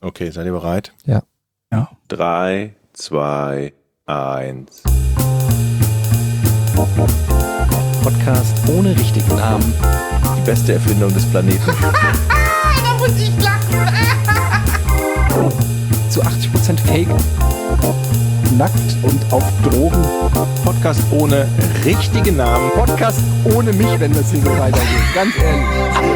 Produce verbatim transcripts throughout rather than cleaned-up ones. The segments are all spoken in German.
Okay, seid ihr bereit? Ja. Ja. Drei, zwei, eins. Podcast ohne richtigen Namen. Die beste Erfindung des Planeten. Da muss ich lachen. Zu achtzig Prozent Fake. Nackt und auf Drogen. Podcast ohne richtigen Namen. Podcast ohne mich, wenn das hier so weitergeht. Ganz ehrlich.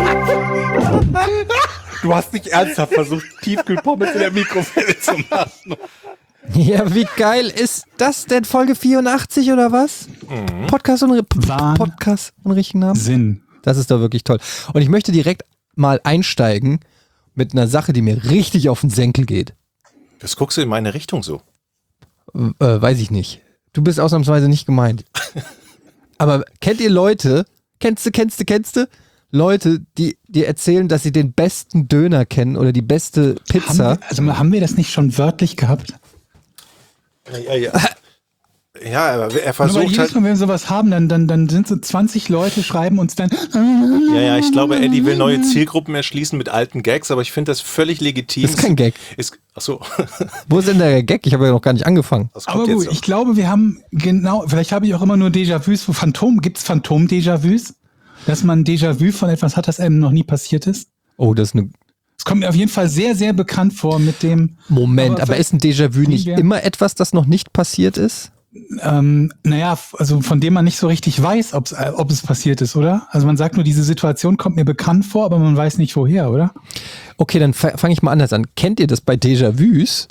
Du hast nicht ernsthaft versucht, Tiefkühlpommes in der Mikrowelle zu machen. Ja, wie geil ist das denn? Folge vierundachtzig oder was? Mhm. Podcast ohne, P- Podcast ohne richtigen Namen? Sinn. Das ist doch wirklich toll. Und ich möchte direkt mal einsteigen mit einer Sache, die mir richtig auf den Senkel geht. Das guckst du in meine Richtung so. Äh, weiß ich nicht. Du bist ausnahmsweise nicht gemeint. Aber kennt ihr Leute, kennst du, kennst du, kennst du? Leute, die dir erzählen, dass sie den besten Döner kennen oder die beste Pizza. Haben wir, also haben wir das nicht schon wörtlich gehabt? Ja, ja. Ja, aber er Nur weil versucht jedes halt. Mal, wenn wir sowas haben, dann, dann, dann sind so zwanzig Leute, schreiben uns dann. Ja, ja, ich glaube, Eddie will neue Zielgruppen erschließen mit alten Gags, aber ich finde das völlig legitim. Das ist kein Gag. Ist, achso. Wo ist denn der Gag? Ich habe ja noch gar nicht angefangen. Das kommt Aber gut, jetzt ich glaube, wir haben genau, vielleicht habe ich auch immer nur Déjà-vus, wo Phantom, gibt es Phantom-Déjà-vus? Dass man Déjà-vu von etwas hat, das einem noch nie passiert ist? Oh, das ist eine... Es kommt mir auf jeden Fall sehr, sehr bekannt vor mit dem... Moment, aber, aber ist ein Déjà-vu nicht wir- immer etwas, das noch nicht passiert ist? Ähm, naja, also von dem man nicht so richtig weiß, ob's, äh, ob es passiert ist, oder? Also man sagt nur, diese Situation kommt mir bekannt vor, aber man weiß nicht woher, oder? Okay, dann fange ich mal anders an. Kennt ihr das bei Déjà-vus?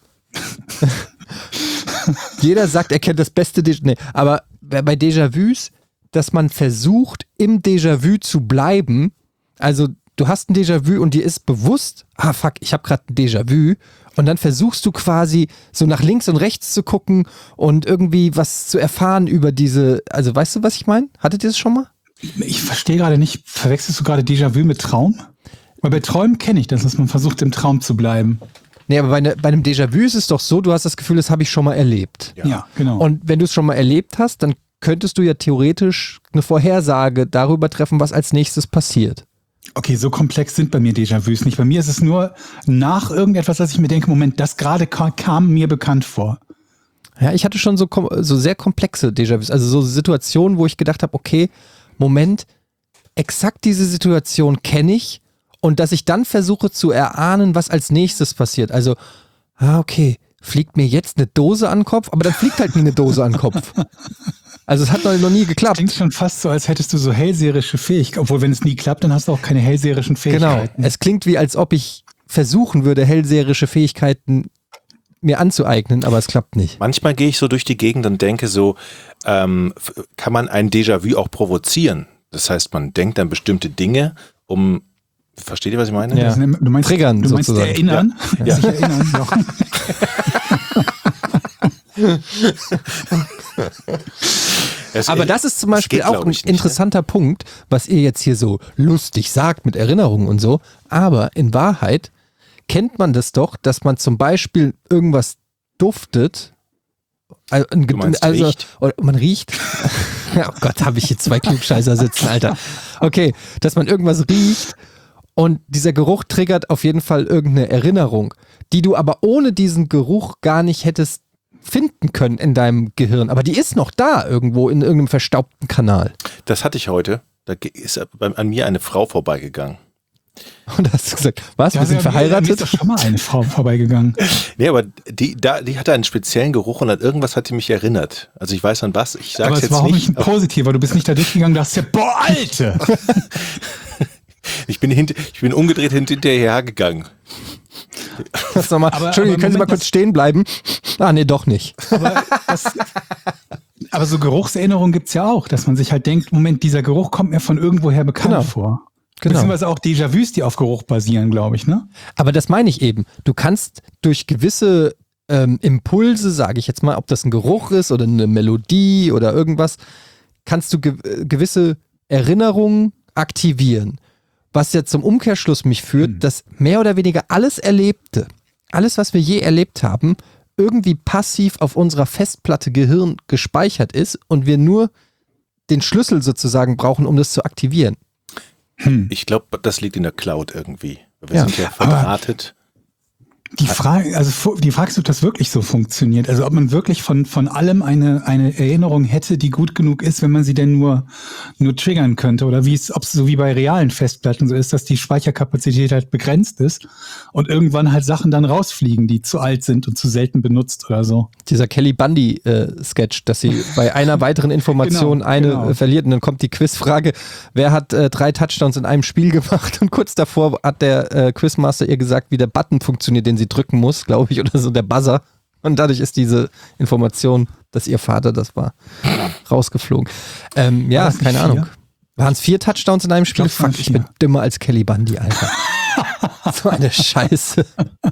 Jeder sagt, er kennt das beste Déjà-vu. Nee, aber bei Déjà-vus, dass man versucht, im Déjà-vu zu bleiben. Also du hast ein Déjà-vu und dir ist bewusst, ah fuck, ich habe gerade ein Déjà-vu. Und dann versuchst du quasi so nach links und rechts zu gucken und irgendwie was zu erfahren über diese, also weißt du, was ich meine? Hattet ihr das schon mal? Ich verstehe gerade nicht, verwechselst du gerade Déjà-vu mit Traum? Weil bei Träumen kenne ich das, dass man versucht, im Traum zu bleiben. Nee, aber bei, ne, bei einem Déjà-vu ist es doch so, du hast das Gefühl, das habe ich schon mal erlebt. Ja. Ja, genau. Und wenn du es schon mal erlebt hast, dann könntest du ja theoretisch eine Vorhersage darüber treffen, was als nächstes passiert. Okay, so komplex sind bei mir Déjà-vus nicht. Bei mir ist es nur nach irgendetwas, dass ich mir denke, Moment, das gerade ka- kam mir bekannt vor. Ja, ich hatte schon so, kom- so sehr komplexe Déjà-vus, also so Situationen, wo ich gedacht habe, okay, Moment, exakt diese Situation kenne ich und dass ich dann versuche zu erahnen, was als nächstes passiert. Also, ah, okay, fliegt mir jetzt eine Dose an den Kopf, aber dann fliegt halt nie eine Dose an den Kopf. Also es hat noch, noch nie geklappt. Klingt schon fast so, als hättest du so hellseherische Fähigkeiten. Obwohl, wenn es nie klappt, dann hast du auch keine hellseherischen Genau. Fähigkeiten. Es klingt wie, als ob ich versuchen würde, hellseherische Fähigkeiten mir anzueignen, aber es klappt nicht. Manchmal gehe ich so durch die Gegend und denke so, ähm, f- kann man ein Déjà-vu auch provozieren? Das heißt, man denkt an bestimmte Dinge, um, versteht ihr, was ich meine? Ja. Das nennt- Du meinst, Triggern du meinst sozusagen. erinnern? Ja. Sich erinnern, Jochen. Es- Aber das ist zum es Beispiel geht, auch glaub ein ich, nicht, interessanter Punkt, was ihr jetzt hier so lustig sagt mit Erinnerungen und so. Aber in Wahrheit kennt man das doch, dass man zum Beispiel irgendwas duftet. Also, ein Du Ge- meinst also riecht? oder man riecht. Oh Gott, habe ich hier zwei Klugscheißer sitzen, Alter. Okay, dass man irgendwas riecht und dieser Geruch triggert auf jeden Fall irgendeine Erinnerung, die du aber ohne diesen Geruch gar nicht hättest finden können in deinem Gehirn. Aber die ist noch da irgendwo in irgendeinem verstaubten Kanal. Das hatte ich heute. Da ge- ist bei- an mir eine Frau vorbeigegangen. Und da hast du gesagt, was, wir Ja, sind ja, Mir verheiratet? ist doch schon mal eine Frau vorbeigegangen. Nee, aber die, da, die hatte einen speziellen Geruch und an irgendwas hat die mich erinnert. Also ich weiß an was, ich sag's Aber es jetzt war auch nicht. nicht ein positiver. Du bist nicht da durchgegangen, du hast ja, boah, Alte! Ich bin, hint, ich bin umgedreht hinterher gegangen. Das noch mal, Aber- Entschuldigung, aber können Sie mal Moment, kurz stehen bleiben? Ah, nee, doch nicht. Aber, das, aber so Geruchserinnerungen gibt's ja auch, dass man sich halt denkt, Moment, dieser Geruch kommt mir von irgendwoher bekannt Genau. vor. Genau. Beziehungsweise auch Déjà-vus, die auf Geruch basieren, glaube ich, ne? Aber das meine ich eben. Du kannst durch gewisse ähm, Impulse, sage ich jetzt mal, ob das ein Geruch ist oder eine Melodie oder irgendwas, kannst du ge äh, gewisse Erinnerungen aktivieren. Was ja zum Umkehrschluss mich führt, Hm. dass mehr oder weniger alles Erlebte, alles, was wir je erlebt haben, irgendwie passiv auf unserer Festplatte Gehirn gespeichert ist und wir nur den Schlüssel sozusagen brauchen, um das zu aktivieren. Hm. Ich glaube, das liegt in der Cloud irgendwie. Wir Ja, sind ja aber- verdrahtet. Die Frage, also die Frage ist, ob das wirklich so funktioniert. Also ob man wirklich von von allem eine eine Erinnerung hätte, die gut genug ist, wenn man sie denn nur nur triggern könnte, oder wie es, ob es so wie bei realen Festplatten so ist, dass die Speicherkapazität halt begrenzt ist und irgendwann halt Sachen dann rausfliegen, die zu alt sind und zu selten benutzt oder so. Dieser Kelly Bundy äh, Sketch, dass sie bei einer weiteren Information Genau, eine genau. äh, verliert und dann kommt die Quizfrage, wer hat äh, drei Touchdowns in einem Spiel gemacht, und kurz davor hat der äh, Quizmaster ihr gesagt, wie der Button funktioniert, den sie drücken muss, glaube ich, oder so, der Buzzer. Und dadurch ist diese Information, dass ihr Vater das war, rausgeflogen. Ähm, ja, War das nicht keine vier? Ahnung. Waren es vier Touchdowns in einem Spiel? glaub, es waren Fuck, ich bin vier. dümmer als Kelly Bundy, Alter. So eine Scheiße.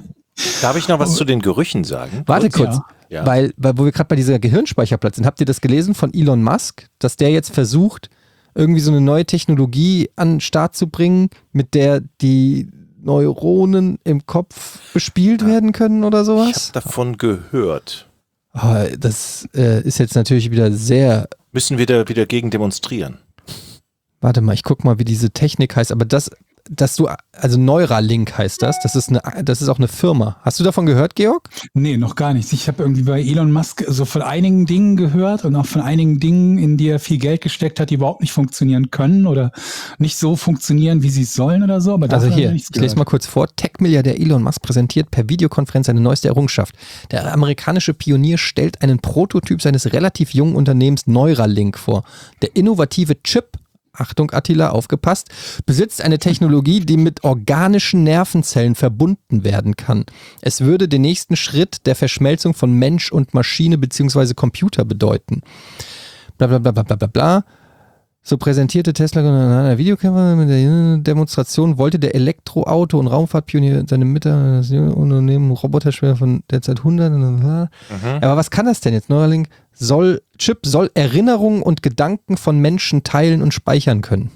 Darf ich noch was zu den Gerüchen sagen? Warte Kurz, kurz, ja. Weil, weil wo wir gerade bei dieser Gehirnspeicherplatz sind, habt ihr das gelesen von Elon Musk, dass der jetzt versucht, irgendwie so eine neue Technologie an den Start zu bringen, mit der die Neuronen im Kopf bespielt werden können oder Ich sowas? habe davon gehört. Oh, das äh, ist jetzt natürlich wieder sehr. Müssen wir da wieder gegen demonstrieren? Warte mal, ich guck mal, wie diese Technik heißt, aber das, dass du, also Neuralink heißt das, das ist eine, das ist auch eine Firma. Hast du davon gehört, Georg? Nee, noch gar nichts. Ich habe irgendwie bei Elon Musk so von einigen Dingen gehört und auch von einigen Dingen, in die er viel Geld gesteckt hat, die überhaupt nicht funktionieren können oder nicht so funktionieren, wie sie sollen oder so. Aber Also davon hier, habe ich nichts ich lese mal gehört. kurz vor. Tech-Milliardär Elon Musk präsentiert per Videokonferenz seine neueste Errungenschaft. Der amerikanische Pionier stellt einen Prototyp seines relativ jungen Unternehmens Neuralink vor. Der innovative Chip, Achtung Attila, aufgepasst, besitzt eine Technologie, die mit organischen Nervenzellen verbunden werden kann. Es würde den nächsten Schritt der Verschmelzung von Mensch und Maschine bzw. Computer bedeuten. Bla bla bla bla bla bla bla. So präsentierte Tesla in einer Videokamera mit der Demonstration, wollte der Elektroauto- und Raumfahrtpionier seine Mitarbeiterunternehmen Roboterschwer von derzeit hundert. Mhm. Aber was kann das denn jetzt? Neuralink soll, Chip soll Erinnerungen und Gedanken von Menschen teilen und speichern können.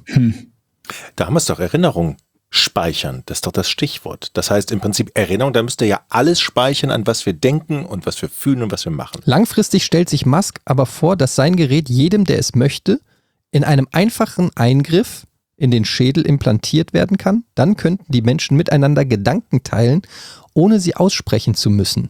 Da haben wir es doch, Erinnerung speichern. Das ist doch das Stichwort. Das heißt im Prinzip Erinnerung, da müsst ihr ja alles speichern, an was wir denken und was wir fühlen und was wir machen. Langfristig stellt sich Musk aber vor, dass sein Gerät jedem, der es möchte, in einem einfachen Eingriff in den Schädel implantiert werden kann. Dann könnten die Menschen miteinander Gedanken teilen, ohne sie aussprechen zu müssen.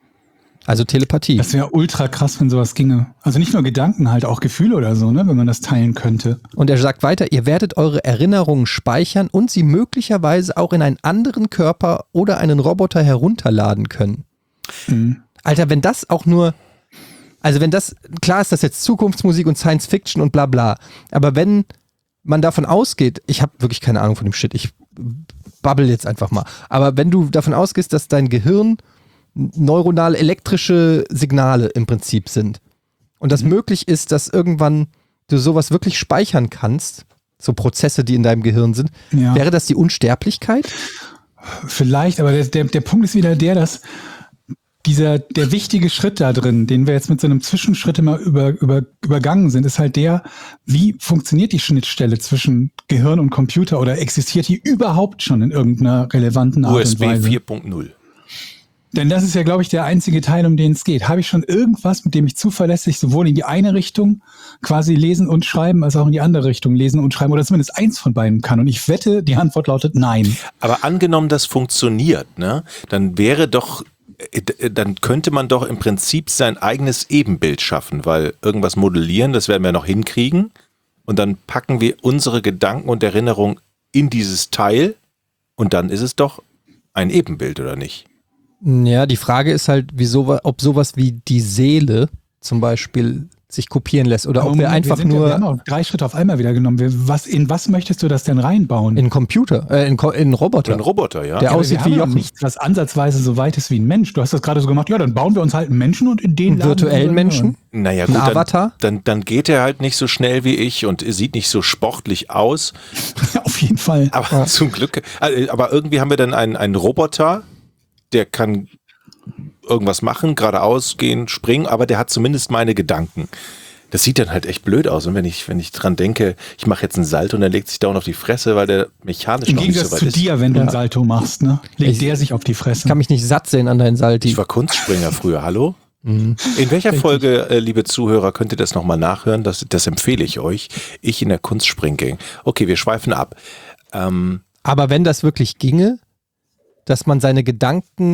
Also Telepathie. Das wäre ultra krass, wenn sowas ginge. Also nicht nur Gedanken, halt auch Gefühle oder so, ne, wenn man das teilen könnte. Und er sagt weiter, ihr werdet eure Erinnerungen speichern und sie möglicherweise auch in einen anderen Körper oder einen Roboter herunterladen können. Mhm. Alter, wenn das auch nur, also wenn das, klar ist das jetzt Zukunftsmusik und Science Fiction und bla bla, aber wenn man davon ausgeht, ich habe wirklich keine Ahnung von dem Shit, ich babbel jetzt einfach mal, aber wenn du davon ausgehst, dass dein Gehirn neuronale elektrische Signale im Prinzip sind und das mhm. möglich ist, dass irgendwann du sowas wirklich speichern kannst, so Prozesse, die in deinem Gehirn sind, Ja. wäre das die Unsterblichkeit? Vielleicht, aber der, der, der Punkt ist wieder der, dass dieser, der wichtige Schritt da drin, den wir jetzt mit so einem Zwischenschritt immer über, über, übergangen sind, ist halt der, wie funktioniert die Schnittstelle zwischen Gehirn und Computer oder existiert die überhaupt schon in irgendeiner relevanten Art U S und B Weise? vier Punkt null. Denn das ist ja, glaube ich, der einzige Teil, um den es geht. Habe ich schon irgendwas, mit dem ich zuverlässig sowohl in die eine Richtung quasi lesen und schreiben, als auch in die andere Richtung lesen und schreiben oder zumindest eins von beiden kann? Und ich wette, die Antwort lautet nein. Aber angenommen, das funktioniert, ne, dann wäre doch, äh, dann könnte man doch im Prinzip sein eigenes Ebenbild schaffen, weil irgendwas modellieren, das werden wir noch hinkriegen. Und dann packen wir unsere Gedanken und Erinnerungen in dieses Teil und dann ist es doch ein Ebenbild, oder nicht? Ja, die Frage ist halt, wie sowas, ob sowas wie die Seele zum Beispiel sich kopieren lässt oder Aber ob wir Moment, einfach sind ja, nur wir haben auch drei Schritte auf einmal wieder genommen. Wir, was, in was möchtest du das denn reinbauen? in einen Computer, äh, in, Ko- in einen Roboter. Ein Roboter, ja. Der Ja, aber aussieht wir haben wie ja Jochen. nichts, was ansatzweise so weit ist wie ein Mensch. Du hast das gerade so gemacht, ja, dann bauen wir uns halt einen Menschen und in den Einen virtuellen Menschen, Naja, ein gut, Avatar. dann, dann, dann geht er halt nicht so schnell wie ich und sieht nicht so sportlich aus. Ja, auf jeden Fall. Aber Ja. zum Glück, also, aber irgendwie haben wir dann einen, einen Roboter, der kann irgendwas machen, geradeaus gehen, springen, aber der hat zumindest meine Gedanken. Das sieht dann halt echt blöd aus. Und wenn ich, wenn ich dran denke, ich mache jetzt einen Salto und der legt sich dauernd auf die Fresse, weil der mechanisch Im noch nicht Gegensatz so weit zu ist. dir, wenn du Ja. ein Salto machst, ne? Legt Ich- der sich auf die Fresse. Ich kann mich nicht satt sehen an deinen Salti. Ich war Kunstspringer früher, hallo? Mhm. In welcher Richtig. Folge, äh, liebe Zuhörer, könnt ihr das nochmal nachhören? Das, das empfehle ich euch. Ich in der Kunstspringgang. Okay, wir schweifen ab. Ähm, Aber wenn das wirklich ginge, dass man seine Gedanken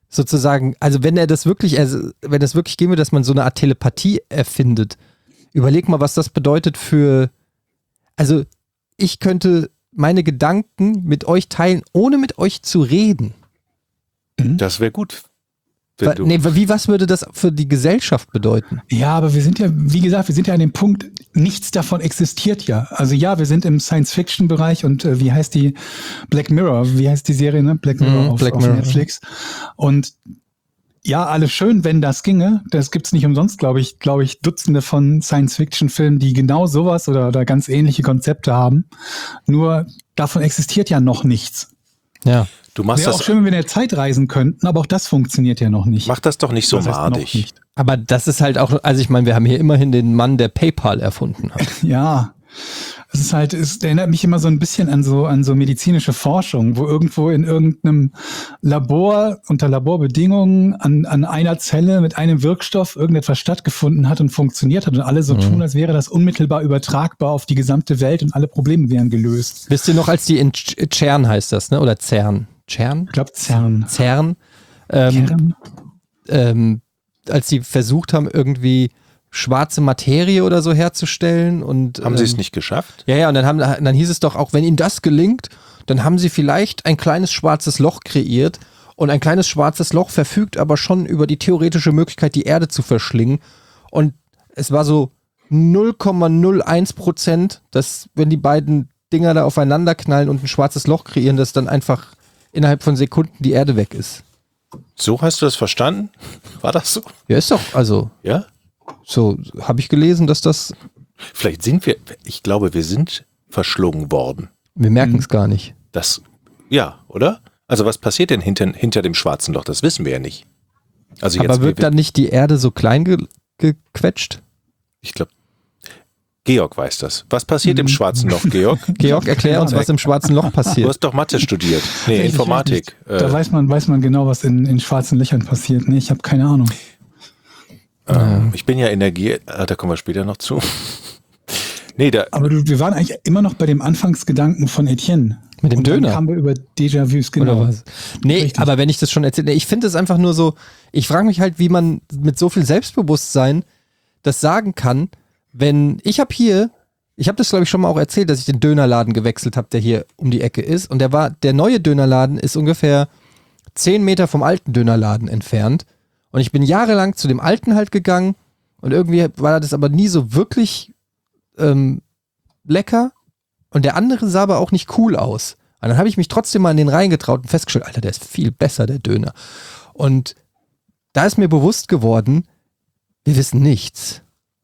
sozusagen, also wenn er das wirklich, also wenn es wirklich gehen würde, dass man so eine Art Telepathie erfindet, überleg mal, was das bedeutet für, also ich könnte meine Gedanken mit euch teilen, ohne mit euch zu reden. Das wäre gut. Wenn Wa- du, Nee, wie, was würde das für die Gesellschaft bedeuten? Ja, aber wir sind ja, wie gesagt, wir sind ja an dem Punkt, nichts davon existiert ja. Also ja, wir sind im Science-Fiction-Bereich und äh, wie heißt die Black Mirror, wie heißt die Serie, ne? Black Mirror Mhm, auf, Black auf Mirror. Netflix. Und ja, alles schön, wenn das ginge. Das gibt's nicht umsonst, glaube ich, glaube ich, Dutzende von Science-Fiction-Filmen, die genau sowas oder, oder ganz ähnliche Konzepte haben. Nur davon existiert ja noch nichts. Ja. du machst Wäre auch das, schön, wenn wir in der Zeit reisen könnten, aber auch das funktioniert ja noch nicht. mach das doch nicht so Was heißt noch madig. nicht? Aber das ist halt auch, also ich meine, wir haben hier immerhin den Mann, der PayPal erfunden hat. Ja, es ist halt, es erinnert mich immer so ein bisschen an so, an so medizinische Forschung, wo irgendwo in irgendeinem Labor unter Laborbedingungen an, an einer Zelle mit einem Wirkstoff irgendetwas stattgefunden hat und funktioniert hat und alle so tun, als wäre das unmittelbar übertragbar auf die gesamte Welt und alle Probleme wären gelöst. Wisst ihr noch, als die in Ch- CERN heißt das, ne? Oder CERN? CERN? Ich glaube, CERN. CERN. Ähm, CERN? ähm, als sie versucht haben, irgendwie schwarze Materie oder so herzustellen und Haben sie es ähm, nicht geschafft? Ja, ja, und dann, haben, dann hieß es doch auch, wenn ihnen das gelingt, dann haben sie vielleicht ein kleines schwarzes Loch kreiert und ein kleines schwarzes Loch verfügt aber schon über die theoretische Möglichkeit, die Erde zu verschlingen. Und es war so null Komma null eins Prozent, dass wenn die beiden Dinger da aufeinander knallen und ein schwarzes Loch kreieren, dass dann einfach innerhalb von Sekunden die Erde weg ist. So hast du das verstanden? War das so? Ja, ist doch, also, Ja? so habe ich gelesen, dass das, Vielleicht sind wir, ich glaube, wir sind verschlungen worden. wir merken es gar nicht. Das, ja, oder? Also was passiert denn hinter, hinter dem schwarzen Loch? Das wissen wir ja nicht. Also jetzt, Aber wird wir, dann nicht die Erde so klein ge gequetscht? ich glaube, Georg weiß das. Was passiert im schwarzen Loch, Georg? Georg, erklär uns, was im schwarzen Loch Du passiert. hast doch Mathe studiert. Nee, Richtig, Informatik. richtig. Da Äh, weiß man, weiß man genau, was in, in schwarzen Löchern passiert. Nee, ich habe keine Ahnung. ähm, ich bin ja Energie, ah, da kommen wir später noch zu. Nee, da, Aber du, wir waren eigentlich immer noch bei dem Anfangsgedanken von Etienne. Mit dem Und Döner. Dann kamen wir über Déjà-vus, genau. Oder was? Nee, Richtig. aber wenn ich das schon erzähle, nee, ich finde es einfach nur so, ich frage mich halt, wie man mit so viel Selbstbewusstsein das sagen kann, wenn ich habe hier, ich habe das glaube ich schon mal auch erzählt, dass ich den Dönerladen gewechselt habe, der hier um die Ecke ist und der war, der neue Dönerladen ist ungefähr zehn Meter vom alten Dönerladen entfernt und ich bin jahrelang zu dem alten halt gegangen und irgendwie war das aber nie so wirklich ähm, lecker und der andere sah aber auch nicht cool aus. Und dann habe ich mich trotzdem mal in den reingetraut und festgestellt, Alter, der ist viel besser, der Döner. Und da ist mir bewusst geworden, wir wissen nichts.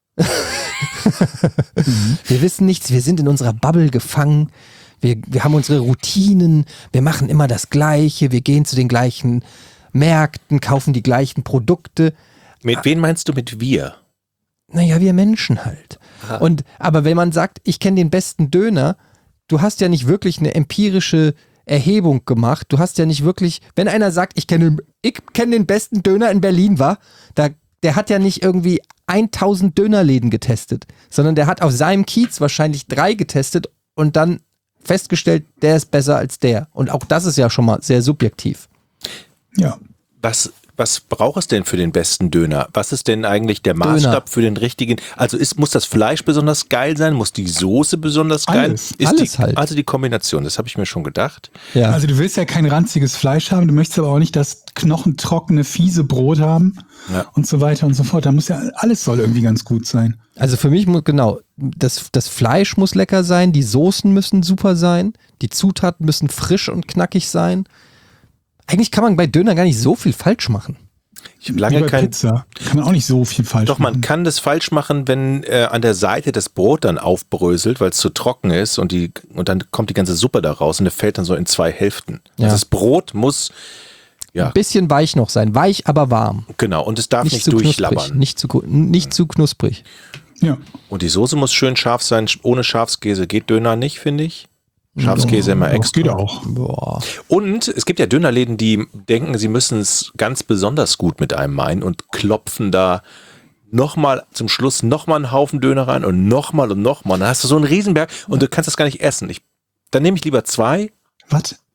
Wir wissen nichts, wir sind in unserer Bubble gefangen, wir, wir haben unsere Routinen, wir machen immer das Gleiche, wir gehen zu den gleichen Märkten, kaufen die gleichen Produkte. mit wen meinst du mit wir? Naja, wir Menschen halt. Und, aber wenn man sagt, ich kenne den besten Döner, du hast ja nicht wirklich eine empirische Erhebung gemacht. Du hast ja nicht wirklich, wenn einer sagt, ich kenne ich kenn den besten Döner in Berlin, war, da, der hat ja nicht irgendwie tausend Dönerläden getestet, sondern der hat auf seinem Kiez wahrscheinlich drei getestet und dann festgestellt, der ist besser als der. Und auch das ist ja schon mal sehr subjektiv. Ja. Was, was braucht es denn für den besten Döner? Was ist denn eigentlich der Maßstab Döner. für den richtigen? Also ist, muss das Fleisch besonders geil sein? Muss die Soße besonders geil Alles. sein? Ist Alles die, halt. Also die Kombination, das habe ich mir schon gedacht. Ja. Also du willst ja kein ranziges Fleisch haben, du möchtest aber auch nicht das knochentrockene, fiese Brot haben Ja. und so weiter und so fort. Da muss ja, alles soll irgendwie ganz gut sein. Also für mich muss, genau, das, das Fleisch muss lecker sein, die Soßen müssen super sein, die Zutaten müssen frisch und knackig sein. Eigentlich kann man bei Döner gar nicht so viel falsch machen. Ich habe Wie lange bei kein. Pizza kann man auch nicht so viel falsch Doch, machen. man kann das falsch machen, wenn äh, an der Seite das Brot dann aufbröselt, weil es zu trocken ist und, die, und dann kommt die ganze Suppe da raus und der fällt dann so in zwei Hälften. Ja. Also das Brot muss, ja, Ein bisschen weich noch sein, weich, aber warm. genau, und es darf nicht, Nicht, zu durchlabbern. knusprig. Nicht zu, ku- nicht zu knusprig. Ja. Und die Soße muss schön scharf sein. Ohne Schafskäse geht Döner nicht, finde ich. Schafskäse immer Das extra. geht auch. Boah. Und es gibt ja Dönerläden, die denken, sie müssen es ganz besonders gut mit einem meinen und klopfen da nochmal zum Schluss nochmal einen Haufen Döner rein und nochmal und nochmal. Dann hast du so einen Riesenberg und du kannst das gar nicht essen. Ich, dann nehme ich lieber zwei. Was?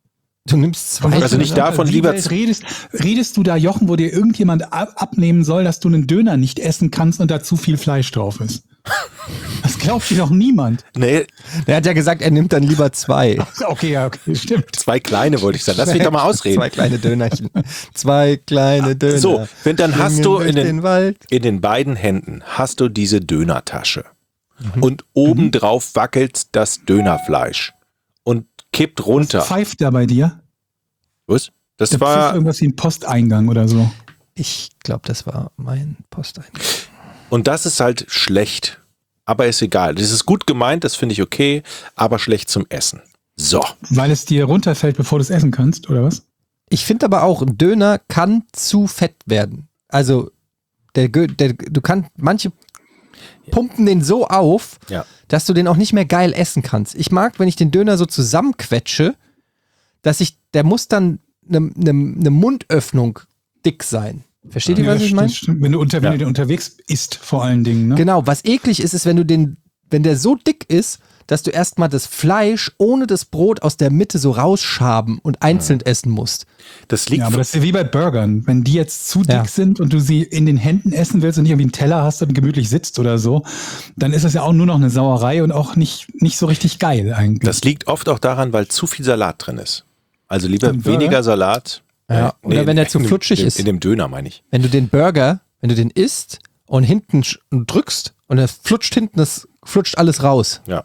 Du nimmst zwei. Also nicht davon Wie lieber weit redest, redest du da, Jochen, wo dir irgendjemand ab, abnehmen soll, dass du einen Döner nicht essen kannst und da zu viel Fleisch drauf ist? Das glaubt dir doch niemand. Nee, Er hat ja gesagt, er nimmt dann lieber zwei. Okay, ja, okay, stimmt. zwei kleine wollte ich sagen. Lass mich doch mal ausreden. Zwei kleine Dönerchen. Zwei kleine Döner. So, wenn dann hast du in den, den, Wald. in den beiden Händen hast du diese Dönertasche und obendrauf wackelt das Dönerfleisch und kippt runter. Pfeift da bei dir? Was? Das Da pfifft war irgendwas wie ein Posteingang oder so. Ich glaube, das war mein Posteingang. und das ist halt schlecht, aber ist egal. Das ist gut gemeint, das finde ich okay, aber schlecht zum Essen. So. Weil es dir runterfällt, bevor du es essen kannst, oder was? Ich finde aber auch, ein Döner kann zu fett werden. Also, der, Gö- der, du kannst, manche pumpen den so auf, Ja. dass du den auch nicht mehr geil essen kannst. Ich mag, wenn ich den Döner so zusammenquetsche, dass ich, der muss dann eine ne, ne Mundöffnung dick sein. Versteht ihr, Ja, was ich stimmt, meine? stimmt. Wenn du, unter, wenn Ja. du den unterwegs isst, vor allen Dingen, ne? Genau, was eklig ist, ist, wenn du den, wenn der so dick ist, dass du erstmal das Fleisch ohne das Brot aus der Mitte so rausschaben und einzeln essen musst. Das liegt Ja, aber das ist ja wie bei Burgern. Wenn die jetzt zu dick Ja. sind und du sie in den Händen essen willst und nicht irgendwie einen Teller hast und gemütlich sitzt oder so, dann ist das ja auch nur noch eine Sauerei und auch nicht, nicht so richtig geil eigentlich. Das liegt oft auch daran, weil zu viel Salat drin ist. Also lieber Im Burger? weniger Salat. Ja, Äh, oder wenn der in zu dem- flutschig in, ist. In dem Döner meine ich. Wenn du den Burger, wenn du den isst und hinten sch- drückst und er flutscht hinten, das flutscht alles raus. Ja.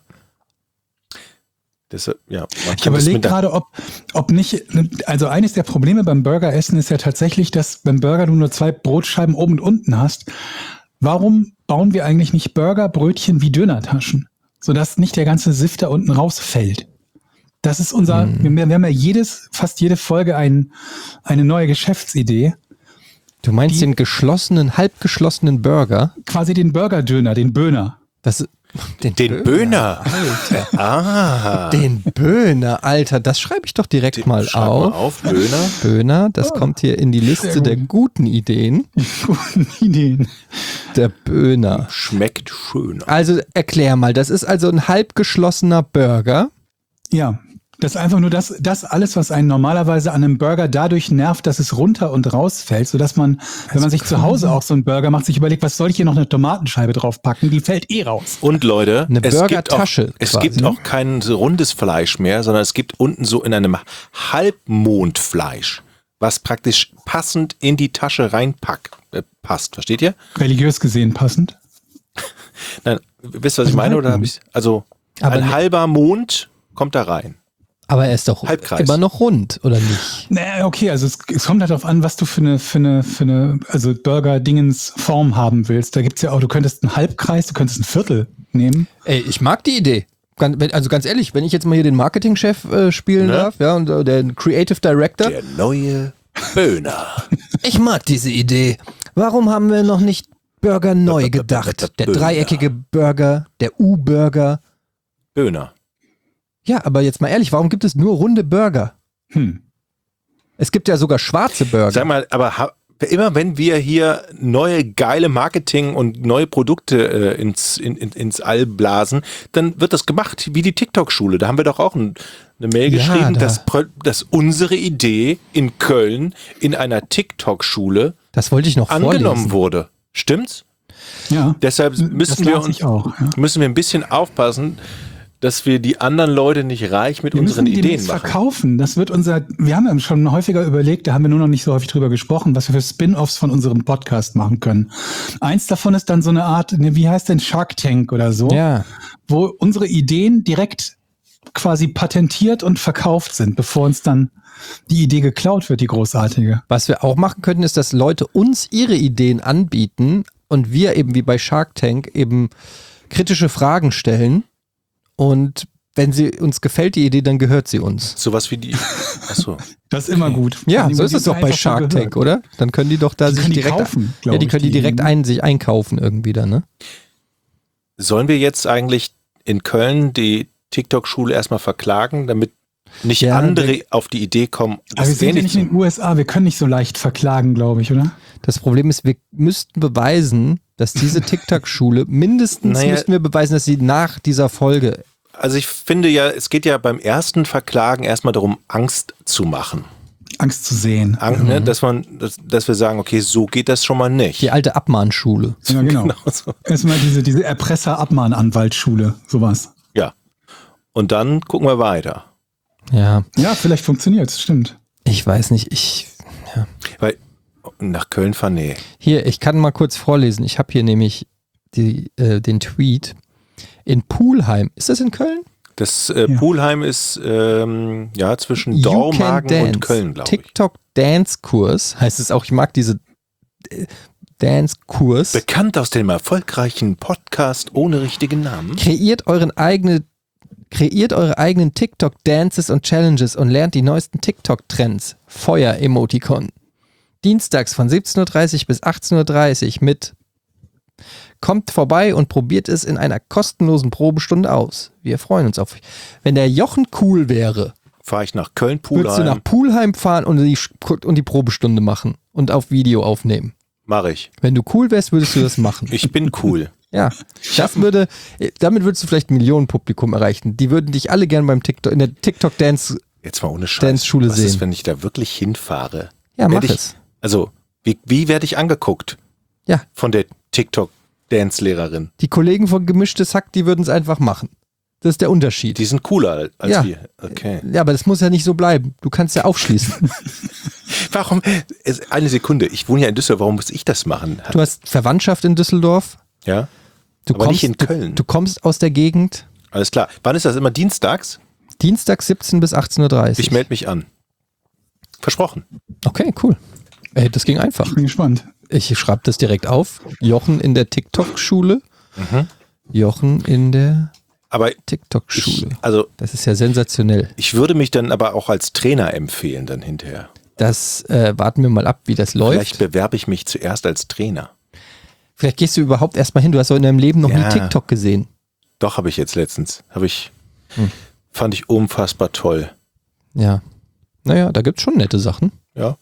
Das, ja, man Ich kann das überlege mit der- gerade, ob, ob nicht, also eines der Probleme beim Burgeressen ist ja tatsächlich, dass beim Burger du nur zwei Brotscheiben oben und unten hast. Warum bauen wir eigentlich nicht Burgerbrötchen wie Dönertaschen, sodass nicht der ganze Siff da unten rausfällt? Das ist unser, Hm. wir, wir haben ja jedes, fast jede Folge ein, eine neue Geschäftsidee. Du meinst Die- den geschlossenen, halbgeschlossenen Burger? Quasi den Burgerdöner, den Böhner. Das, den, Den Böhner. Alter. Ah. Den Böhner, Alter. Das schreibe ich doch direkt Den- mal schreib auf. mal auf, Böhner. Böhner, das kommt hier in die Liste Sehr der gut. guten Ideen. Guten Ideen. Der Böhner. Schmeckt schöner. Also erklär mal, das ist also ein halbgeschlossener Burger. Ja, das ist einfach nur das, das alles, was einen normalerweise an einem Burger dadurch nervt, dass es runter und rausfällt, sodass man, wenn man sich zu Hause auch so einen Burger macht, sich überlegt, was soll ich hier noch eine Tomatenscheibe draufpacken? Die fällt eh raus. Und Leute, Eine es, gibt auch, Burgertasche es quasi. gibt auch kein so rundes Fleisch mehr, sondern es gibt unten so in einem Halbmondfleisch, was praktisch passend in die Tasche reinpackt, äh, passt. Versteht ihr? Religiös gesehen passend. Nein, wisst ihr, was ich meine? Oder hab ich, also Aber ein ne- halber Mond kommt da rein. Aber er ist doch Halbkreis. immer noch rund, oder nicht? Naja, okay, also es, es kommt halt darauf an, was du für eine, für eine, für eine, also Burger-Dingens-Form haben willst. Da gibt's ja auch, du könntest einen Halbkreis, du könntest ein Viertel nehmen. Ey, ich mag die Idee. Ganz- wenn- Also ganz ehrlich, wenn ich jetzt mal hier den Marketingchef äh, spielen Ne? darf, ja, und äh, den Creative Director, Der neue Böhner. ich mag diese Idee. Warum haben wir noch nicht Burger neu gedacht? Der Böhner. dreieckige Burger, der U-Burger. Böhner. Ja, aber jetzt mal ehrlich, warum gibt es nur runde Burger? Hm. Es gibt ja sogar schwarze Burger. Sag mal, aber ha- immer wenn wir hier neue geile Marketing und neue Produkte äh, ins, in, in, ins All blasen, dann wird das gemacht wie die TikTok-Schule. Da haben wir doch auch ein, eine Mail Ja, geschrieben, da- dass, pro- dass unsere Idee in Köln in einer TikTok-Schule Das wollte ich noch angenommen vorlesen. wurde. Stimmt's? Ja. Deshalb Das müssen wir las uns ich auch, ja. müssen wir ein bisschen aufpassen, dass wir die anderen Leute nicht reich mit Wir unseren müssen die Ideen demnächst machen. verkaufen. Das wird unser, wir haben ja schon häufiger überlegt, da haben wir nur noch nicht so häufig drüber gesprochen, was wir für Spin-Offs von unserem Podcast machen können. Eins davon ist dann so eine Art, ne, wie heißt denn Shark Tank oder so, Ja. wo unsere Ideen direkt quasi patentiert und verkauft sind, bevor uns dann die Idee geklaut wird, die großartige. Was wir auch machen könnten, ist, dass Leute uns ihre Ideen anbieten und wir eben wie bei Shark Tank eben kritische Fragen stellen. Und wenn sie uns gefällt, die Idee, dann gehört sie uns. Sowas wie die. Achso. Das ist immer gut. Ja, Die so ist es doch bei einfach so Shark gehört. Tank, oder? Dann können die doch da Die sich können die direkt kaufen, glaub ja, die ich, können die die direkt Ideen. ein, sich einkaufen irgendwie dann, ne? Sollen wir jetzt eigentlich in Köln die TikTok-Schule erstmal verklagen, damit nicht Ja, andere denk- auf die Idee kommen, Aber wir das sind ja ähnlich nicht zu in den U S A, wir können nicht so leicht verklagen, glaube ich, oder? Das Problem ist, wir müssten beweisen, dass diese TikTok-Schule, mindestens Naja. müssten wir beweisen, dass sie nach dieser Folge also ich finde ja, es geht ja beim ersten Verklagen erstmal darum, Angst zu machen. Angst zu sehen. Ang- ne, dass man, dass, dass wir sagen, okay, so geht das schon mal nicht. Die alte Abmahnschule. Ja, genau. Genau so. Erstmal diese, diese Erpresser-Abmahnanwaltsschule, sowas. Ja. Und dann gucken wir weiter. Ja, Ja, vielleicht funktioniert es, stimmt. ich weiß nicht, ich... Ja. Weil nach Köln fahren, nee. Hier, ich kann mal kurz vorlesen. Ich habe hier nämlich die, äh, den Tweet. In Pulheim. Ist das in Köln? Das äh, Ja. Pulheim ist ähm, ja zwischen You Can Dormagen Dance. und Köln, glaube ich. TikTok Dance Kurs heißt es auch. Ich mag diese äh, Dance Kurs. Bekannt aus dem erfolgreichen Podcast ohne richtigen Namen. Kreiert euren eigene, kreiert eure eigenen TikTok Dances und Challenges und lernt die neuesten TikTok Trends. Feuer Emoticon. Dienstags von siebzehn Uhr dreißig bis achtzehn Uhr dreißig mit Kommt vorbei und probiert es in einer kostenlosen Probestunde aus. Wir freuen uns auf euch. Wenn der Jochen cool wäre, Fahre ich nach Köln, würdest du Pulheim. nach Pulheim fahren und die, und die Probestunde machen und auf Video aufnehmen. Mache ich. Wenn du cool wärst, würdest du das machen. Ich bin cool. Ja, das würde, damit würdest du vielleicht ein Millionenpublikum erreichen. Die würden dich alle gern beim TikTok, in der TikTok Dance. Jetzt mal ohne Scheiß. Dance-Schule Was sehen. ist, wenn ich da wirklich hinfahre? Ja, mach Werd ich, es. Also, wie, wie werde ich angeguckt Ja, von der TikTok-Dance-Lehrerin? die Kollegen von Gemischtes Hack, die würden es einfach machen. Das ist der Unterschied. Die sind cooler als Ja. wir. Okay. Ja, aber das muss ja nicht so bleiben. Du kannst ja aufschließen. Warum? Es- Eine Sekunde. Ich wohne ja in Düsseldorf. Warum muss ich das machen? Du hast Verwandtschaft in Düsseldorf. Ja. Du Aber kommst, nicht in Köln. Du, du kommst aus der Gegend. Alles klar. Wann ist das? Immer dienstags? Dienstag siebzehn bis achtzehn Uhr dreißig. Ich melde mich an. Versprochen. Okay, cool. Ey, das ging einfach. Ich bin gespannt. Ich schreibe das direkt auf. Jochen in der TikTok-Schule. Jochen in der Aber ich, TikTok-Schule. also Das ist ja sensationell. ich würde mich dann aber auch als Trainer empfehlen dann hinterher. Das äh, warten wir mal ab, wie das läuft. Vielleicht bewerbe ich mich zuerst als Trainer. Vielleicht gehst du überhaupt erstmal hin. Du hast doch in deinem Leben noch Ja. nie TikTok gesehen. Doch, habe ich jetzt letztens. Habe ich, Hm. fand ich unfassbar toll. Ja. Naja, da gibt's schon nette Sachen. Ja.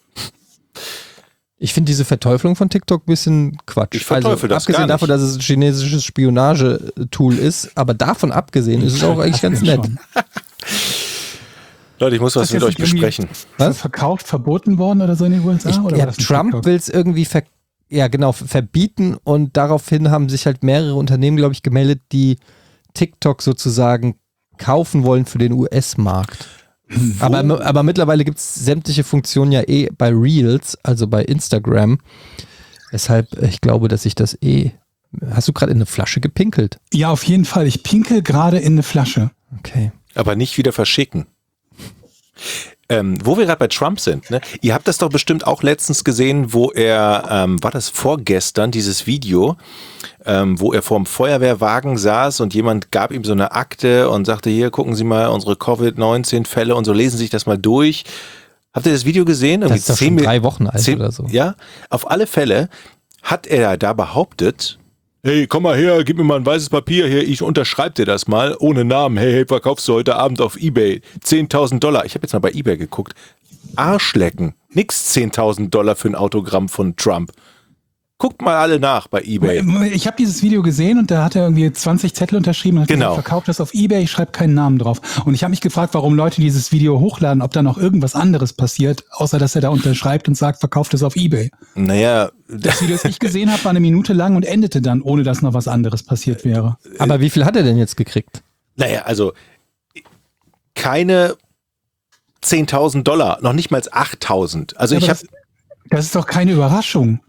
Ich finde diese Verteufelung von TikTok ein bisschen Quatsch. Ich verteufel also, das abgesehen gar davon, nicht. dass es ein chinesisches Spionagetool ist, aber davon abgesehen ist es auch eigentlich ganz nett. Schon. Leute, ich muss was Das mit jetzt euch irgendwie- besprechen. Ist das verkauft, verboten worden oder so in den U S A? Ich, oder ja, war das ein Trump TikTok? will es irgendwie ver ja, genau, verbieten und daraufhin haben sich halt mehrere Unternehmen, glaube ich, gemeldet, die TikTok sozusagen kaufen wollen für den U S-Markt. Aber, aber mittlerweile gibt es sämtliche Funktionen ja eh bei Reels, also bei Instagram. Deshalb, ich glaube, dass ich das eh. Hast du gerade in eine Flasche gepinkelt? Ja, auf jeden Fall. Ich pinkel gerade in eine Flasche. Okay. Aber nicht wieder verschicken. Ähm, wo wir gerade bei Trump sind, ne? Ihr habt das doch bestimmt auch letztens gesehen, wo er, ähm, war das vorgestern, dieses Video, ähm, wo er vorm Feuerwehrwagen saß und jemand gab ihm so eine Akte und sagte, hier, gucken Sie mal unsere Covid neunzehn Fälle und so, lesen Sie sich das mal durch. Habt ihr das Video gesehen? Das ist doch schon Mil- drei Wochen alt zehn- oder so. Ja, auf alle Fälle hat er da behauptet, hey, komm mal her, gib mir mal ein weißes Papier hier, ich unterschreib dir das mal, ohne Namen. Hey, hey, verkaufst du heute Abend auf Ebay zehntausend Dollar. Ich habe jetzt mal bei Ebay geguckt. Arschlecken. Nix zehntausend Dollar für ein Autogramm von Trump. Guckt mal alle nach bei Ebay. Ich habe dieses Video gesehen und da hat er irgendwie zwanzig Zettel unterschrieben und hat Genau. gesagt, verkauft das auf Ebay, ich schreibe keinen Namen drauf. Und ich habe mich gefragt, warum Leute dieses Video hochladen, ob da noch irgendwas anderes passiert, außer dass er da unterschreibt und sagt, verkauft es auf Ebay. Naja, Das Video, das ich gesehen habe, war eine Minute lang und endete dann, ohne dass noch was anderes passiert wäre. Aber wie viel hat er denn jetzt gekriegt? naja, also keine zehntausend Dollar, noch nicht mal achttausend. Also Ja, ich aber habe das, das ist doch keine Überraschung.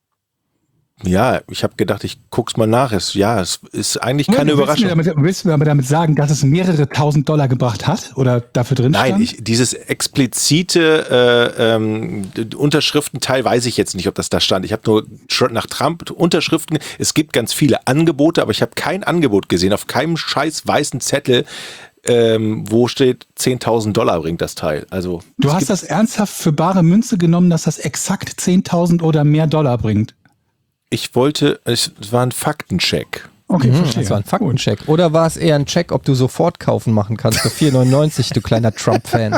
ja, ich habe gedacht, ich guck's mal nach. Es, ja, es ist eigentlich Ja, keine du willst Überraschung. Mir damit, willst du mir aber damit sagen, dass es mehrere tausend Dollar gebracht hat oder dafür drin Nein, stand? ich, dieses explizite äh, ähm, d- Unterschriftenteil weiß ich jetzt nicht, ob das da stand. Ich habe nur tr- nach Trump Unterschriften. Es gibt ganz viele Angebote, aber ich habe kein Angebot gesehen auf keinem scheiß weißen Zettel, ähm, wo steht zehntausend Dollar bringt das Teil. Also Du es hast gibt, das ernsthaft für bare Münze genommen, dass das exakt zehntausend oder mehr Dollar bringt. ich wollte, es war ein Faktencheck. Okay, Hm, verstehe. das war ein Gut. Faktencheck. Oder war es eher ein Check, ob du sofort kaufen machen kannst für vier neunundneunzig, du kleiner Trump-Fan?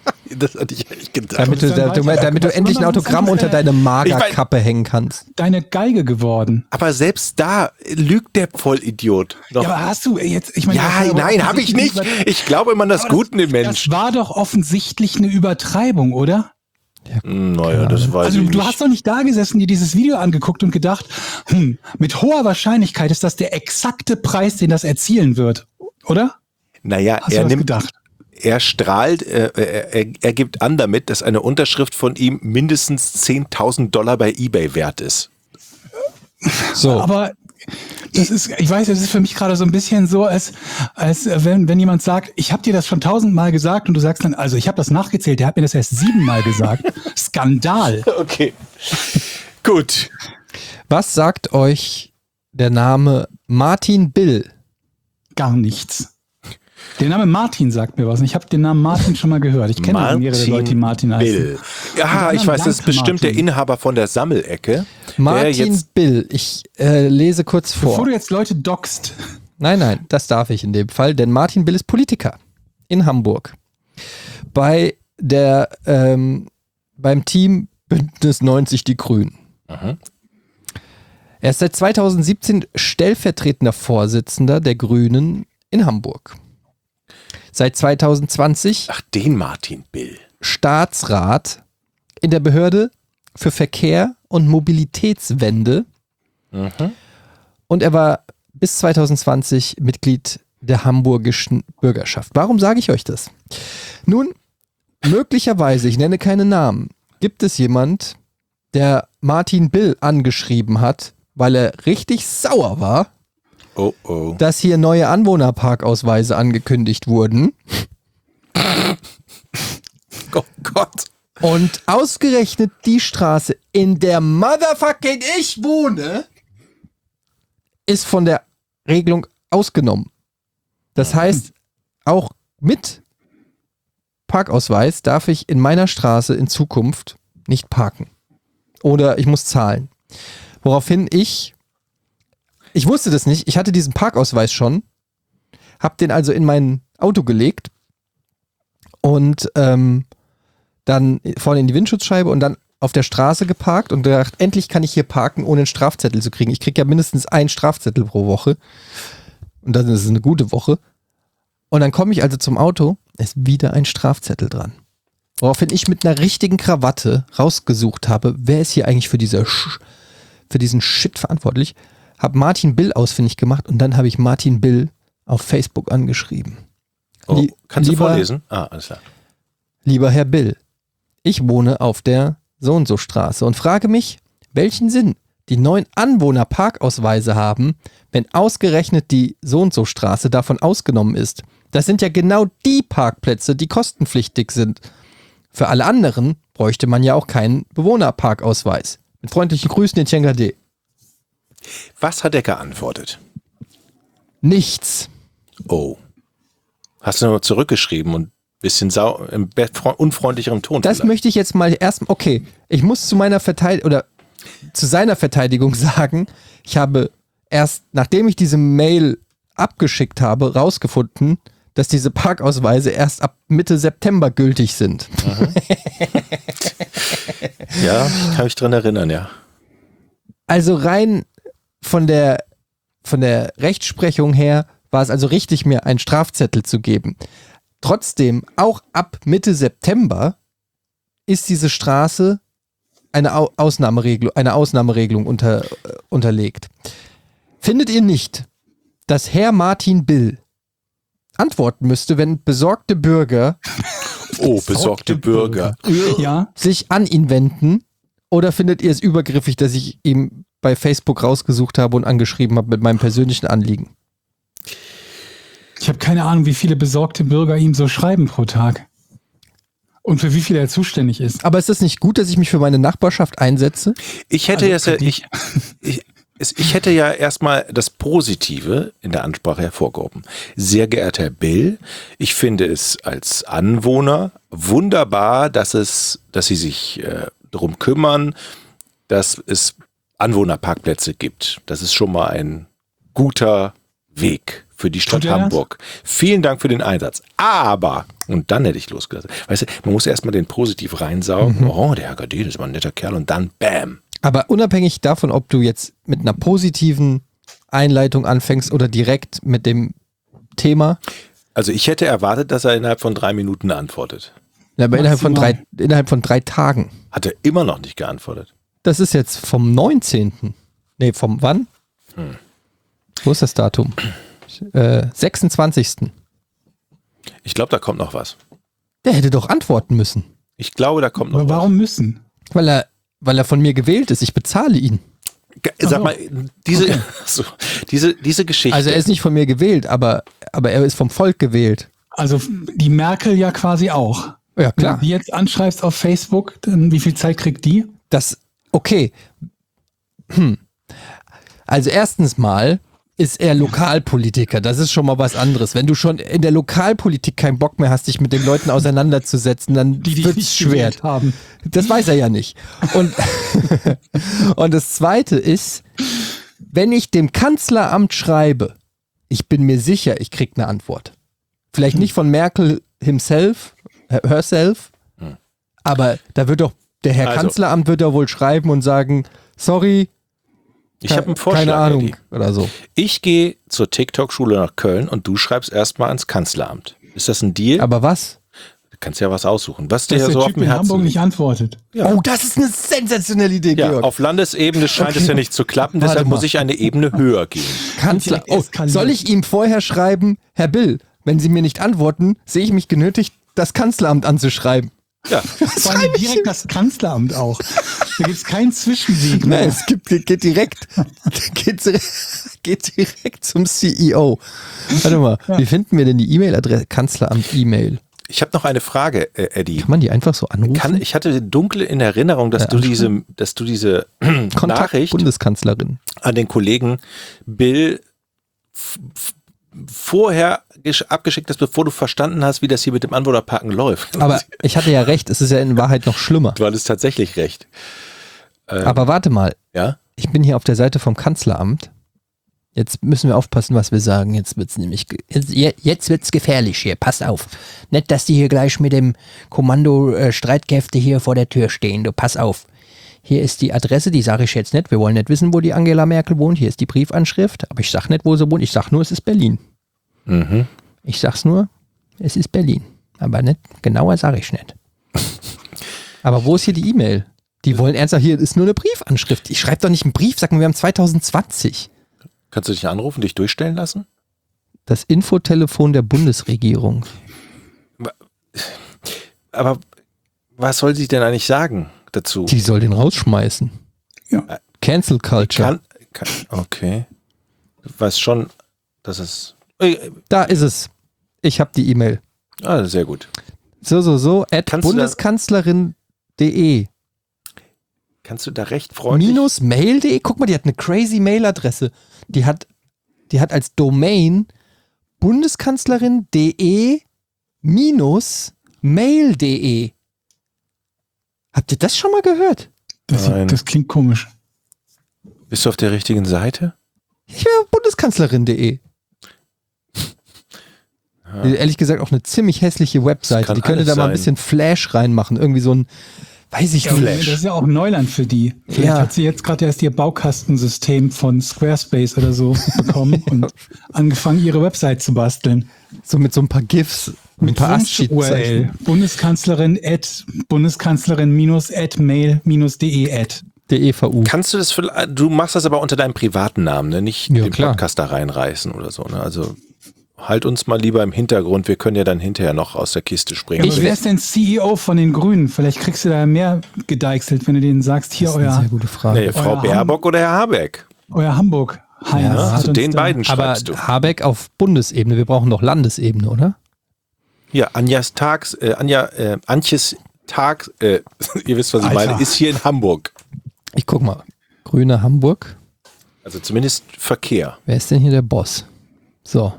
Das hatte ich echt gedacht. Damit du, dann da, du, weiter- damit du was endlich ein immer noch Autogramm ein unter deine Ich Magerkappe hängen kannst. Deine Geige geworden. Aber selbst da lügt der Vollidiot noch. Ja, aber hast du jetzt, ich meine, Ja, das war aber nein, habe ich nicht. offensichtlich über- Ich glaube immer an das Aber Gute im Das Menschen. war doch offensichtlich eine Übertreibung, oder? Naja, das weiß Also ich du nicht. hast doch nicht da gesessen, dir dieses Video angeguckt und gedacht, hm, mit hoher Wahrscheinlichkeit ist das der exakte Preis, den das erzielen wird, oder? Naja, Hast du er was nimmt, gedacht? er strahlt, äh, er, er, er gibt an damit, dass eine Unterschrift von ihm mindestens zehntausend Dollar bei eBay wert ist. So. Aber das ist, ich weiß, das ist für mich gerade so ein bisschen so, als, als wenn, wenn jemand sagt, ich habe dir das schon tausendmal gesagt und du sagst dann, also ich habe das nachgezählt, der hat mir das erst siebenmal gesagt. Skandal. Okay. Gut. Was sagt euch der Name Martin Bill? Gar nichts. Der Name Martin sagt mir was. Ich habe den Namen Martin schon mal gehört. Ich kenne mehrere Leute, die Martin heißen. Bill. Ja, Und ich dann weiß, das ist Blanke bestimmt der Martin. Inhaber von der Sammelecke. Der Martin jetzt, Bill. Ich äh, lese kurz vor. Bevor du jetzt Leute doxt. Nein, nein, das darf ich in dem Fall, denn Martin Bill ist Politiker in Hamburg. Bei der, ähm, beim Team Bündnis neunzig Die Grünen. Mhm. Er ist seit zweitausendsiebzehn stellvertretender Vorsitzender der Grünen in Hamburg. Seit zweitausendzwanzig ach, den Martin Bill. Staatsrat in der Behörde für Verkehr und Mobilitätswende. Mhm. Und er war bis zweitausendzwanzig Mitglied der hamburgischen Bürgerschaft. Warum sage ich euch das? Nun, möglicherweise, ich nenne keine Namen, gibt es jemand, der Martin Bill angeschrieben hat, weil er richtig sauer war, Oh, oh. dass hier neue Anwohnerparkausweise angekündigt wurden. Oh Gott. Und ausgerechnet die Straße, in der motherfucking ich wohne, ist von der Regelung ausgenommen. Das heißt, auch mit Parkausweis darf ich in meiner Straße in Zukunft nicht parken. Oder ich muss zahlen. Woraufhin ich, ich wusste das nicht, ich hatte diesen Parkausweis schon, hab den also in mein Auto gelegt und ähm, dann vorne in die Windschutzscheibe und dann auf der Straße geparkt und gedacht, endlich kann ich hier parken, ohne einen Strafzettel zu kriegen. Ich kriege ja mindestens einen Strafzettel pro Woche. Und dann ist es eine gute Woche. Und dann komme ich also zum Auto, ist wieder ein Strafzettel dran. Woraufhin ich mit einer richtigen Krawatte rausgesucht habe, wer ist hier eigentlich für, diese Sch- für diesen Shit verantwortlich, habe Martin Bill ausfindig gemacht und dann habe ich Martin Bill auf Facebook angeschrieben. Oh, Lie- kannst du lieber- vorlesen? Ah, alles klar. Lieber Herr Bill, ich wohne auf der So-und-so-Straße und frage mich, welchen Sinn die neuen Anwohner Parkausweise haben, wenn ausgerechnet die So-und-so-Straße davon ausgenommen ist. Das sind ja genau die Parkplätze, die kostenpflichtig sind. Für alle anderen bräuchte man ja auch keinen Bewohnerparkausweis. Mit freundlichen Grüßen in Tschengade. Was hat er geantwortet? Nichts. Oh. Hast du noch zurückgeschrieben und ein bisschen sau im be- fre- unfreundlicherem Ton? Das vielleicht? möchte ich jetzt mal erst, okay, ich muss zu meiner Verteidigung oder zu seiner Verteidigung sagen, ich habe erst, nachdem ich diese Mail abgeschickt habe, rausgefunden, dass diese Parkausweise erst ab Mitte September gültig sind. Ja, ich kann mich dran erinnern, ja. Also rein von der, von der Rechtsprechung her war es also richtig, mir einen Strafzettel zu geben. Trotzdem, auch ab Mitte September ist diese Straße eine Au- Ausnahmeregelung, eine Ausnahmeregelung unter, äh, unterlegt. Findet ihr nicht, dass Herr Martin Bill antworten müsste, wenn besorgte Bürger Oh, besorgte Bürger. Ja, sich an ihn wenden? Oder findet ihr es übergriffig, dass ich ihm bei Facebook rausgesucht habe und angeschrieben habe mit meinem persönlichen Anliegen? ich habe keine Ahnung, wie viele besorgte Bürger ihm so schreiben pro Tag. Und für wie viele er zuständig ist. Aber ist es nicht gut, dass ich mich für meine Nachbarschaft einsetze? Ich hätte Also jetzt ja, für dich. ich, ich, es- ich hätte ja erstmal das Positive in der Ansprache hervorgehoben. Sehr geehrter Herr Bill, ich finde es als Anwohner wunderbar, dass es, dass Sie sich äh, darum kümmern, dass es Anwohnerparkplätze gibt. Das ist schon mal ein guter Weg für die Stadt Tut er das? Hamburg. Vielen Dank für den Einsatz. Aber Und dann hätte ich losgelassen. Weißt du, man muss erstmal den positiv reinsaugen. Mhm. Oh, der Herr Gardin ist mal ein netter Kerl. Und dann bam. Aber unabhängig davon, ob du jetzt mit einer positiven Einleitung anfängst oder direkt mit dem Thema. Also ich hätte erwartet, dass er innerhalb von drei Minuten antwortet. Ja, aber innerhalb von, Maximal. drei, innerhalb von drei Tagen. Hat er immer noch nicht geantwortet. Das ist jetzt vom neunzehnten. Nee, vom wann? Hm. Wo ist das Datum? Äh, sechsundzwanzigsten. Ich glaube, da kommt noch was. Der hätte doch antworten müssen. Ich glaube, da kommt noch Aber warum müssen? Weil er, weil er von mir gewählt ist. Ich bezahle ihn. was. Ge- Sag so. mal, diese, so, diese, diese Geschichte. Also er ist nicht von mir gewählt, aber, aber er ist vom Volk gewählt. Also die Merkel ja quasi auch. Ja, Wenn klar. du die jetzt anschreibst auf Facebook, dann wie viel Zeit kriegt die? Das, okay. Hm. Also erstens mal ist er Lokalpolitiker. Das ist schon mal was anderes. Wenn du schon in der Lokalpolitik keinen Bock mehr hast, dich mit den Leuten auseinanderzusetzen, dann Die, die wird es nicht schwer. gewählt haben. Das weiß er ja nicht. Und, und das Zweite ist, wenn ich dem Kanzleramt schreibe, ich bin mir sicher, ich krieg eine Antwort. Vielleicht nicht von Merkel himself, herself, aber da wird doch, der Herr Also. Kanzleramt wird doch wohl schreiben und sagen, sorry, ich habe einen Vorschlag. keine Ahnung Eddie. oder so. Ich gehe zur TikTok-Schule nach Köln und du schreibst erstmal ans Kanzleramt. Ist das ein Deal? Aber was? Du kannst ja was aussuchen. Was dir Dass ja der so auf Typ dem in Herzen Hamburg liegt. nicht antwortet. Ja. Oh, das ist eine sensationelle Idee, Ja, Georg. auf Landesebene scheint Okay. es ja nicht zu klappen, Warte deshalb mal. muss ich eine Ebene höher gehen. Kanzler. direkt Oh, eskaliert. soll ich ihm vorher schreiben, Herr Bill, wenn Sie mir nicht antworten, sehe ich mich genötigt, das Kanzleramt anzuschreiben. Ja, Vor allem direkt das Kanzleramt auch. Da gibt es keinen Zwischenweg. Nein, mehr. es gibt, geht direkt, geht, geht direkt zum C E O. Warte mal, wie finden wir denn die E-Mail-Adresse? Kanzleramt E-Mail. ich habe noch eine Frage, äh, Eddie. Kann man die einfach so anrufen? Kann, ich hatte dunkel in Erinnerung, dass Ja, du diese, dass du diese Kontakt Nachricht Bundeskanzlerin. an den Kollegen Bill f- f- vorher gesch- abgeschickt hast, bevor du verstanden hast, wie das hier mit dem Anwohnerparken läuft. Aber ich hatte ja recht, es ist ja in Wahrheit noch schlimmer. du hattest tatsächlich recht. Aber warte mal, Ja? ich bin hier auf der Seite vom Kanzleramt. Jetzt müssen wir aufpassen, was wir sagen. Jetzt wird's nämlich, ge- jetzt, je- jetzt wird's gefährlich hier. Passt auf. Nicht, dass die hier gleich mit dem Kommando äh, Streitkräfte hier vor der Tür stehen. Du pass auf. Hier ist die Adresse, die sage ich jetzt nicht. Wir wollen nicht wissen, wo die Angela Merkel wohnt. Hier ist die Briefanschrift. Aber ich sag nicht, wo sie wohnt. Ich sag nur, es ist Berlin. Mhm. Ich sag's nur, es ist Berlin. Aber nicht, genauer sage ich nicht. Aber wo ist hier die E-Mail? Die wollen ernsthaft, hier ist nur eine Briefanschrift. Ich schreibe doch nicht einen Brief, sag mal, wir haben zwanzig zwanzig. Kannst du dich anrufen, dich durchstellen lassen? Das Infotelefon der Bundesregierung. Aber was soll sie denn eigentlich sagen dazu? Die soll den rausschmeißen. Ja. Cancel Culture. Kann, kann, okay. Du weißt schon, dass es. Äh, Da ist es. Ich habe die E-Mail. Ah, sehr gut. So, so, so, at Kannst du da- bundeskanzlerin punkt de. Kannst du da recht freundlich. Minus mail punkt de. Guck mal, die hat eine crazy Mailadresse. Die hat, die hat als Domain bundeskanzlerin punkt de minus mail punkt de. Habt ihr das schon mal gehört? Das, Nein. das klingt komisch. Bist du auf der richtigen Seite? Ja, bundeskanzlerin punkt de. Ehrlich gesagt auch eine ziemlich hässliche Das Webseite. kann Die könnte alles da mal ein sein. bisschen Flash reinmachen. Irgendwie so ein, weiß ich Ja, nicht. das ist ja auch Neuland für die. Vielleicht Ja. hat sie jetzt gerade erst ihr Baukastensystem von Squarespace oder so bekommen und angefangen, ihre Website zu basteln. So mit so ein paar GIFs, ein paar Wunsch-U R L. ASCII-Zeichen. Bundeskanzlerin at Bundeskanzlerin minus at mail minus de at. Der E V U. Kannst du das vielleicht, du machst das aber unter deinem privaten Namen, ne? Nicht Ja, den klar. Podcast da reinreißen oder so. Ne? Also halt uns mal lieber im Hintergrund, wir können ja dann hinterher noch aus der Kiste springen. Aber wer ist denn C E O von den Grünen? Vielleicht kriegst du da mehr gedeichselt, wenn du denen sagst, hier Das ist eine euer, sehr gute Frage. Nee, Frau Euer Baerbock oder Herr Habeck? euer Hamburg. Heinz Ja, hat Zu uns den da- beiden Aber schreibst du. Habeck auf Bundesebene, wir brauchen doch Landesebene, oder? Ja, Anjas Tags, äh, Anja, äh, Antjes Tag, äh, ihr wisst, was ich Alter. meine, ist hier in Hamburg. Ich guck mal. Grüne Hamburg. Also zumindest Verkehr. Wer ist denn hier der Boss? So.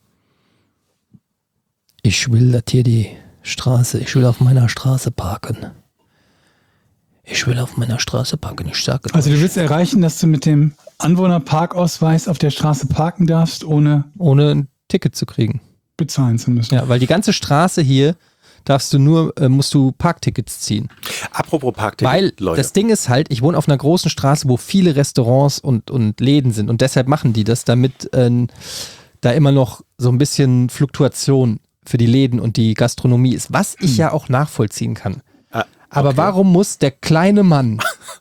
Ich will, dass hier die Straße, ich will auf meiner Straße parken. Ich will auf meiner Straße parken, ich sage Also euch. du willst erreichen, dass du mit dem Anwohnerparkausweis auf der Straße parken darfst, ohne... Ohne ein Ticket zu kriegen. bezahlen zu müssen. Ja, weil die ganze Straße hier darfst du nur, äh, musst du Parktickets ziehen. Apropos Parkticket, Weil Leute. das Ding ist halt, ich wohne auf einer großen Straße, wo viele Restaurants und, und Läden sind und deshalb machen die das, damit äh, da immer noch so ein bisschen Fluktuation für die Läden und die Gastronomie ist, was ich ja auch nachvollziehen kann. Ah, Aber okay. warum muss der kleine Mann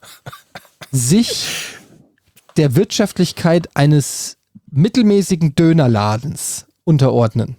sich der Wirtschaftlichkeit eines mittelmäßigen Dönerladens unterordnen?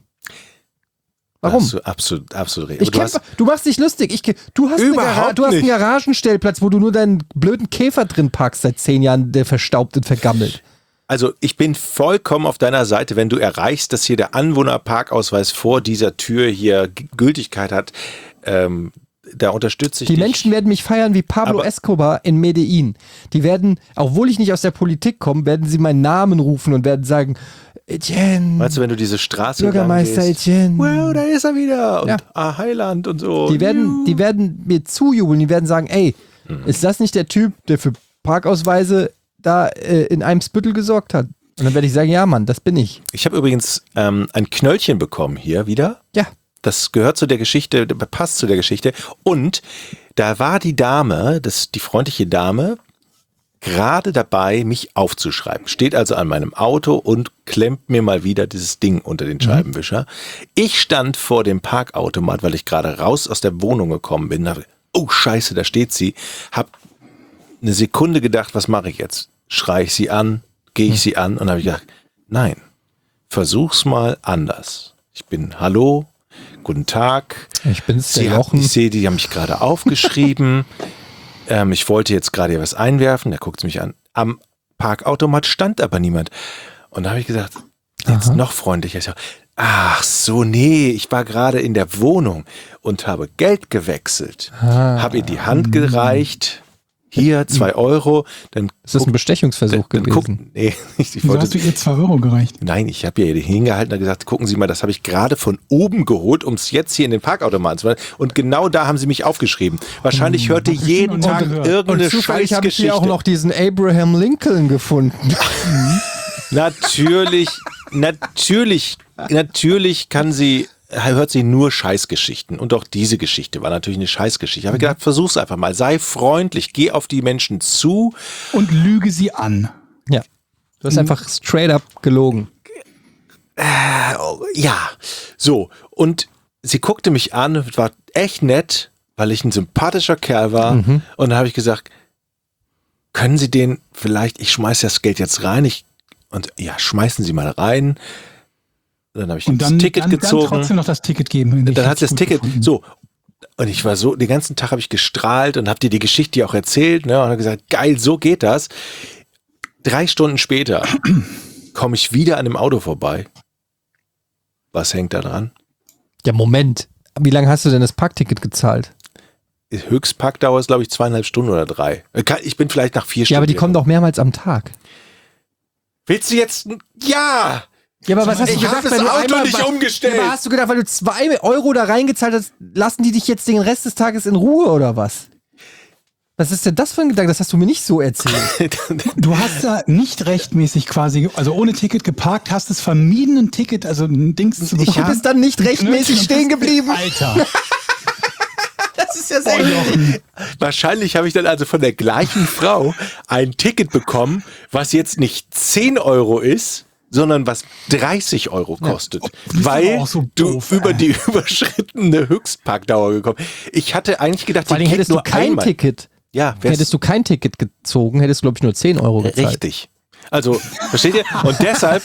Warum? Hast du absolut, absolut recht. Ich Aber du kenn, hast, du machst dich lustig. Ich, du hast, eine Überhaupt Gara- du hast einen nicht. Garagenstellplatz, wo du nur deinen blöden Käfer drin parkst seit zehn Jahren, der verstaubt und vergammelt. also ich bin vollkommen auf deiner Seite, wenn du erreichst, dass hier der Anwohnerparkausweis vor dieser Tür hier G- Gültigkeit hat. Ähm, da unterstütze ich Die dich. Menschen werden mich feiern wie Pablo Aber- Escobar in Medellin. Die werden, obwohl ich nicht aus der Politik komme, werden sie meinen Namen rufen und werden sagen, Etienne, Meinst du, wenn du diese Straße Bürgermeister lang gehst, Etienne. wow, da ist er wieder. Und Ja. ah, Heiland und so. Die werden, die werden mir zujubeln, die werden sagen, ey, Mhm. ist das nicht der Typ, der für Parkausweise da äh, in Eimsbüttel gesorgt hat? Und dann werde ich sagen, ja Mann, das bin ich. Ich habe übrigens ähm, ein Knöllchen bekommen hier wieder. Ja. Das gehört zu der Geschichte, passt zu der Geschichte. Und da war die Dame, das, die freundliche Dame, gerade dabei, mich aufzuschreiben. Steht also an meinem Auto und klemmt mir mal wieder dieses Ding unter den Scheibenwischer. Ich stand vor dem Parkautomat, weil ich gerade raus aus der Wohnung gekommen bin. Dachte, oh Scheiße, da steht sie. Hab eine Sekunde gedacht, was mache ich jetzt? Schreie ich sie an? Gehe ich sie an? Und habe ich gedacht, nein, versuch's mal anders. Ich bin, hallo, guten Tag. Ich bin's, Sie der hat, Jochen. ich sehe, die haben mich gerade aufgeschrieben. ähm, ich wollte jetzt gerade hier was einwerfen. Der guckt mich an. Am Parkautomat stand aber niemand. Und da habe ich gesagt, jetzt Aha. noch freundlicher. Ich so, ach so, nee, ich war gerade in der Wohnung und habe Geld gewechselt. Ah. Habe ihr die Hand gereicht. Hier, zwei Euro. Dann Das ist ein Bestechungsversuch dann gewesen. guckt, nee, ich, ich Wieso wollte, hast du ihr zwei Euro gereicht? nein, ich habe ihr hingehalten und gesagt, gucken Sie mal, das habe ich gerade von oben geholt, um es jetzt hier in den Parkautomaten zu machen. Und genau da haben sie mich aufgeschrieben. Wahrscheinlich hörte hab ich jeden noch nie Tag gehört. irgendeine Und zufällig habe ich Scheißgeschichte. hier auch noch diesen Abraham Lincoln gefunden. Natürlich, natürlich, natürlich kann sie, hört sie nur Scheißgeschichten. Und auch diese Geschichte war natürlich eine Scheißgeschichte. Ich habe gedacht, versuch's einfach mal. Sei freundlich, geh auf die Menschen zu. Und lüge sie an. Ja. Du hast einfach straight up gelogen. Ja, so. Und sie guckte mich an und war echt nett, weil ich ein sympathischer Kerl war. Mhm. Und dann habe ich gesagt, können Sie den vielleicht, ich schmeiß das Geld jetzt rein. Ich, und ja, schmeißen Sie mal rein. Dann habe ich Und das dann, Ticket dann, dann gezogen. trotzdem noch das Ticket geben. Und dann hat sie das Ticket, so, und ich war so, den ganzen Tag habe ich gestrahlt und habe dir die Geschichte auch erzählt, ne, und habe gesagt, geil, so geht das. Drei Stunden später komme ich wieder an dem Auto vorbei. Was hängt da dran? Ja, Moment. Wie lange hast du denn das Parkticket gezahlt? Höchstparkdauer ist, glaube ich, zweieinhalb Stunden oder drei. Ich bin vielleicht nach vier Stunden. Ja, aber die kommen doch mehrmals am Tag. Willst du jetzt, ja! Ja, aber was hast Ich du gedacht, hab das wenn du Auto einmal nicht wa- umgestellt. Ja, aber hast du gedacht, weil du zwei Euro da reingezahlt hast, lassen die dich jetzt den Rest des Tages in Ruhe oder was? Was ist denn das für ein Gedanke? Das hast du mir nicht so erzählt. Du hast da nicht rechtmäßig quasi, also ohne Ticket geparkt, hast es vermieden, ein Ticket, also ein Dings zu Ich bekommen. bist dann nicht rechtmäßig stehen geblieben. Alter. Das ist ja sehr Oh, Jochen. Wahrscheinlich habe ich dann also von der gleichen Frau ein Ticket bekommen, was jetzt nicht zehn Euro ist, sondern was dreißig Euro kostet, bist weil aber auch so du doof, über ey. die überschrittene Höchstparkdauer gekommen. Ich hatte eigentlich gedacht, Vor allem die hättest geht du nur kein einmal. Ticket, Ja, wär's hättest du kein Ticket gezogen, hättest du, glaube ich, nur zehn Euro gezahlt. richtig. Also, versteht ihr? Und deshalb,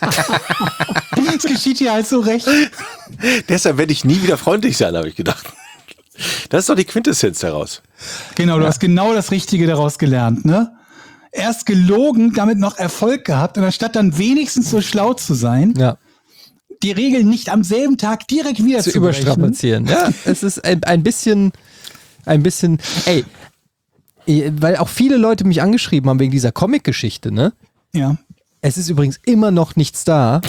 Das geschieht dir halt so recht. deshalb werde ich nie wieder freundlich sein, habe ich gedacht. Das ist doch die Quintessenz daraus. Genau, du hast genau das Richtige daraus gelernt, ne? Erst gelogen, damit noch Erfolg gehabt und anstatt dann wenigstens so schlau zu sein, Ja, die Regeln nicht am selben Tag direkt wieder zu zu brechen. überstrapazieren. Ja, es ist ein, ein bisschen, ein bisschen, ey, weil auch viele Leute mich angeschrieben haben wegen dieser Comic-Geschichte, ne? Ja. Es ist übrigens immer noch nichts da.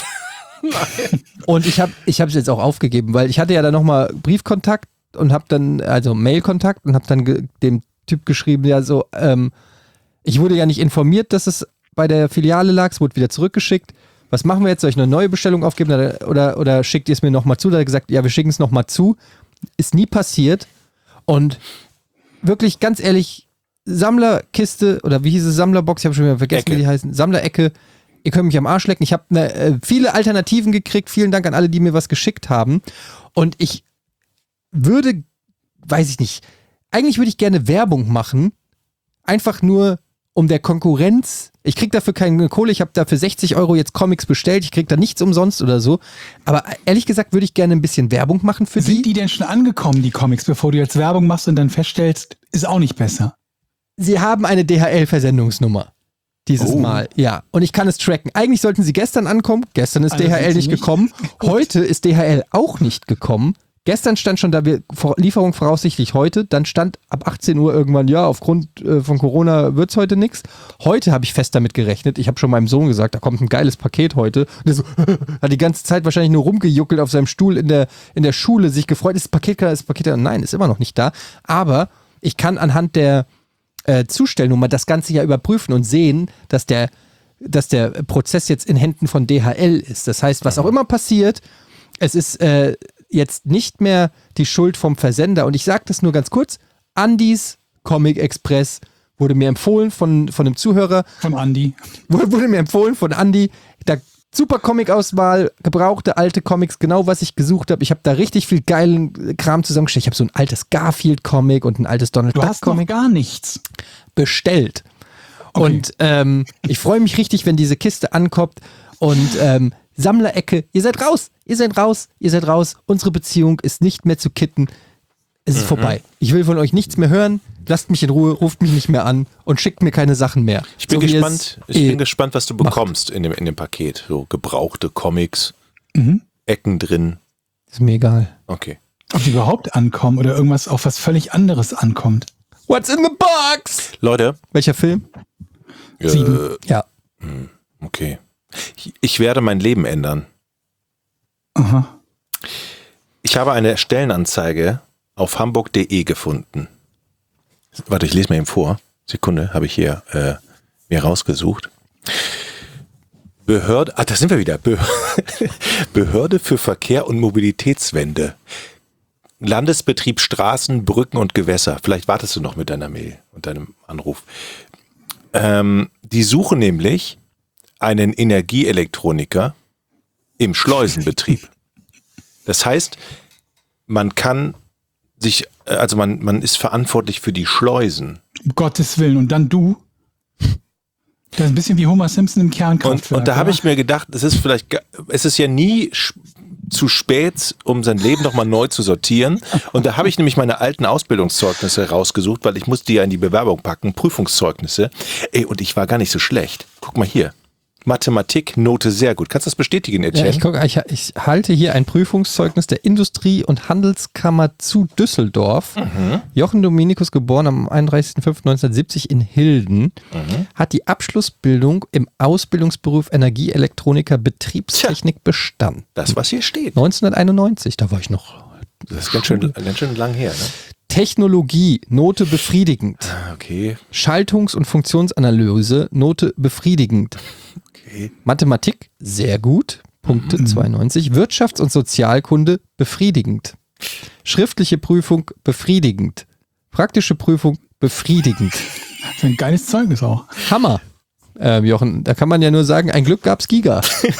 Und ich habe ich es jetzt auch aufgegeben, weil ich hatte ja dann nochmal Briefkontakt und habe dann, also Mailkontakt und habe dann ge- dem Typ geschrieben, ja so, ähm, ich wurde ja nicht informiert, dass es bei der Filiale lag, es wurde wieder zurückgeschickt, was machen wir jetzt? Soll ich eine neue Bestellung aufgeben oder, oder, oder schickt ihr es mir nochmal zu? Da hat er gesagt, ja, wir schicken es nochmal zu. Ist nie passiert. Und wirklich, ganz ehrlich, Sammlerkiste oder wie hieß es, Sammlerbox, ich habe schon wieder vergessen, Ecke. Wie die heißen, Sammlerecke. Ihr könnt mich am Arsch lecken. Ich habe ne, äh, viele Alternativen gekriegt. Vielen Dank an alle, die mir was geschickt haben. Und ich würde, weiß ich nicht, eigentlich würde ich gerne Werbung machen. Einfach nur um der Konkurrenz. Ich kriege dafür keine Kohle. Ich habe dafür sechzig Euro jetzt Comics bestellt. Ich kriege da nichts umsonst oder so. Aber ehrlich gesagt würde ich gerne ein bisschen Werbung machen für die. Sind die denn schon angekommen, die Comics, bevor du jetzt Werbung machst und dann feststellst, ist auch nicht besser? Sie haben eine D H L-Versendungsnummer. Dieses oh. Mal, ja. Und ich kann es tracken. Eigentlich sollten sie gestern ankommen. Gestern ist also D H L nicht, nicht gekommen. Heute ist D H L auch nicht gekommen. Gestern stand schon da, wir, Lieferung voraussichtlich heute. Dann stand ab achtzehn Uhr irgendwann, ja, aufgrund äh, von Corona wird es heute nichts. Heute habe ich fest damit gerechnet. Ich habe schon meinem Sohn gesagt, da kommt ein geiles Paket heute. Und der so, hat die ganze Zeit wahrscheinlich nur rumgejuckelt auf seinem Stuhl in der, in der Schule, sich gefreut, ist das Paket da, ist das Paket da? Nein, ist immer noch nicht da. Aber ich kann anhand der Äh, Zustellnummer das Ganze ja überprüfen und sehen, dass der, dass der Prozess jetzt in Händen von D H L ist. Das heißt, was auch immer passiert, es ist äh, jetzt nicht mehr die Schuld vom Versender. Und ich sage das nur ganz kurz, Andys Comic Express wurde mir empfohlen von, von einem Zuhörer. Von Andi. Wurde, wurde mir empfohlen von Andi. Da super Comic-Auswahl, gebrauchte alte Comics, genau was ich gesucht habe. Ich habe da richtig viel geilen Kram zusammengestellt. Ich habe so ein altes Garfield-Comic und ein altes Donald Duck-Comic. Du hast noch gar nichts bestellt. Okay. Und ähm, ich freue mich richtig, wenn diese Kiste ankommt. Und ähm, Sammlerecke, ihr seid raus, ihr seid raus, ihr seid raus. Unsere Beziehung ist nicht mehr zu kitten. Es ist mhm. vorbei. Ich will von euch nichts mehr hören. Lasst mich in Ruhe, ruft mich nicht mehr an und schickt mir keine Sachen mehr. Ich bin so gespannt, ich bin gespannt, was du bekommst in dem, in dem Paket. So gebrauchte Comics, mhm. Ecken drin. Ist mir egal. Okay. Ob die überhaupt ankommen oder irgendwas auf was völlig anderes ankommt. What's in the box? Leute. Welcher Film? Äh, Sieben. Ja. Okay. Ich werde mein Leben ändern. Aha. Ich habe eine Stellenanzeige auf hamburg punkt de gefunden. Warte, ich lese mal eben vor. Sekunde, habe ich hier äh, mir rausgesucht. Behörde, ah, da sind wir wieder. Be- Behörde für Verkehr und Mobilitätswende. Landesbetrieb Straßen, Brücken und Gewässer. Vielleicht wartest du noch mit deiner Mail und deinem Anruf. Ähm, die suchen nämlich einen Energieelektroniker im Schleusenbetrieb. Das heißt, man kann sich, also man, man ist verantwortlich für die Schleusen. Um Gottes Willen. Und dann du? Das ist ein bisschen wie Homer Simpson im Kernkraftwerk. Und, und da habe ich mir gedacht, es ist vielleicht, es ist ja nie zu spät, um sein Leben nochmal neu zu sortieren. Und da habe ich nämlich meine alten Ausbildungszeugnisse rausgesucht, weil ich musste die ja in die Bewerbung packen, Prüfungszeugnisse. Ey, und ich war gar nicht so schlecht. Guck mal hier. Mathematik, Note sehr gut. Kannst du das bestätigen, Etienne? Ja, ich, guck, ich, ich halte hier ein Prüfungszeugnis der Industrie- und Handelskammer zu Düsseldorf. Mhm. Jochen Dominikus, geboren am einunddreißigsten fünften neunzehnhundertsiebzig in Hilden, mhm. hat die Abschlussbildung im Ausbildungsberuf Energieelektroniker Betriebstechnik Tja, bestanden. Das, was hier steht. neunzehnhunderteinundneunzig, da war ich noch. Das ist ganz schön, ganz schön lang her, ne? Technologie, Note befriedigend. Okay. Schaltungs- und Funktionsanalyse, Note befriedigend. Okay. Mathematik, sehr gut, Punkte mhm. zweiundneunzig. Wirtschafts- und Sozialkunde, befriedigend. Schriftliche Prüfung, befriedigend. Praktische Prüfung, befriedigend. Das ist ein geiles Zeugnis auch. Hammer. Ähm, Jochen, da kann man ja nur sagen, ein Glück gab's Giga.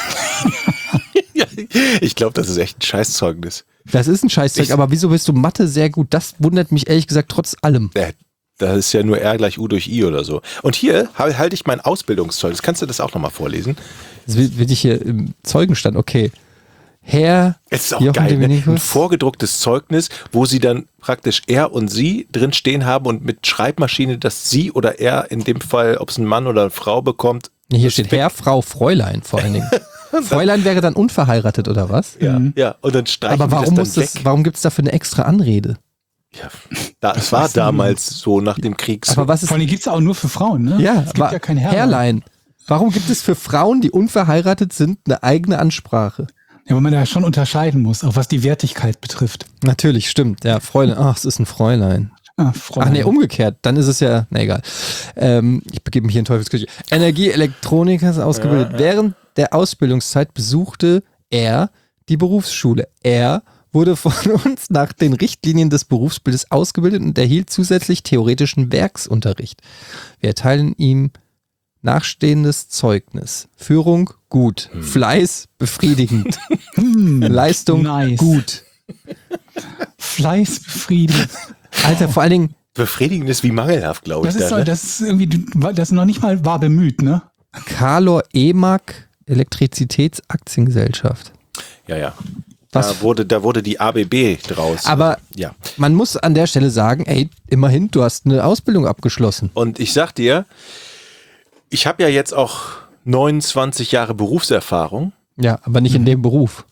Ja, ich glaube, das ist echt ein Scheißzeugnis. Das ist ein Scheißzeug, ich, aber wieso bist du Mathe sehr gut? Das wundert mich ehrlich gesagt trotz allem. Ja, das ist ja nur R gleich U durch I oder so. Und hier halte ich mein Ausbildungszeugnis. Kannst du das auch nochmal vorlesen? Das will, will ich hier im Zeugenstand, okay. Herr Es ist auch Jochen geil, ne? Dominikus. Ein vorgedrucktes Zeugnis, wo sie dann praktisch er und sie drin stehen haben und mit Schreibmaschine, dass sie oder er, in dem Fall, ob es ein Mann oder eine Frau bekommt. Hier steht Herr, Frau, Fräulein vor allen Dingen. Fräulein wäre dann unverheiratet oder was? Ja, mhm. ja. Und dann streichen Aber warum, das muss dann das, weg. warum gibt es dafür eine extra Anrede? Ja, das war damals so nach dem Krieg. Aber was ist, Vor allem gibt es auch nur für Frauen, ne? Ja, es gibt ja kein Herrlein. Herrlein. Warum gibt es für Frauen, die unverheiratet sind, eine eigene Ansprache? Ja, weil man da schon unterscheiden muss, auch was die Wertigkeit betrifft. Natürlich, stimmt. Ja, Fräulein. Ach, es ist ein Fräulein. Ah, Ach nee, umgekehrt. Dann ist es ja, na egal. Ähm, ich begebe mich hier in Teufelsküche. Energieelektroniker ist ausgebildet. Ja, ja. Während der Ausbildungszeit besuchte er die Berufsschule. Er wurde von uns nach den Richtlinien des Berufsbildes ausgebildet und erhielt zusätzlich theoretischen Werksunterricht. Wir erteilen ihm nachstehendes Zeugnis. Führung gut, hm. Fleiß befriedigend, hm. Leistung nice. gut. Fleiß befriedigend. Alter, vor allen Dingen befriedigend ist wie mangelhaft, glaube ich. Das ist, da, so, ne? das ist irgendwie, das noch nicht mal war bemüht, ne? Kalor E M A G Elektrizitätsaktiengesellschaft. Ja, ja. Was? Da wurde, da wurde die A B B draus. Aber ja. Man muss an der Stelle sagen, ey, immerhin, du hast eine Ausbildung abgeschlossen. Und ich sag dir, ich habe ja jetzt auch neunundzwanzig Jahre Berufserfahrung. Ja, aber nicht in dem Beruf.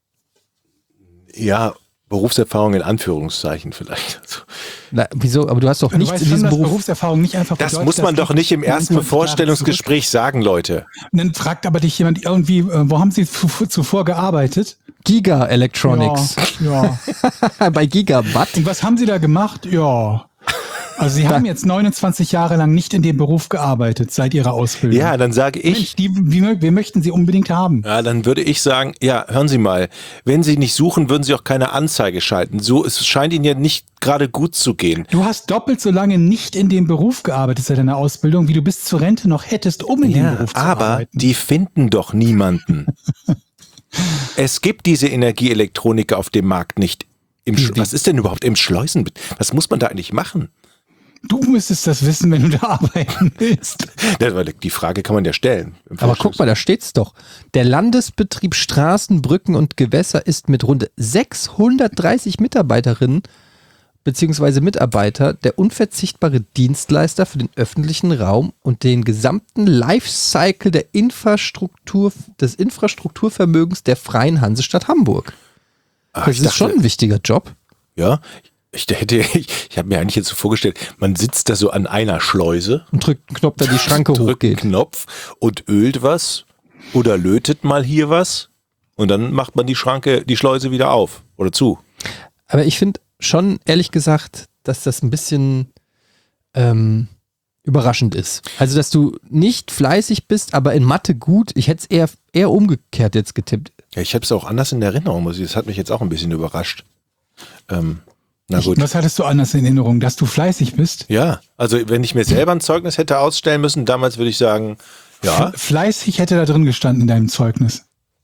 Ja, Berufserfahrung in Anführungszeichen vielleicht. Also, Na, wieso? Aber du hast doch Du nichts weißt in schon, diesem dass Beruf. Berufserfahrung nicht einfach das bedeutet, muss man dass doch nicht im ersten fünfundzwanzig Jahre Vorstellungsgespräch sagen, Leute. zurück- Dann fragt aber dich jemand irgendwie, äh, wo haben Sie zu- zuvor gearbeitet? Giga Electronics. Ja, ja. Bei Gigawatt. Und was haben Sie da gemacht? Ja. Also Sie haben jetzt neunundzwanzig Jahre lang nicht in dem Beruf gearbeitet seit Ihrer Ausbildung. Ja, dann sage ich, Mensch, die, wie, wir möchten Sie unbedingt haben. ja, dann würde ich sagen, ja, hören Sie mal, wenn Sie nicht suchen, würden Sie auch keine Anzeige schalten. So, es scheint Ihnen ja nicht gerade gut zu gehen. Du hast doppelt so lange nicht in dem Beruf gearbeitet seit deiner Ausbildung, wie du bis zur Rente noch hättest, um in dem Ja, Beruf zu aber arbeiten. die finden doch niemanden. Es gibt diese Energieelektroniker auf dem Markt nicht. Im Sch- Was ist denn überhaupt im Schleusen? Was muss man da eigentlich machen? Du müsstest das wissen, wenn du da arbeiten willst. Das war die Frage kann man ja stellen. Aber guck mal, da steht's doch. Der Landesbetrieb Straßen, Brücken und Gewässer ist mit rund sechshundertdreißig Mitarbeiterinnen bzw. Mitarbeiter der unverzichtbare Dienstleister für den öffentlichen Raum und den gesamten Lifecycle der Infrastruktur, des Infrastrukturvermögens der Freien Hansestadt Hamburg. Ach, Das ich ist dachte, schon ein wichtiger Job. Ja, ich hätte, ich, ich habe mir eigentlich jetzt so vorgestellt, man sitzt da so an einer Schleuse, Und drückt einen Knopf, da die Schranke drückt einen hochgeht. Knopf und ölt was oder lötet mal hier was und dann macht man die Schranke, die Schleuse wieder auf oder zu. Aber ich finde schon, ehrlich gesagt, dass das ein bisschen ähm, überraschend ist. Also, dass du nicht fleißig bist, aber in Mathe gut. Ich hätte es eher, eher umgekehrt jetzt getippt. Ja, ich habe es auch anders in Erinnerung, muss ich. Das hat mich jetzt auch ein bisschen überrascht. Ähm, na gut. Was hattest du anders in Erinnerung, dass du fleißig bist? Ja, also wenn ich mir selber ein Zeugnis hätte ausstellen müssen, damals würde ich sagen, ja, Fleißig hätte da drin gestanden in deinem Zeugnis.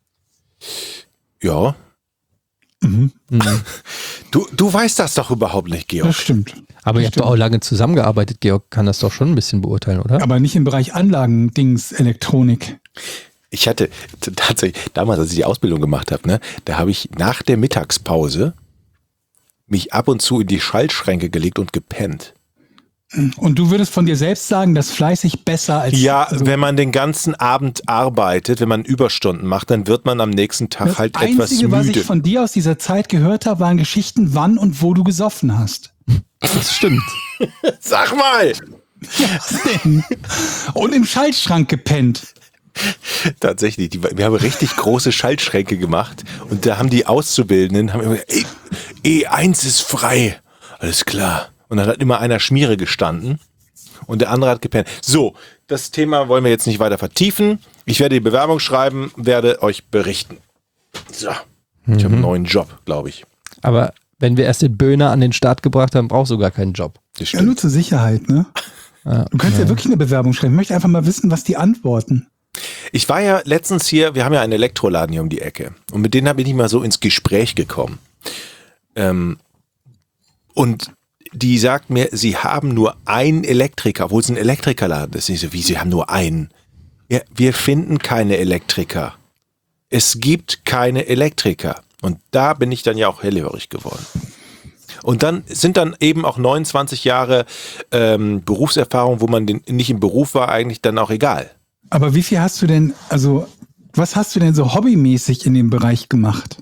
ja. Mhm. Du, du weißt das doch überhaupt nicht, Georg. Das stimmt. Aber ihr habt doch auch lange zusammengearbeitet. Georg kann das doch schon ein bisschen beurteilen, oder? Aber nicht im Bereich Anlagen-Dings, Elektronik. Ich hatte t- tatsächlich, damals, als ich die Ausbildung gemacht habe, ne, da habe ich nach der Mittagspause mich ab und zu in die Schaltschränke gelegt und gepennt. Und du würdest von dir selbst sagen, dass fleißig besser als... Ja, also wenn man den ganzen Abend arbeitet, wenn man Überstunden macht, dann wird man am nächsten Tag das halt Einzige, etwas was müde. ich von dir aus dieser Zeit gehört habe, waren Geschichten, wann und wo du gesoffen hast. Das stimmt. Sag mal! Was denn? Und im Schaltschrank gepennt. Tatsächlich, die, wir haben richtig große Schaltschränke gemacht und da haben die Auszubildenden haben immer gesagt, ey, E eins ist frei. Alles klar. Und dann hat immer einer Schmiere gestanden und der andere hat gepennt. So, das Thema wollen wir jetzt nicht weiter vertiefen. Ich werde die Bewerbung schreiben, werde euch berichten. So, ich habe einen neuen Job, glaube ich. Aber wenn wir erst den Böhner an den Start gebracht haben, brauchst du gar keinen Job. Das Ja, nur stimmt. zur Sicherheit, ne? Ja, Du kannst ja. wirklich eine Bewerbung schreiben. Ich möchte einfach mal wissen, was die antworten. Ich war ja letztens hier, wir haben ja einen Elektroladen hier um die Ecke und mit denen bin ich mal so ins Gespräch gekommen. Ähm, und die sagt mir, sie haben nur einen Elektriker, obwohl es ein Elektrikerladen ist. Ich so, wie, sie haben nur einen? Ja, wir finden keine Elektriker. Es gibt keine Elektriker. Und da bin ich dann ja auch hellhörig geworden. Und dann sind dann eben auch neunundzwanzig Jahre ähm, Berufserfahrung, wo man den, nicht im Beruf war, eigentlich dann auch egal. Aber wie viel hast du denn, also was hast du denn so hobbymäßig in dem Bereich gemacht?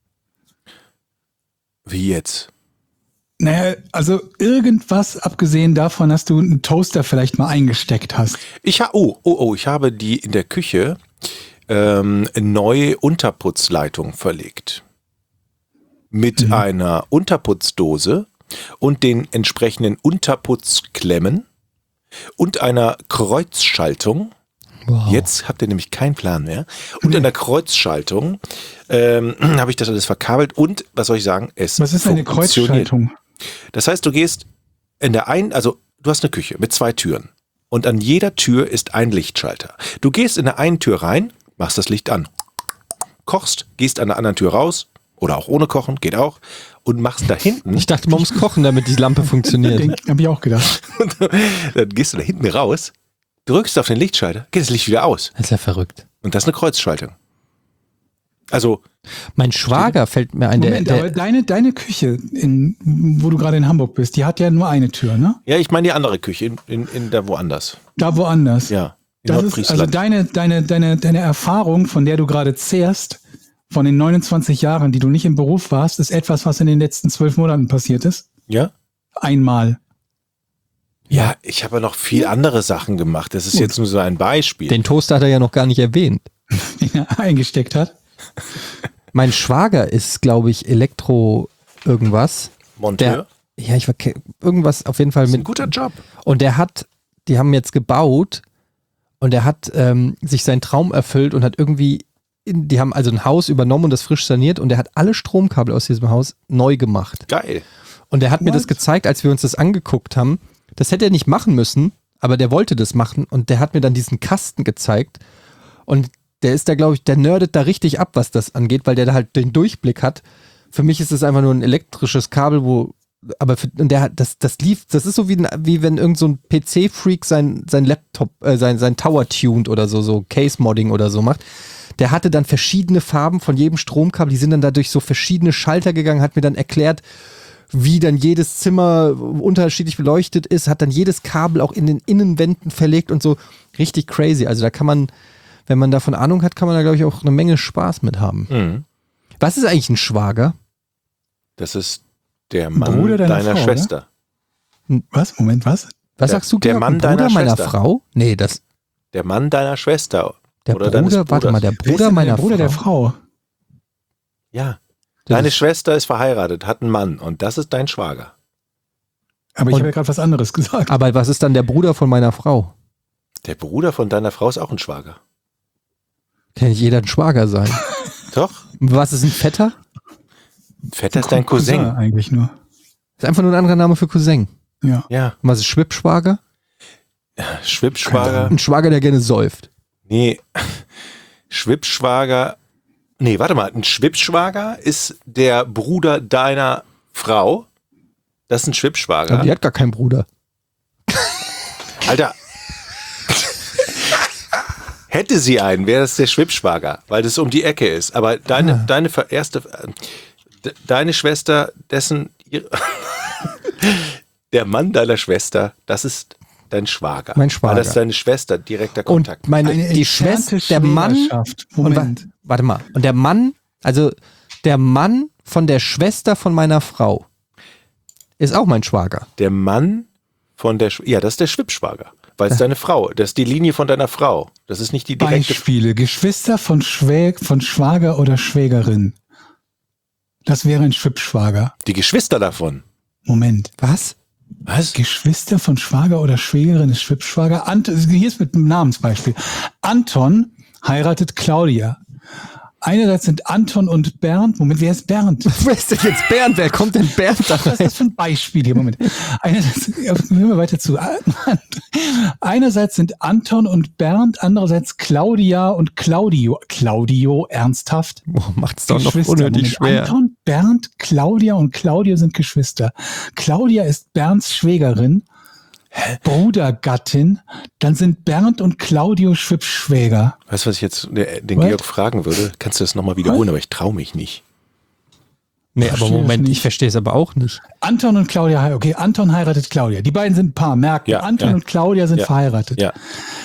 Wie jetzt? Naja, also irgendwas abgesehen davon, dass du einen Toaster vielleicht mal eingesteckt hast. Ich ha oh, oh, oh, ich habe die in der Küche ähm, neue Unterputzleitung verlegt. Mit Mhm. einer Unterputzdose und den entsprechenden Unterputzklemmen und einer Kreuzschaltung Wow. Jetzt habt ihr nämlich keinen Plan mehr. Und in der Kreuzschaltung ähm, habe ich das alles verkabelt und, was soll ich sagen, es Was ist eine funktioniert. Kreuzschaltung? Das heißt, du gehst in der einen, also du hast eine Küche mit zwei Türen und an jeder Tür ist ein Lichtschalter. Du gehst in der einen Tür rein, machst das Licht an, kochst, gehst an der anderen Tür raus oder auch ohne Kochen, geht auch, und machst da hinten, Ich dachte, man muss kochen, damit die Lampe funktioniert. Habe ich auch gedacht. dann gehst du da hinten raus, drückst auf den Lichtschalter, geht das Licht wieder aus. Das ist ja verrückt. Und das ist eine Kreuzschaltung. Also, Mein Schwager fällt mir ein, der, Moment, aber der deine, deine Küche, in, wo du gerade in Hamburg bist, die hat ja nur eine Tür, ne? ja, ich meine die andere Küche, in, in, in da woanders. Da woanders. Ja, in Das ist Nordfriesland. also deine, deine, deine, deine Erfahrung, von der du gerade zehrst, von den neunundzwanzig Jahren, die du nicht im Beruf warst, ist etwas, was in den letzten zwölf Monaten passiert ist. ja? Einmal. Ja, ich habe ja noch viel andere Sachen gemacht. Das ist Gut. jetzt nur so ein Beispiel. den Toaster hat er ja noch gar nicht erwähnt. Den er eingesteckt hat. Mein Schwager ist, glaube ich, Elektro irgendwas. Monteur. Der, ja, ich war ke- irgendwas auf jeden Fall Das ist ein mit. guter Job. Und der hat, die haben jetzt gebaut und der hat ähm, sich seinen Traum erfüllt und hat irgendwie, in, die haben also ein Haus übernommen und das frisch saniert und der hat alle Stromkabel aus diesem Haus neu gemacht. Geil. Und der hat mir What? das gezeigt, als wir uns das angeguckt haben. Das hätte er nicht machen müssen, aber der wollte das machen und der hat mir dann diesen Kasten gezeigt und der ist da, glaube ich, der nerdet da richtig ab, was das angeht, weil der da halt den Durchblick hat. Für mich ist es einfach nur ein elektrisches Kabel, wo, aber für, und der hat, das, das lief, das ist so wie, wie wenn irgend so ein P C-Freak sein, sein Laptop, äh, sein, sein Tower tuned oder so, so Case-Modding oder so macht. Der hatte dann verschiedene Farben von jedem Stromkabel, die sind dann da durch so verschiedene Schalter gegangen, hat mir dann erklärt, wie dann jedes Zimmer unterschiedlich beleuchtet ist, hat dann jedes Kabel auch in den Innenwänden verlegt und so. Richtig crazy. Also da kann man, wenn man davon Ahnung hat, kann man da, glaube ich, auch eine Menge Spaß mit haben. Mhm. Was ist eigentlich ein Schwager? Das ist der Mann Bruder deiner deiner Frau, Schwester. Was? Moment, was? Was Der- sagst du, der Georg? Mann Ein Bruder deiner meiner Schwester. Frau? Nee, das, Der Mann deiner Schwester. der Oder deines Bruder, warte Bruders. mal, der Wer ist Bruder denn meiner der Bruder Frau. der Frau. Ja. Das Deine ist- Schwester ist verheiratet, hat einen Mann und das ist dein Schwager. Aber ich Und- habe ja gerade was anderes gesagt. Aber was ist dann der Bruder von meiner Frau? Der Bruder von deiner Frau ist auch ein Schwager. Kann nicht jeder ein Schwager sein. Doch? Was ist ein Vetter? Vetter ist dein Cousin. Eigentlich nur. Ist einfach nur ein anderer Name für Cousin. Ja. Ja. Und was ist Schwippschwager? Schwippschwager. Ein Schwager, der gerne säuft. Nee. Schwippschwager. Nee, warte mal. Ein Schwippschwager ist der Bruder deiner Frau. Das ist ein Schwippschwager. Aber die hat gar keinen Bruder. Alter. Hätte sie einen, wäre das der Schwippschwager, weil das um die Ecke ist. Aber deine, Ah. deine ver- erste, äh, de- deine Schwester, dessen, ihre, der Mann deiner Schwester, das ist dein Schwager. Mein Schwager. Weil das ist deine Schwester, direkter Kontakt. Und meine, Eine die entfernte Schwester, der Mann, Schwägerschaft. und wa Moment. warte mal, und der Mann, also der Mann von der Schwester von meiner Frau ist auch mein Schwager. Der Mann von der, Sch ja, das ist der Schwippschwager, weil es deine Frau, das ist die Linie von deiner Frau. Das ist nicht die direkte. Beispiele. Geschwister von, Schwä von Schwager oder Schwägerin. Das wäre ein Schwippschwager. Die Geschwister davon. Moment. Was? Was? Geschwister von Schwager oder Schwägerin ist Schwippschwager. Ant hier ist mit einem Namensbeispiel. Anton heiratet Claudia. Einerseits sind Anton und Bernd. Moment, wer ist Bernd? Wer ist denn jetzt Bernd? Wer kommt denn Bernd da Was ist rein? das für ein Beispiel hier? Moment. Einerseits, ja, hören wir weiter zu. Einerseits sind Anton und Bernd, andererseits Claudia und Claudio. Claudio, ernsthaft? Boah, macht's doch noch Geschwister. unnötig Moment, schwer. Anton, Bernd, Claudia und Claudio sind Geschwister. Claudia ist Bernds Schwägerin, Brudergattin. Dann sind Bernd und Claudio Schwippschwäger. Weißt du, was ich jetzt der- den What? Georg fragen würde? Kannst du das nochmal wiederholen, aber ich traue mich nicht. Nee, aber Verstehe Moment, es ich nicht. verstehe es aber auch nicht. Anton und Claudia, hei- okay, Anton heiratet Claudia. Die beiden sind ein Paar, merkt Ja, ihr. Anton ja. und Claudia sind Ja. verheiratet. Ja.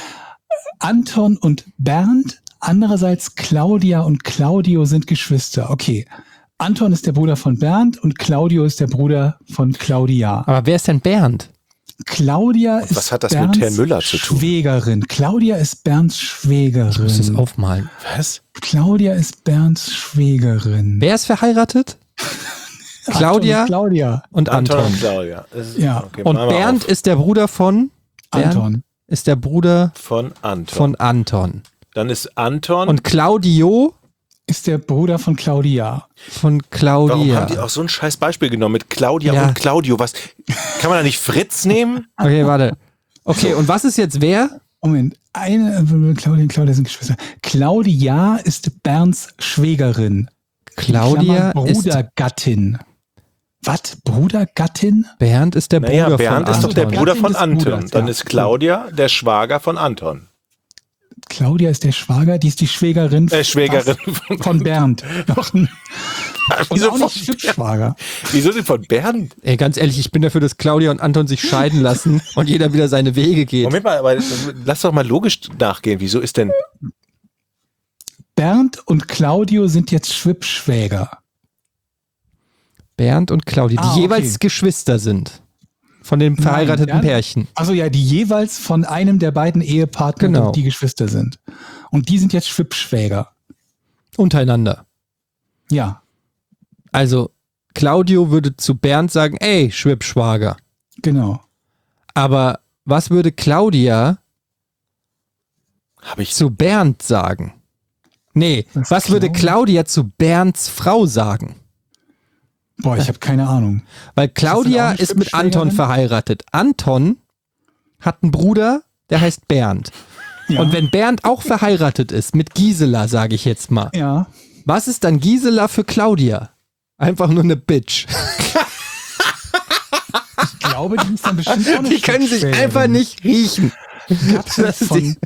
Anton und Bernd, andererseits Claudia und Claudio sind Geschwister. Okay. Anton ist der Bruder von Bernd und Claudio ist der Bruder von Claudia. Aber wer ist denn Bernd? Claudia ist was hat das mit Bernds Herrn Müller zu tun? Schwägerin. Claudia ist Bernds Ich muss das Schwägerin. aufmalen. Was? Claudia ist Bernds Schwägerin. Wer ist verheiratet? Anton Claudia und Claudia. und Anton Anton. und Claudia. Das ist- Ja. okay, Und machen wir Bernd auf. ist der Bruder von Bernd? Anton. ist der Bruder Von Anton. von Anton. Dann ist Anton. Und Claudio Ist der Bruder von Claudia. von Claudia. warum haben die auch so ein scheiß Beispiel genommen mit Claudia Ja. und Claudio? Was? Kann man da nicht Fritz nehmen? Okay, warte. Okay, und was ist jetzt wer? Moment, eine, äh, Claudia und Claudia sind Geschwister. Claudia ist Bernds Schwägerin. Claudia Klammer, ist Brudergattin. Was? Brudergattin? Bernd ist der Naja, Bruder Bernd von ist doch der Anton. Bruder von Gattin des Anton. Bruders, Dann ja. ist Claudia der Schwager von Anton. Claudia ist der Schwager, die ist die Schwägerin Äh, Schwägerin von, von Bernd. Doch, und Wieso auch von, nicht Schwibschwager. wieso sind von Bernd? Ey, ganz ehrlich, ich bin dafür, dass Claudia und Anton sich scheiden lassen und jeder wieder seine Wege geht. Moment mal, aber lass doch mal logisch nachgehen. Wieso ist denn. Bernd und Claudio sind jetzt Schwibschwäger. Bernd und Claudia, die Ah, okay. jeweils Geschwister sind. Von dem verheirateten Bernd- Pärchen. Also ja, die jeweils von einem der beiden Ehepartner Genau. die Geschwister sind. Und die sind jetzt Schwibschwäger. Untereinander. Ja, Also, Claudio würde zu Bernd sagen, ey, Schwibschwager. genau. Aber was würde Claudia Habe ich. zu Bernd sagen? Nee, was, Was würde Claudia- Claudia zu Bernds Frau sagen? Boah, ich habe keine Ahnung. Weil Claudia auch eine ist mit Anton Schwibschwägerin? verheiratet. Anton hat einen Bruder, der heißt Bernd. Ja. Und wenn Bernd auch verheiratet ist, mit Gisela, sage ich jetzt mal, Ja. was ist dann Gisela für Claudia? Einfach nur eine Bitch. Ich glaube, die ist dann bestimmt auch eine Die können sich Schwibschwägerin. einfach nicht riechen. Gattin Das ist von, die-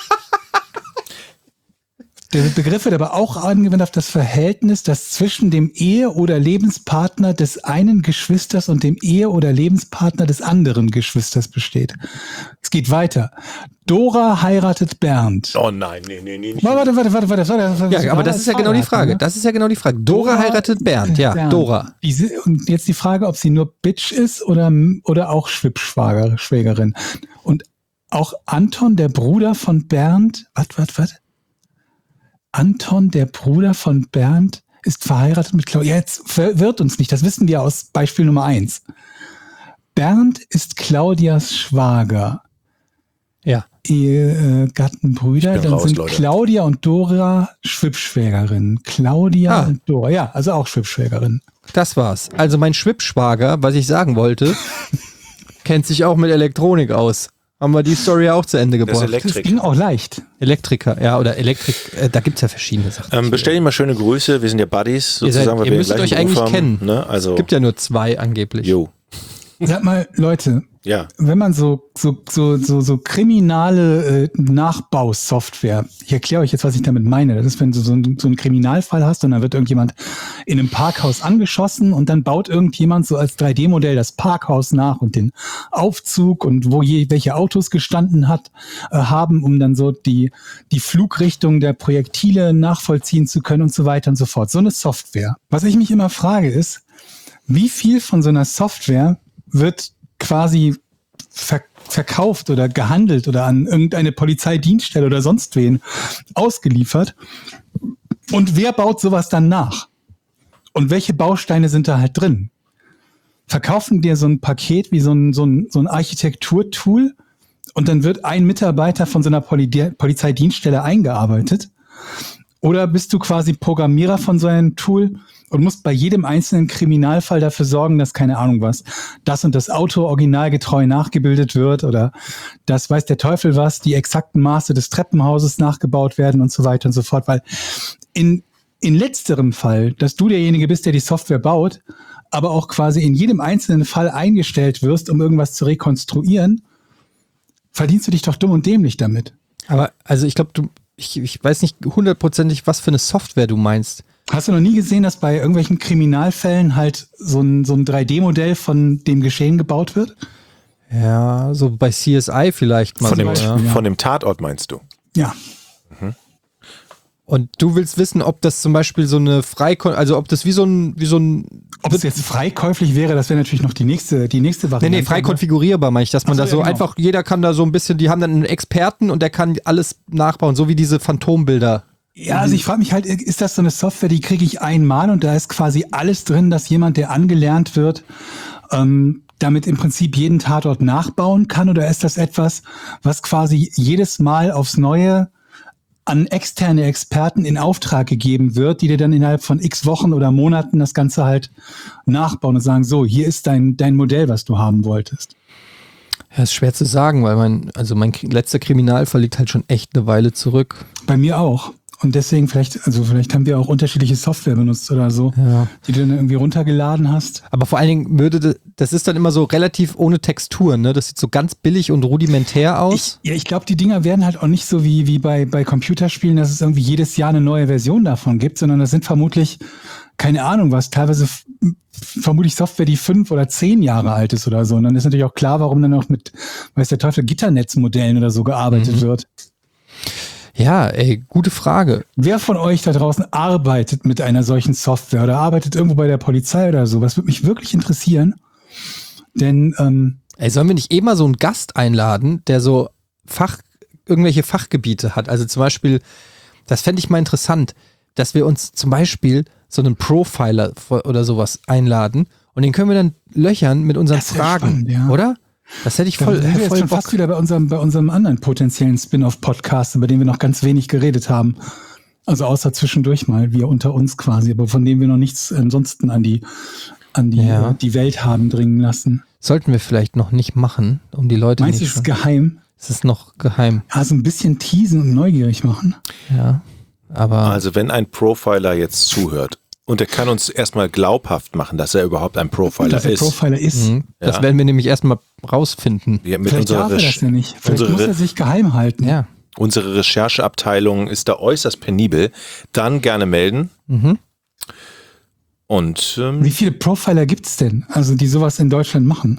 der Begriff wird aber auch angewendet auf das Verhältnis, das zwischen dem Ehe- oder Lebenspartner des einen Geschwisters und dem Ehe- oder Lebenspartner des anderen Geschwisters besteht. Es geht weiter. Dora heiratet Bernd. Oh nein, nee, nee, nee. Nicht. Warte, warte, warte, warte. warte, warte Ja, aber das ist ja genau die Frage. Das ist ja genau die Frage. Dora heiratet Bernd. Ja, Bernd. Dora. Diese, und jetzt die Frage, ob sie nur Bitch ist oder, oder auch Schwibschwager, Schwägerin. Und auch Anton, der Bruder von Bernd, was, was, was? Anton, der Bruder von Bernd, ist verheiratet mit Claudia. Ja, jetzt verwirrt uns nicht, das wissen wir aus Beispiel Nummer eins. Bernd ist Claudias Schwager. Ja. Ehegatten, Brüder, Ich bin dann raus, sind Leute. Claudia und Dora Schwibschwägerin. Claudia Ah. und Dora, ja, also auch Schwibschwägerin. Das war's. Also mein Schwibschwager, was ich sagen wollte, kennt sich auch mit Elektronik aus. Haben wir die Story auch zu Ende Das ist gebracht. Das Elektrik. ging auch leicht. Elektriker, ja, oder Elektrik, äh, da gibt's ja verschiedene Sachen. Ähm, bestell dir mal schöne Grüße. Wir sind ja Buddies, Ihr seid- sozusagen, weil ihr wir den müsstet gleichen euch eigentlich Beruf kennen. haben. Ne? Also, Es gibt ja nur zwei angeblich. jo. Sag mal, Leute, Ja. wenn man so, so, so, so, so kriminale äh, Nachbausoftware, ich erkläre euch jetzt, was ich damit meine. Das ist, wenn du so, ein, so einen Kriminalfall hast und dann wird irgendjemand in einem Parkhaus angeschossen und dann baut irgendjemand so als drei D Modell das Parkhaus nach und den Aufzug und wo je, welche Autos gestanden hat, äh, haben, um dann so die, die Flugrichtung der Projektile nachvollziehen zu können und so weiter und so fort. So eine Software. Was ich mich immer frage ist, wie viel von so einer Software wird quasi ver verkauft oder gehandelt oder an irgendeine Polizeidienststelle oder sonst wen ausgeliefert? Und wer baut sowas dann nach? Und welche Bausteine sind da halt drin? Verkaufen dir so ein Paket wie so ein, so ein, so ein Architekturtool und dann wird ein Mitarbeiter von so einer Poli Polizeidienststelle eingearbeitet? Oder bist du quasi Programmierer von so einem Tool und musst bei jedem einzelnen Kriminalfall dafür sorgen, dass, keine Ahnung was, das und das Auto originalgetreu nachgebildet wird oder das weiß der Teufel was, die exakten Maße des Treppenhauses nachgebaut werden und so weiter und so fort. Weil in, in letzterem Fall, dass du derjenige bist, der die Software baut, aber auch quasi in jedem einzelnen Fall eingestellt wirst, um irgendwas zu rekonstruieren, verdienst du dich doch dumm und dämlich damit. Aber also ich glaube, du, ich, ich weiß nicht hundertprozentig, was für eine Software du meinst. Hast du noch nie gesehen, dass bei irgendwelchen Kriminalfällen halt so ein, so ein drei D Modell von dem Geschehen gebaut wird? Ja, so bei C S I vielleicht mal Von so, dem, ja. ja. von dem Tatort meinst du? Ja. Und du willst wissen, ob das zum Beispiel so eine Freikon, also ob das wie so ein, wie so ein, Ob es jetzt freikäuflich wäre, das wäre natürlich noch die nächste, die nächste nee, Variante. nee, frei konfigurierbar meine ich, dass man Ach so, da so ja, genau. einfach, jeder kann da so ein bisschen, die haben dann einen Experten und der kann alles nachbauen, so wie diese Phantombilder. Ja, also ich frage mich halt, ist das so eine Software, die kriege ich einmal und da ist quasi alles drin, dass jemand, der angelernt wird, ähm, damit im Prinzip jeden Tatort nachbauen kann, oder ist das etwas, was quasi jedes Mal aufs Neue an externe Experten in Auftrag gegeben wird, die dir dann innerhalb von x Wochen oder Monaten das Ganze halt nachbauen und sagen, so, hier ist dein, dein Modell, was du haben wolltest? Ja, ist schwer zu sagen, weil mein, also mein letzter Kriminalfall liegt halt schon echt eine Weile zurück. Bei mir auch. Und deswegen vielleicht, also vielleicht haben wir auch unterschiedliche Software benutzt oder so, Ja. die du dann irgendwie runtergeladen hast. Aber vor allen Dingen würde, das- das ist dann immer so relativ ohne Textur, ne? Das sieht so ganz billig und rudimentär aus. Ich, ja, ich glaube, die Dinger werden halt auch nicht so wie, wie bei, bei Computerspielen, dass es irgendwie jedes Jahr eine neue Version davon gibt, sondern das sind vermutlich, keine Ahnung was, teilweise f- vermutlich Software, die fünf oder zehn Jahre alt ist oder so. Und dann ist natürlich auch klar, warum dann auch mit, weiß der Teufel, Gitternetzmodellen oder so gearbeitet Mhm. wird. Ja, ey, gute Frage. Wer von euch da draußen arbeitet mit einer solchen Software oder arbeitet irgendwo bei der Polizei oder so? Das würde mich wirklich interessieren. Denn ähm, Ey, sollen wir nicht eh mal so einen Gast einladen, der so Fach, irgendwelche Fachgebiete hat? Also zum Beispiel, das fände ich mal interessant, dass wir uns zum Beispiel so einen Profiler oder sowas einladen und den können wir dann löchern mit unseren Das wär Fragen, spannend, ja. oder? Das hätte ich da voll, sind wir hätte jetzt voll schon Bock. fast wieder bei unserem, bei unserem anderen potenziellen Spin-off-Podcast, über den wir noch ganz wenig geredet haben. Also außer zwischendurch mal, wir unter uns quasi, aber von dem wir noch nichts ansonsten an die, an die, Ja. äh, die Welt haben dringen lassen. Sollten wir vielleicht noch nicht machen, um die Leute Meinst du, nicht es ist schon, geheim? es ist noch geheim, Also ein bisschen teasen und neugierig machen. ja. Aber Also wenn ein Profiler jetzt zuhört und er kann uns erstmal glaubhaft machen, dass er überhaupt ein Profiler Dass er ist. Profiler ist. mhm, das Ja. werden wir nämlich erstmal rausfinden. Wir mit Vielleicht unserer, darf er das Recher- ja nicht. Vielleicht unsere, muss er sich geheim halten. Ja. unsere Rechercheabteilung ist da äußerst penibel. Dann gerne melden. Mhm. Und ähm, Wie viele Profiler gibt's denn, also die sowas in Deutschland machen?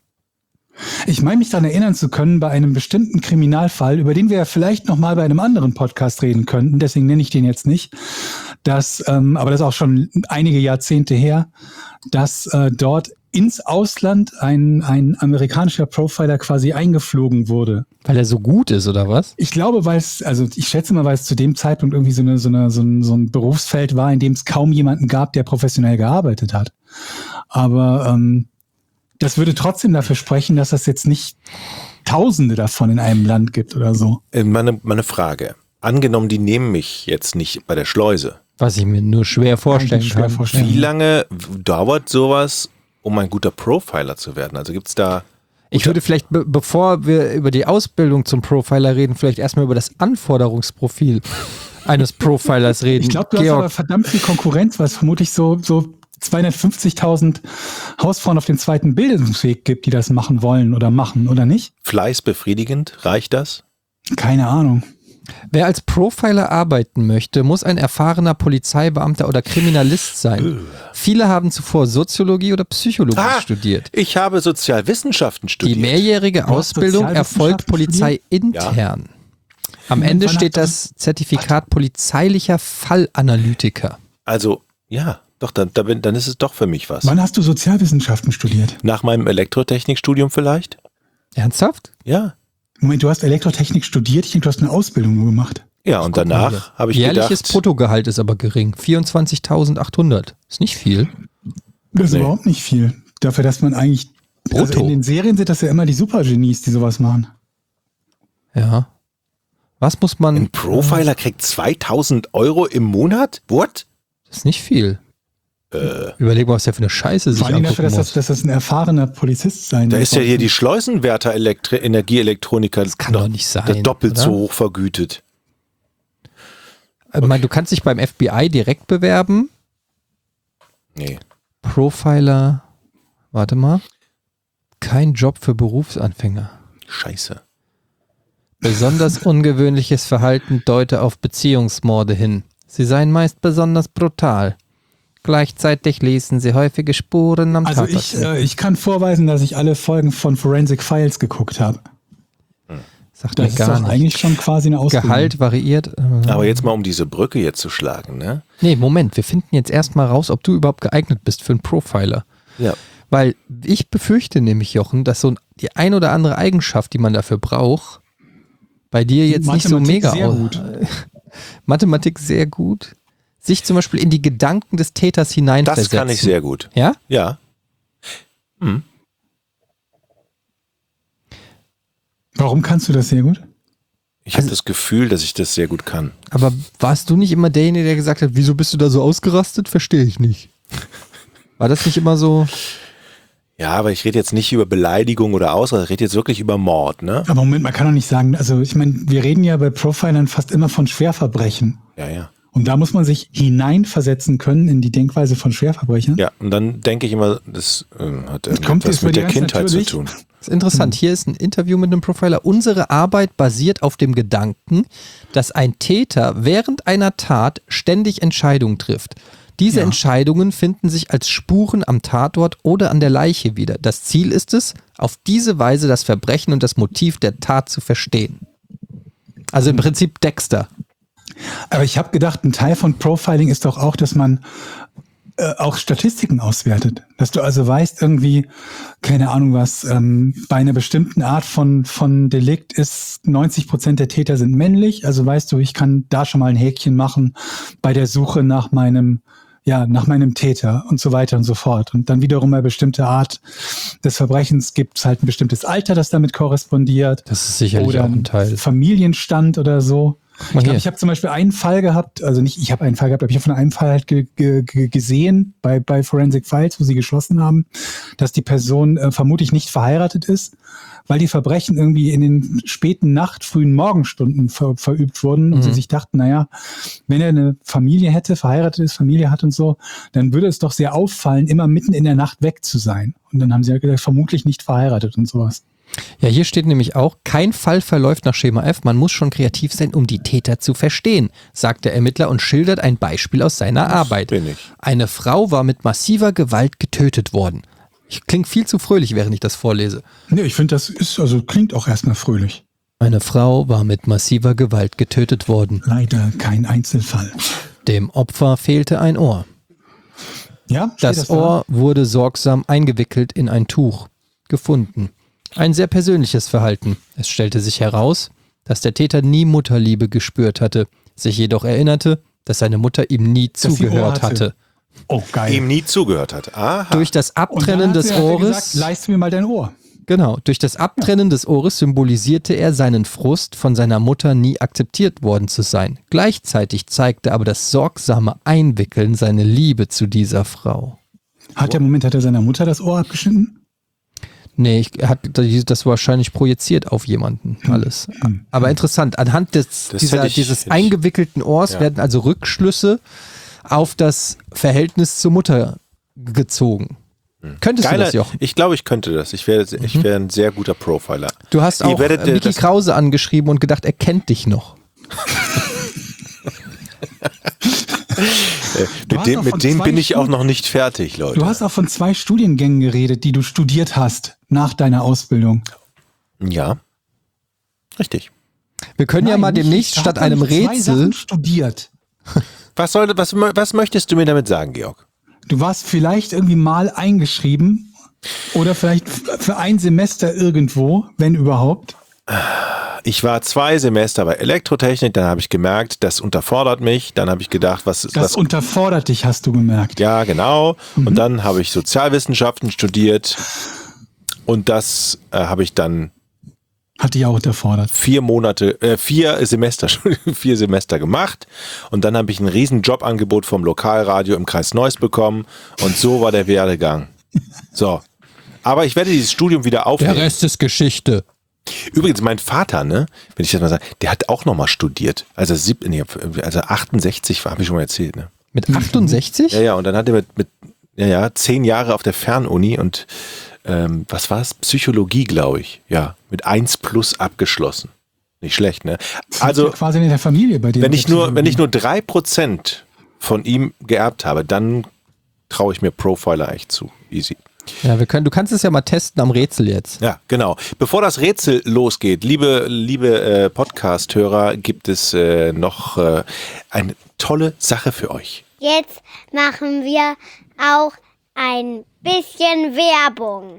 Ich meine mich daran erinnern zu können, bei einem bestimmten Kriminalfall, über den wir ja vielleicht noch mal bei einem anderen Podcast reden könnten, deswegen nenne ich den jetzt nicht, dass, ähm, aber das ist auch schon einige Jahrzehnte her, dass äh, dort ins Ausland ein, ein amerikanischer Profiler quasi eingeflogen wurde. Weil er so gut ist, oder was? Ich glaube, weil es, also ich schätze mal, weil es zu dem Zeitpunkt irgendwie so, eine, so, eine, so, ein, so ein Berufsfeld war, in dem es kaum jemanden gab, der professionell gearbeitet hat. Aber ähm, das würde trotzdem dafür sprechen, dass es jetzt nicht Tausende davon in einem Land gibt oder so. äh, meine, meine Frage. Angenommen, die nehmen mich jetzt nicht bei der Schleuse. Was ich mir nur schwer vorstellen Kann ich mir schwer kann. vorstellen. Wie lange w- dauert sowas, um ein guter Profiler zu werden? Also gibt es da... Ich würde vielleicht, be bevor wir über die Ausbildung zum Profiler reden, vielleicht erstmal über das Anforderungsprofil eines Profilers reden. Ich glaube, du hast Georg, aber verdammt viel Konkurrenz, weil es vermutlich so, so zweihundertfünfzigtausend Hausfrauen auf dem zweiten Bildungsweg gibt, die das machen wollen oder machen, oder nicht? Fleiß befriedigend? Reicht das? Keine Ahnung. wer als Profiler arbeiten möchte, muss ein erfahrener Polizeibeamter oder Kriminalist sein. Viele haben zuvor Soziologie oder Psychologie Ah, studiert. Ich habe Sozialwissenschaften Die studiert. mehrjährige Du hast Ausbildung erfolgt Sozialwissenschaften polizeiintern. Am Und Ende wann steht hast du- das Zertifikat polizeilicher Fallanalytiker. Also, ja, doch, dann, dann, bin- dann ist es doch für mich was. Wann hast du Sozialwissenschaften studiert? Nach meinem Elektrotechnikstudium vielleicht? Ernsthaft? Ja. Moment, du hast Elektrotechnik studiert? Ich denke, du hast eine Ausbildung nur gemacht. Ja, und Guck mal hier. danach habe ich Jährliches gedacht, Bruttogehalt ist aber gering. vierundzwanzigtausendachthundert. Ist nicht viel. Das ist Nee. überhaupt nicht viel. Dafür, dass man eigentlich... Also Brutto. in den Serien sind das ja immer die Supergenies, die sowas machen. Ja. Was muss man... ein Profiler kriegt zweitausend Euro im Monat? What? Das ist nicht viel. Äh, Überleg mal, was der für eine Scheiße sich Vor allem dafür, angucken dass muss. das, dass das ein erfahrener Polizist sein da muss. ist ja hier die Schleusenwärter Elektri Energieelektroniker Das kann doch nicht sein, doppelt oder? so hoch vergütet. Ich meine, du kannst dich beim F B I direkt bewerben. Nee. Profiler, warte mal. Kein Job für Berufsanfänger. Scheiße. Besonders ungewöhnliches Verhalten deute auf Beziehungsmorde hin. Sie seien meist besonders brutal. Gleichzeitig ließen sie häufige Spuren am Also Tatort. ich, äh, ich kann vorweisen, dass ich alle Folgen von Forensic Files geguckt habe. Sagt Das mir ist gar doch nicht. eigentlich schon quasi eine Ausbildung. Gehalt variiert. Äh, Aber jetzt mal um diese Brücke jetzt zu schlagen, ne? nee, Moment. Wir finden jetzt erstmal raus, ob du überhaupt geeignet bist für einen Profiler. Ja. Weil ich befürchte nämlich, Jochen, dass so ein- die ein oder andere Eigenschaft, die man dafür braucht, bei dir jetzt nicht so Mathematik mega sehr aus- gut. Mathematik sehr gut. Sich zum Beispiel in die Gedanken des Täters Das hineinversetzen. kann ich sehr gut. Ja? Ja. Warum kannst du das sehr gut? Ich habe das Gefühl, dass ich das sehr gut kann. Aber warst du nicht immer derjenige, der gesagt hat, wieso bist du da so ausgerastet? Verstehe ich nicht. War das nicht immer so? Ja, aber ich rede jetzt nicht über Beleidigung oder Ausrede, ich rede jetzt wirklich über Mord, ne? Aber Moment, man kann doch nicht sagen, also ich meine, wir reden ja bei Profilern fast immer von Schwerverbrechen. Ja, ja. Und da muss man sich hineinversetzen können in die Denkweise von Schwerverbrechern. Ja, und dann denke ich immer, das äh, hat kommt etwas jetzt bei mit dir der ganz Kindheit natürlich. zu tun. Das ist interessant. Hier ist ein Interview mit einem Profiler. Unsere Arbeit basiert auf dem Gedanken, dass ein Täter während einer Tat ständig Entscheidungen trifft. Diese Ja. Entscheidungen finden sich als Spuren am Tatort oder an der Leiche wieder. Das Ziel ist es, auf diese Weise das Verbrechen und das Motiv der Tat zu verstehen. Also im Prinzip Dexter. Aber ich habe gedacht, ein Teil von Profiling ist doch auch, dass man äh, auch Statistiken auswertet. Dass du also weißt, irgendwie, keine Ahnung was, ähm, bei einer bestimmten Art von, von Delikt ist neunzig Prozent der Täter sind männlich. Also weißt du, ich kann da schon mal ein Häkchen machen bei der Suche nach meinem, ja, nach meinem Täter und so weiter und so fort. Und dann wiederum bei bestimmter Art des Verbrechens gibt es halt ein bestimmtes Alter, das damit korrespondiert. Das ist sicherlich Oder auch ein Teil. Familienstand oder so. Mal Ich glaube, hier. ich habe zum Beispiel einen Fall gehabt, also nicht, ich habe einen Fall gehabt, aber ich habe von einem Fall halt ge, ge, ge, gesehen bei, bei Forensic Files, wo sie geschlossen haben, dass die Person äh, vermutlich nicht verheiratet ist, weil die Verbrechen irgendwie in den späten Nacht-, frühen Morgenstunden ver, verübt wurden und Mhm. sie sich dachten, naja, wenn er eine Familie hätte, verheiratet ist, Familie hat und so, dann würde es doch sehr auffallen, immer mitten in der Nacht weg zu sein. Und dann haben sie halt gesagt, vermutlich nicht verheiratet und sowas. Ja, hier steht nämlich auch, kein Fall verläuft nach Schema F, man muss schon kreativ sein, um die Täter zu verstehen, sagt der Ermittler und schildert ein Beispiel aus seiner Arbeit. bin ich. Eine Frau war mit massiver Gewalt getötet worden. Ich klinge viel zu fröhlich, während ich das vorlese. Nee, ich finde, das ist, also klingt auch erstmal fröhlich. Eine Frau war mit massiver Gewalt getötet worden. Leider kein Einzelfall. Dem Opfer fehlte ein Ohr. Ja, steht Das da? Ohr wurde sorgsam eingewickelt in ein Tuch. Gefunden. Ein sehr persönliches Verhalten. Es stellte sich heraus, dass der Täter nie Mutterliebe gespürt hatte, sich jedoch erinnerte, dass seine Mutter ihm nie sie Ohr zugehört hatte. hatte. Oh, geil. Ihm nie zugehört hat. Aha. Durch das Und dann Abtrennen hat des sie- hat er Ohres, gesagt, leist mir mal dein Ohr. genau, durch das Abtrennen des Ohres symbolisierte er seinen Frust, von seiner Mutter nie akzeptiert worden zu sein. Gleichzeitig zeigte aber das sorgsame Einwickeln seine Liebe zu dieser Frau. Hat der Moment, hat er seiner Mutter das Ohr abgeschnitten? Nee, ich, er hat das wahrscheinlich projiziert auf jemanden, alles. Hm. Aber interessant, anhand des, Das dieser, hätte ich- dieses hätte ich- eingewickelten Ohrs Ja. werden also Rückschlüsse auf das Verhältnis zur Mutter gezogen. Könntest Geiler, du das, Jochen? ich glaube, ich könnte das. Ich wäre ich Mhm. wär ein sehr guter Profiler. Du hast Ihr auch werdet, äh, äh, Mickey das- Krause angeschrieben und gedacht, er kennt dich noch. Äh, Du mit hast dem, doch von mit dem zwei bin ich auch Stunden- noch nicht fertig, Leute. Du hast auch von zwei Studiengängen geredet, die du studiert hast nach deiner Ausbildung. Ja. Richtig. Wir können ja Nein, mal nicht- demnächst da statt hat man einem nicht zwei Rätsel, Sachen studiert. Was, soll, was, was möchtest du mir damit sagen, Georg? Du warst vielleicht irgendwie mal eingeschrieben oder vielleicht f- für ein Semester irgendwo, wenn überhaupt. Ich war zwei Semester bei Elektrotechnik, dann habe ich gemerkt, das unterfordert mich. Dann habe ich gedacht, was ist Das was? unterfordert dich, hast du gemerkt. Ja, genau. Mhm. Und dann habe ich Sozialwissenschaften studiert und das äh, habe ich dann Hat dich auch unterfordert. vier Monate, äh, vier Semester, Entschuldigung, vier Semester gemacht und dann habe ich ein riesen Jobangebot vom Lokalradio im Kreis Neuss bekommen und so war der Werdegang. So. Aber ich werde dieses Studium wieder der aufnehmen. Rest ist Geschichte. Übrigens, mein Vater, ne, wenn ich das mal sage, der hat auch nochmal studiert. Also, sieb, nee, also achtundsechzig war, habe ich schon mal erzählt, ne? Mit achtundsechzig? Ja, ja, und dann hat er mit, mit ja, ja, zehn Jahre auf der Fernuni und ähm, was war es? Psychologie, glaube ich. Ja, mit eins plus abgeschlossen. Nicht schlecht, ne? Also Also, quasi in der Familie bei dir. wenn mit ich der nur, wenn ich Psychologie. nur drei Prozent von ihm geerbt habe, dann traue ich mir Profiler echt zu. Easy. Ja, wir können, du kannst es ja mal testen am Rätsel jetzt. Ja, genau. Bevor das Rätsel losgeht, liebe, liebe äh, Podcast-Hörer, gibt es äh, noch äh, eine tolle Sache für euch. Jetzt machen wir auch ein bisschen Werbung.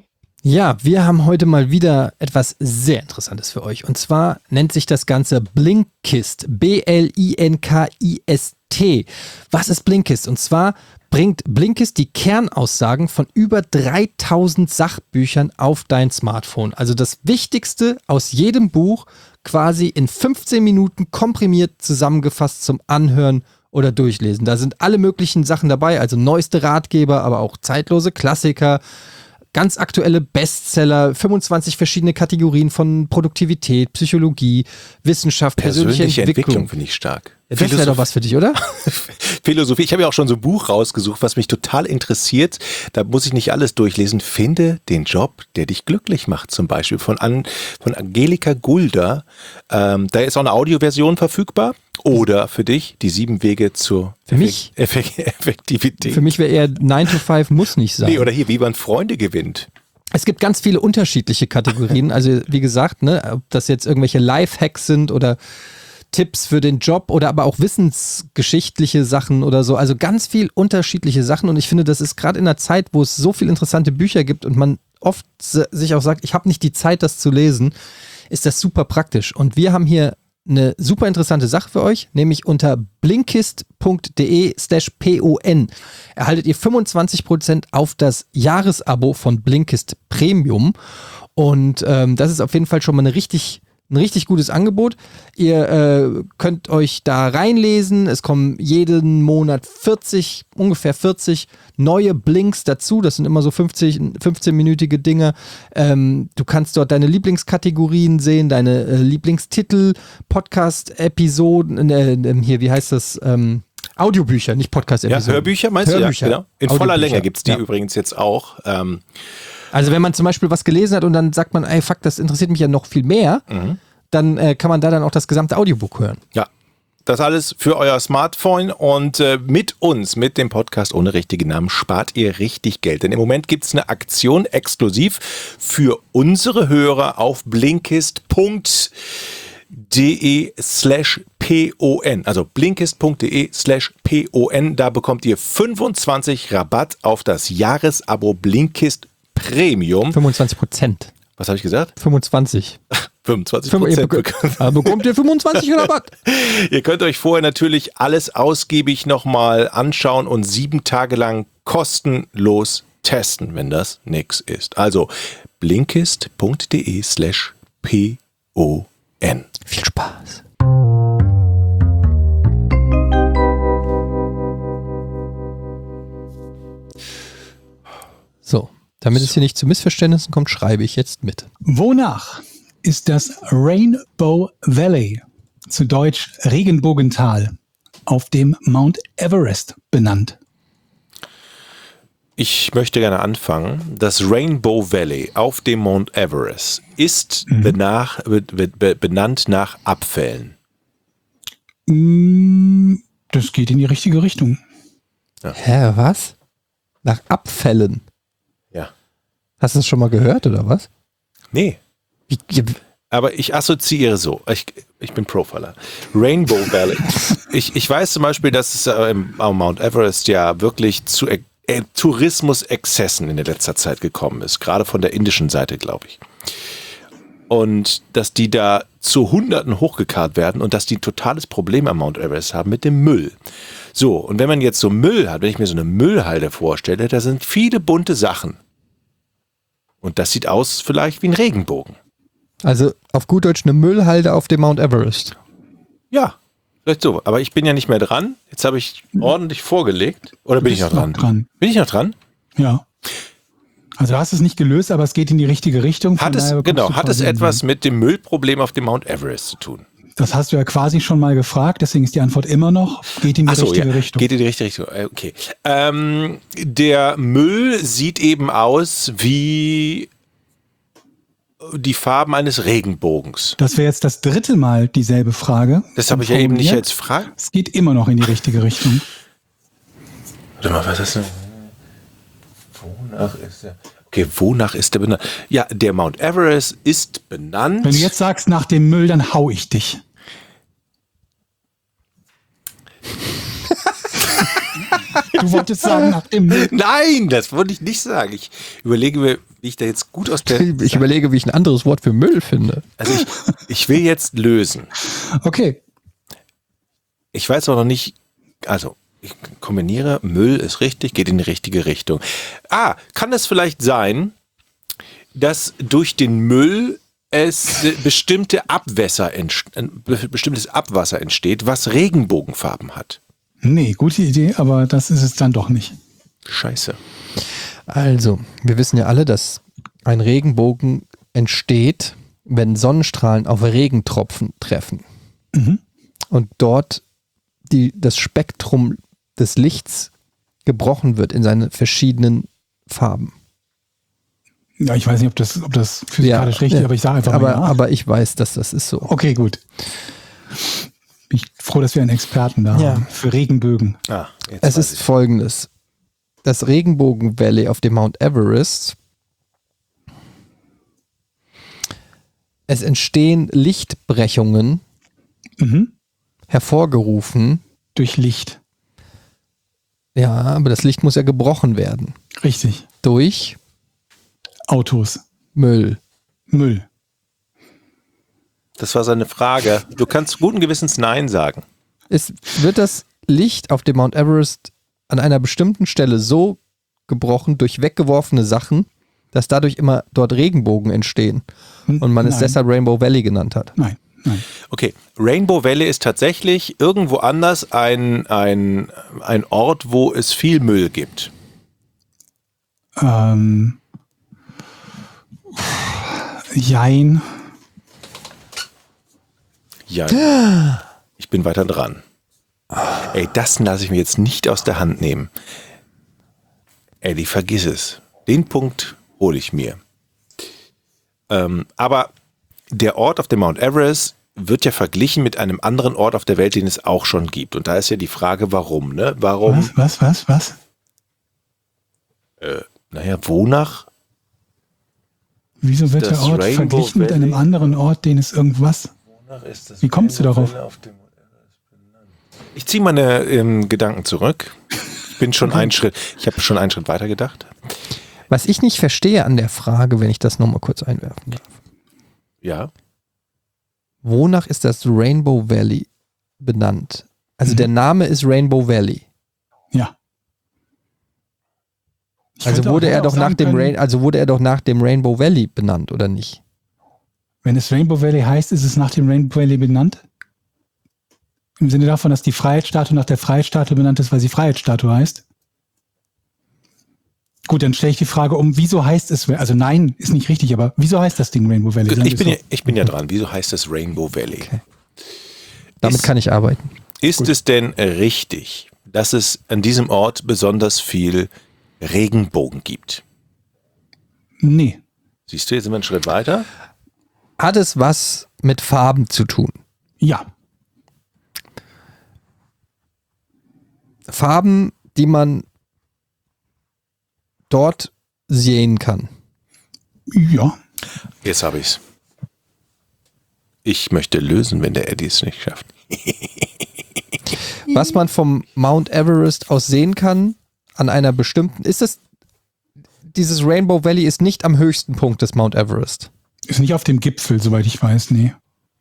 Ja, wir haben heute mal wieder etwas sehr Interessantes für euch. Und zwar nennt sich das Ganze Blinkist. B L I N K I S T. Was ist Blinkist? Und zwar bringt Blinkist die Kernaussagen von über dreitausend Sachbüchern auf dein Smartphone. Also das Wichtigste aus jedem Buch quasi in fünfzehn Minuten komprimiert zusammengefasst zum Anhören oder Durchlesen. Da sind alle möglichen Sachen dabei, also neueste Ratgeber, aber auch zeitlose Klassiker, ganz aktuelle Bestseller, fünfundzwanzig verschiedene Kategorien von Produktivität, Psychologie, Wissenschaft, persönliche, Persönliche Entwicklung. Entwicklung finde ich stark. Ja, das wäre doch was für dich, oder? Philosophie. Ich habe ja auch schon so ein Buch rausgesucht, was mich total interessiert. Da muss ich nicht alles durchlesen. Finde den Job, der dich glücklich macht, zum Beispiel von, An, von Angelika Gulder. Ähm, da ist auch eine Audioversion verfügbar. Oder für dich die sieben Wege zur Für mich? Effek- Effektivität. Für mich wäre eher nine to five muss nicht sein. Nee, oder hier, wie man Freunde gewinnt. Es gibt ganz viele unterschiedliche Kategorien. Also wie gesagt, ne, ob das jetzt irgendwelche Lifehacks sind oder Tipps für den Job oder aber auch wissensgeschichtliche Sachen oder so. Also ganz viel unterschiedliche Sachen. Und ich finde, das ist gerade in einer Zeit, wo es so viele interessante Bücher gibt und man oft sich auch sagt, ich habe nicht die Zeit, das zu lesen, ist das super praktisch. Und wir haben hier eine super interessante Sache für euch, nämlich unter blinkist.de slash pon erhaltet ihr fünfundzwanzig Prozent auf das Jahresabo von Blinkist Premium und ähm, das ist auf jeden Fall schon mal eine richtig ein richtig gutes Angebot. Ihr äh, könnt euch da reinlesen. Es kommen jeden Monat vierzig, ungefähr vierzig neue Blinks dazu. Das sind immer so fünfzig, fünfzehn-minütige Dinge. Ähm, du kannst dort deine Lieblingskategorien sehen, deine äh, Lieblingstitel, Podcast-Episoden, äh, hier, wie heißt das? Ähm, Audiobücher, nicht Podcast-Episoden. Ja, Hörbücher meinst Hörbücher. du? Ja, genau. In voller Audiobücher. Länge gibt es die Ja. übrigens jetzt auch. Ähm, Also wenn man zum Beispiel was gelesen hat und dann sagt man, ey fuck, das interessiert mich ja noch viel mehr, Mhm. dann äh, kann man da dann auch das gesamte Audiobook hören. Ja, das alles für euer Smartphone und äh, mit uns, mit dem Podcast ohne richtigen Namen, spart ihr richtig Geld. Denn im Moment gibt es eine Aktion exklusiv für unsere Hörer auf blinkist.de slash pon. Also blinkist.de slash pon. Da bekommt ihr fünfundzwanzig Rabatt auf das Jahresabo Blinkist Premium. fünfundzwanzig Prozent. Was habe ich gesagt? fünfundzwanzig. fünfundzwanzig Fünf- ihr Prozent. bek- Aber bekommt ihr fünfundzwanzig Rabatt? Ihr könnt euch vorher natürlich alles ausgiebig nochmal anschauen und sieben Tage lang kostenlos testen, wenn das nix ist. Also blinkist.de slash pon. Viel Spaß. So, damit es hier nicht zu Missverständnissen kommt, schreibe ich jetzt mit. Wonach ist das Rainbow Valley, zu Deutsch Regenbogental, auf dem Mount Everest benannt? Ich möchte gerne anfangen. Das Rainbow Valley auf dem Mount Everest ist Mhm. benach, be, be, benannt nach Abfällen. Mm, Das geht in die richtige Richtung. Hä, was? Nach Abfällen. Ja. Hast du das schon mal gehört, oder was? Nee. Wie, wie, Aber ich assoziiere so. Ich, ich bin Profiler. Rainbow Valley. ich, ich weiß zum Beispiel, dass es äh, im, am Mount Everest ja wirklich zu äh, Tourismusexzessen in der letzter Zeit gekommen ist. Gerade von der indischen Seite, glaube ich. Und dass die da zu Hunderten hochgekarrt werden und dass die ein totales Problem am Mount Everest haben mit dem Müll. So, und wenn man jetzt so Müll hat, wenn ich mir so eine Müllhalde vorstelle, da sind viele bunte Sachen. Und das sieht aus vielleicht wie ein Regenbogen. also auf gut Deutsch eine Müllhalde auf dem Mount Everest. Ja, vielleicht so. Aber ich bin ja nicht mehr dran. Jetzt habe ich ordentlich vorgelegt. Oder bin ich noch bist dran? noch dran. Bin ich noch dran? Ja. Also du hast es nicht gelöst, aber es geht in die richtige Richtung. Von Hat es, daher bekommst genau, du hat es quasi einen etwas mit dem Müllproblem auf dem Mount Everest zu tun? Das hast du ja quasi schon mal gefragt, deswegen ist die Antwort immer noch, geht in die Achso, richtige ja, Richtung. geht in die richtige Richtung. Äh, Okay. Ähm, der Müll sieht eben aus wie die Farben eines Regenbogens. Das wäre jetzt das dritte Mal dieselbe Frage. Das habe ich ja eben nicht formuliert. als Frage. Es geht immer noch in die richtige Richtung. Warte mal, was ist das denn? Wonach ist der? Okay, wonach ist der benannt? Ja, der Mount Everest ist benannt. Wenn du jetzt sagst nach dem Müll, dann hau ich dich. Du wolltest sagen nach dem Müll. Nein, das wollte ich nicht sagen. Ich überlege mir, wie ich da jetzt gut aus der... Ich überlege, wie ich ein anderes Wort für Müll finde. Also ich, ich will jetzt lösen. Okay. Ich weiß auch noch nicht, also ich kombiniere, Müll ist richtig, geht in die richtige Richtung. Ah, kann es vielleicht sein, dass durch den Müll es bestimmte Abwässer entst- ein bestimmtes Abwasser entsteht, was Regenbogenfarben hat? Nee, gute Idee, aber das ist es dann doch nicht. Scheiße. Also, wir wissen ja alle, dass ein Regenbogen entsteht, wenn Sonnenstrahlen auf Regentropfen treffen. Mhm. Und dort die, das Spektrum des Lichts gebrochen wird in seine verschiedenen Farben. Ja, ich weiß nicht, ob das, ob das physikalisch Ja, richtig ist, ja. aber ich sage einfach aber, mal ja. aber ich weiß, dass das ist so. Okay, gut. Bin ich froh, dass wir einen Experten da Ja. haben für Regenbögen. Ah, jetzt Es weiß ist ich. folgendes. Das Regenbogen Valley auf dem Mount Everest. Es entstehen Lichtbrechungen, Mhm. hervorgerufen. Durch Licht. Ja, aber das Licht muss ja gebrochen werden. Richtig. Durch Autos. Müll. Müll. Das war seine Frage. Du kannst guten Gewissens Nein sagen. Es wird das Licht auf dem Mount Everest an einer bestimmten Stelle so gebrochen durch weggeworfene Sachen, dass dadurch immer dort Regenbogen entstehen. Und man es Nein. deshalb Rainbow Valley genannt hat. Nein, nein. Okay, Rainbow Valley ist tatsächlich irgendwo anders ein, ein, ein Ort, wo es viel Müll gibt. Ähm. Jein. Ja, ich bin weiter dran. Ey, das lasse ich mir jetzt nicht aus der Hand nehmen. Eddie, vergiss es. Den Punkt hole ich mir. Ähm, aber der Ort auf dem Mount Everest wird ja verglichen mit einem anderen Ort auf der Welt, den es auch schon gibt. Und da ist ja die Frage, warum, ne? Warum, Was, was, was, was? äh, naja, wonach? Wieso wird Das der Ort Rainbow verglichen mit einem Valley. anderen Ort, den es irgendwas? Wie kommst du darauf? Ich ziehe meine ähm, Gedanken zurück. Ich bin schon einen Schritt, ich habe schon einen Schritt weiter gedacht. Was ich nicht verstehe an der Frage, wenn ich das nochmal kurz einwerfen darf. Ja. Wonach ist das Rainbow Valley benannt? Also Mhm. der Name ist Rainbow Valley. Ja. Ich Also könnte wurde auch- er hätte doch auch nach sagen dem können, Rain, also wurde er doch nach dem Rainbow Valley benannt, oder nicht? Wenn es Rainbow Valley heißt, ist es nach dem Rainbow Valley benannt? Im Sinne davon, dass die Freiheitsstatue nach der Freiheitsstatue benannt ist, weil sie Freiheitsstatue heißt? Gut, dann stelle ich die Frage um, wieso heißt es, also nein, ist nicht richtig, aber wieso heißt das Ding Rainbow Valley? Sagen Ich wir bin, so. ja, ich bin ja dran. Wieso heißt es Rainbow Valley? Okay. Damit Ist- kann ich arbeiten. Ist es denn richtig, dass es an diesem Ort besonders viel Regenbogen gibt? Nee. Siehst du, jetzt sind wir einen Schritt weiter. Hat es was mit Farben zu tun? Ja. Farben, die man dort sehen kann. Ja. Jetzt habe ich's. Ich möchte lösen, wenn der Eddie es nicht schafft. Was man vom Mount Everest aus sehen kann, an einer bestimmten, ist es, dieses Rainbow Valley ist nicht am höchsten Punkt des Mount Everest. Ist nicht auf dem Gipfel, soweit ich weiß, nee.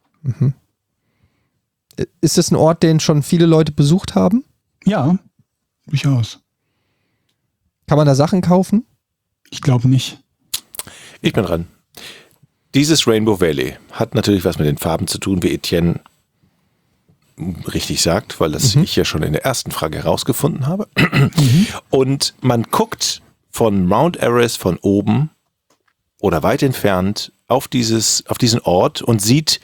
Ist es ein Ort, den schon viele Leute besucht haben? Ja, durchaus. Kann man da Sachen kaufen? Ich glaube nicht. Ich bin dran. Dieses Rainbow Valley hat natürlich was mit den Farben zu tun, wie Etienne richtig sagt, weil das ich ja schon in der ersten Frage herausgefunden habe. Und man guckt von Mount Everest von oben oder weit entfernt auf, dieses, auf diesen Ort und sieht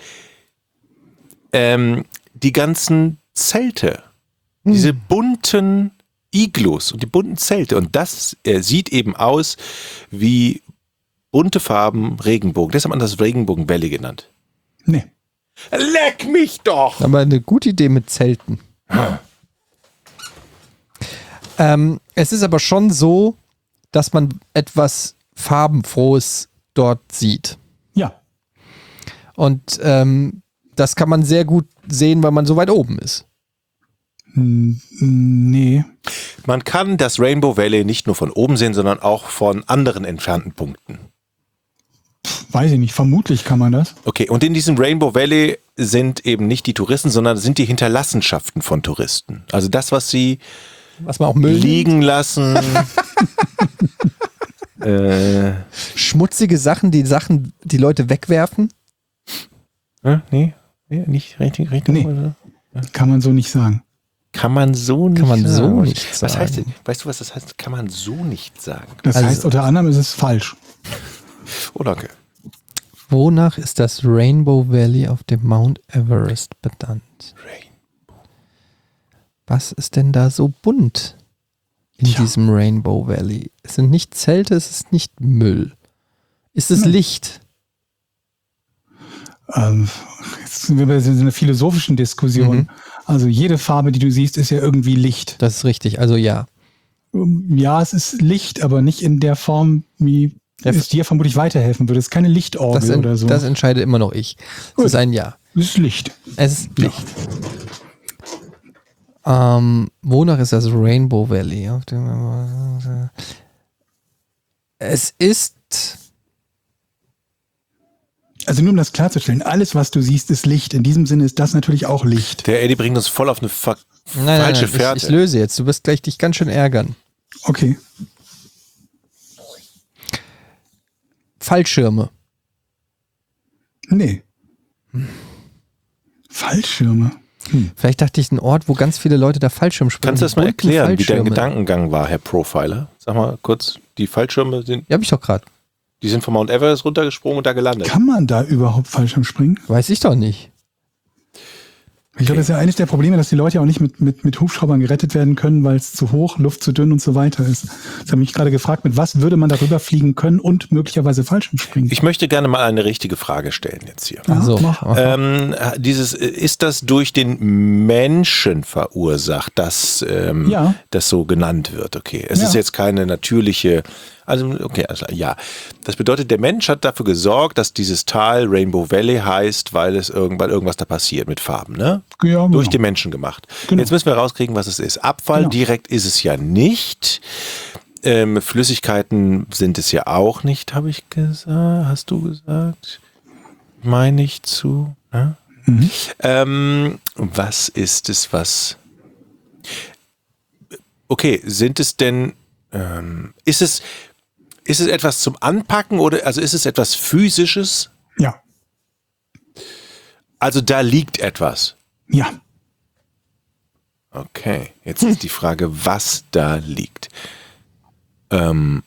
ähm, die ganzen Zelte, diese bunten Iglus und die bunten Zelte. Und das äh, sieht eben aus wie bunte Farben, Regenbogen. Deshalb hat man das Regenbogen Valley genannt. Nee. Leck mich doch! Aber eine gute Idee mit Zelten. ähm, es ist aber schon so, dass man etwas Farbenfrohes dort sieht. Ja. Und ähm, das kann man sehr gut sehen, weil man so weit oben ist. N- Nee. Man kann das Rainbow Valley nicht nur von oben sehen, sondern auch von anderen entfernten Punkten. Weiß ich nicht, vermutlich kann man das. Okay, und in diesem Rainbow Valley sind eben nicht die Touristen, sondern sind die Hinterlassenschaften von Touristen. Also das, was sie Was man auch Müll liegen lassen. äh, Schmutzige Sachen, die Sachen, die Leute wegwerfen. äh, nee, nee, nicht richtig, richtig. Nee. Kann man so nicht sagen. Kann man so nicht Kann man sagen. so nicht Was heißt sagen. denn, weißt du, was das heißt? Kann man so nicht sagen. Das Also- heißt, unter anderem ist es falsch. Oh, danke. Wonach ist das Rainbow Valley auf dem Mount Everest benannt? Was ist denn da so bunt in Tja. diesem Rainbow Valley? Es sind nicht Zelte, es ist nicht Müll. Ist es Hm. Licht? Ähm, jetzt sind wir bei so einer philosophischen Diskussion. Mhm. Also jede Farbe, die du siehst, ist ja irgendwie Licht. Das ist richtig, also ja. Ähm, Ja, es ist Licht, aber nicht in der Form, wie Ja, es dir vermutlich weiterhelfen würde. Es ist keine Lichtorgel Das, en oder so. das entscheide immer noch ich. Es Gut. ist ein Ja. Es ist Licht. Es ist Licht. Ähm, wonach ist das Rainbow Valley? Auf dem, es ist Also nur um das klarzustellen, alles, was du siehst, ist Licht. In diesem Sinne ist das natürlich auch Licht. Der Eddie bringt uns voll auf eine fa Nein, nein, falsche nein, Fährte. ich, ich löse jetzt. Du wirst gleich dich ganz schön ärgern. Okay. Fallschirme. Nee. Fallschirme. Hm. Vielleicht dachte ich, ein Ort, wo ganz viele Leute da Fallschirm springen. Kannst du das mal Bunten erklären, wie dein Fallschirme. Gedankengang war, Herr Profiler? Sag mal kurz, die Fallschirme sind, Ja, hab ich doch gerade. die sind vom Mount Everest runtergesprungen und da gelandet. Kann man da überhaupt Fallschirm springen? Weiß ich doch nicht. Ich glaube, das ist ja eines der Probleme, dass die Leute ja auch nicht mit, mit, mit Hubschraubern gerettet werden können, weil es zu hoch, Luft zu dünn und so weiter ist. Ich habe mich gerade gefragt, mit was würde man darüber fliegen können und möglicherweise Fallschirm springen? Ich möchte gerne mal eine richtige Frage stellen jetzt hier. Aha, Also, mach. aha. Ähm, dieses, ist das durch den Menschen verursacht, dass ähm, Ja. das so genannt wird? Okay, es Ja. ist jetzt keine natürliche, also okay, also ja. Das bedeutet, der Mensch hat dafür gesorgt, dass dieses Tal Rainbow Valley heißt, weil es irgendwann irgendwas da passiert mit Farben, ne? Ja, Durch genau. den Menschen gemacht. Genau. Jetzt müssen wir rauskriegen, was es ist. Abfall Genau. direkt ist es ja nicht. Ähm, Flüssigkeiten sind es ja auch nicht, habe ich gesagt. Hast du gesagt? Meine ich zu. Ne? Mhm. Ähm, was ist es, was... Okay, sind es denn... Ähm, ist es... Ist es etwas zum Anpacken oder also ist es etwas Physisches? Ja. Also da liegt etwas. Ja. Okay, jetzt ist die Frage, was da liegt. Ähm,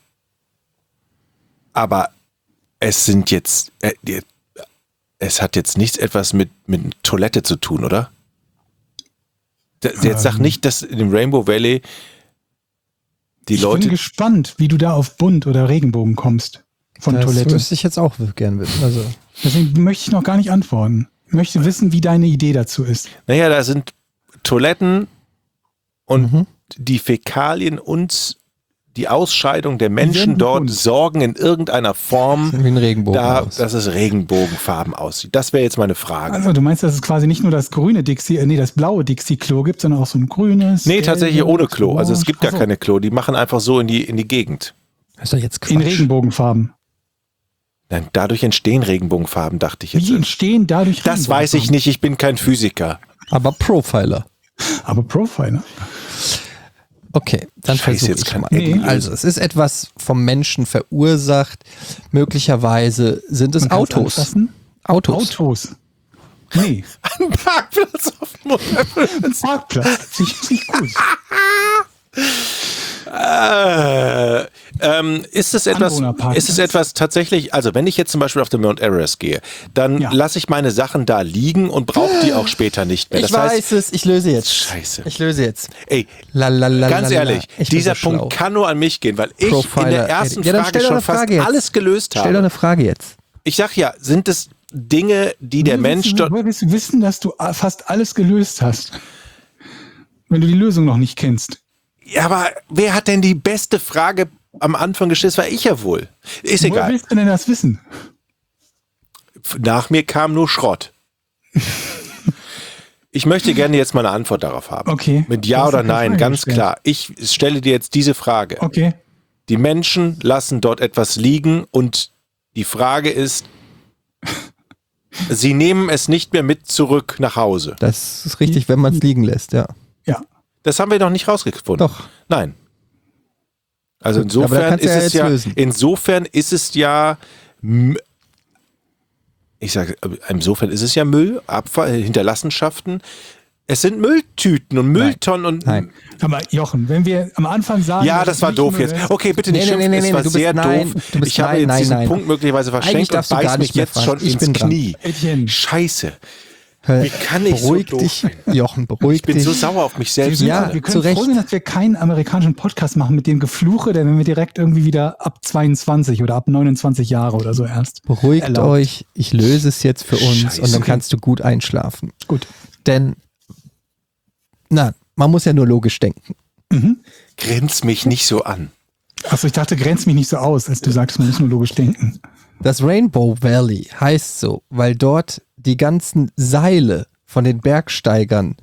aber es sind jetzt, äh, die- es hat jetzt nichts etwas mit, mit Toilette zu tun, oder? Da, jetzt sag Ähm. nicht, dass in dem Rainbow Valley die Ich bin Leute... gespannt, wie du da auf bunt oder Regenbogen kommst von Das Toilette. müsste ich jetzt auch gern wissen. Also, Deswegen möchte ich noch gar nicht antworten. Ich möchte wissen, wie deine Idee dazu ist. Naja, da sind Toiletten und Mhm. die Fäkalien und die Ausscheidung der Menschen werden dort bunt. sorgen in irgendeiner Form, wie ein Regenbogen da, aus. dass es Regenbogenfarben aussieht. Das wäre jetzt meine Frage. Also du meinst, dass es quasi nicht nur das grüne Dixie, äh, nee, das blaue Dixie-Klo gibt, sondern auch so ein grünes. Nee, tatsächlich gelbes, ohne Klo. Also es gibt gar Ach so, keine Klo. Die machen einfach so in die, in die Gegend. Das ist doch jetzt Quatsch. In Regenbogenfarben. Nein, dadurch entstehen Regenbogenfarben, dachte ich jetzt. Wie entstehen dadurch Das weiß ich nicht, ich bin kein Physiker. Aber Profiler. Aber Profiler. Okay, dann Scheiße, versuche jetzt ich kann mal. Eddie lösen. Also, es ist etwas vom Menschen verursacht. Möglicherweise sind es Man kann's Autos. anfassen. Autos. Autos. Nee, Ein Parkplatz auf dem ein Parkplatz. Sich nicht gut. Äh, ähm, ist es etwas, Anwohnerparkplatz. ist es etwas tatsächlich, also wenn ich jetzt zum Beispiel auf den Mount Everest gehe, dann Ja. lasse ich meine Sachen da liegen und brauche die auch später nicht mehr. Ich Das heißt, weiß es, ich löse jetzt. Scheiße. Ich löse jetzt. ey, La, la, la, ganz la, la, ehrlich, ich bin dieser so Punkt schlau. kann nur an mich gehen, weil ich in Profiler, der ersten Eddie. Ja, dann Frage stell doch schon eine fast Frage jetzt. alles gelöst Stell doch habe. eine Frage jetzt. Ich sag ja, sind es Dinge, die der Woher Mensch willst du, dort... woher willst du wissen, dass du fast alles gelöst hast? Wenn du die Lösung noch nicht kennst. Ja, aber wer hat denn die beste Frage am Anfang gestellt? Das war ich ja wohl. Ist Woher egal. willst du denn das wissen? Nach mir kam nur Schrott. Ich möchte gerne jetzt mal eine Antwort darauf haben. Okay. Mit Du Ja hast oder ja keine Nein, Frage ganz gestellt. klar. Ich stelle dir jetzt diese Frage. Okay. Die Menschen lassen dort etwas liegen und Die Frage ist, Sie nehmen es nicht mehr mit zurück nach Hause. Das ist richtig, wenn man es liegen lässt, ja. Ja. Das haben wir noch nicht rausgefunden. Doch. Nein. Also Gut, aber da insofern kannst du ist ja es jetzt ja, lösen. insofern ist es ja, m- ich sage, insofern ist es ja Müll, Abfall, Hinterlassenschaften. Es sind Mülltüten und Mülltonnen und Nein. Aber Jochen, wenn wir am Anfang sagen... ja, dass das es war nicht doof Müll jetzt. ist- Okay, bitte nicht Nee, nee, schimpfen, nee, es nee, war du bist- sehr nein, doof. du bist- Ich habe nein, jetzt nein, diesen nein. Punkt möglicherweise Eigentlich verschenkt und darfst du beiß gar mich nicht mehr jetzt fragen. schon Ich ins bin dran. Knie. Etienne, Scheiße. Wie kann ich so beruhig doof dich, sein? Jochen, beruhig Ich bin dich. so sauer auf mich wir, selbst. sind, Ja, wir zu können Recht. froh sein, dass wir keinen amerikanischen Podcast machen mit dem Gefluche, denn wenn wir direkt irgendwie wieder ab zweiundzwanzig oder ab neunundzwanzig Jahre oder so erst. Beruhigt erlaubt. euch, ich löse es jetzt für uns Scheiße. und dann kannst du gut einschlafen. Gut. Denn, na, man muss ja nur logisch denken. Grinst mich nicht so an. Achso, ich dachte, grenz mich nicht so aus, als du sagst, man muss nur logisch denken. Das Rainbow Valley heißt so, weil dort die ganzen Seile von den Bergsteigern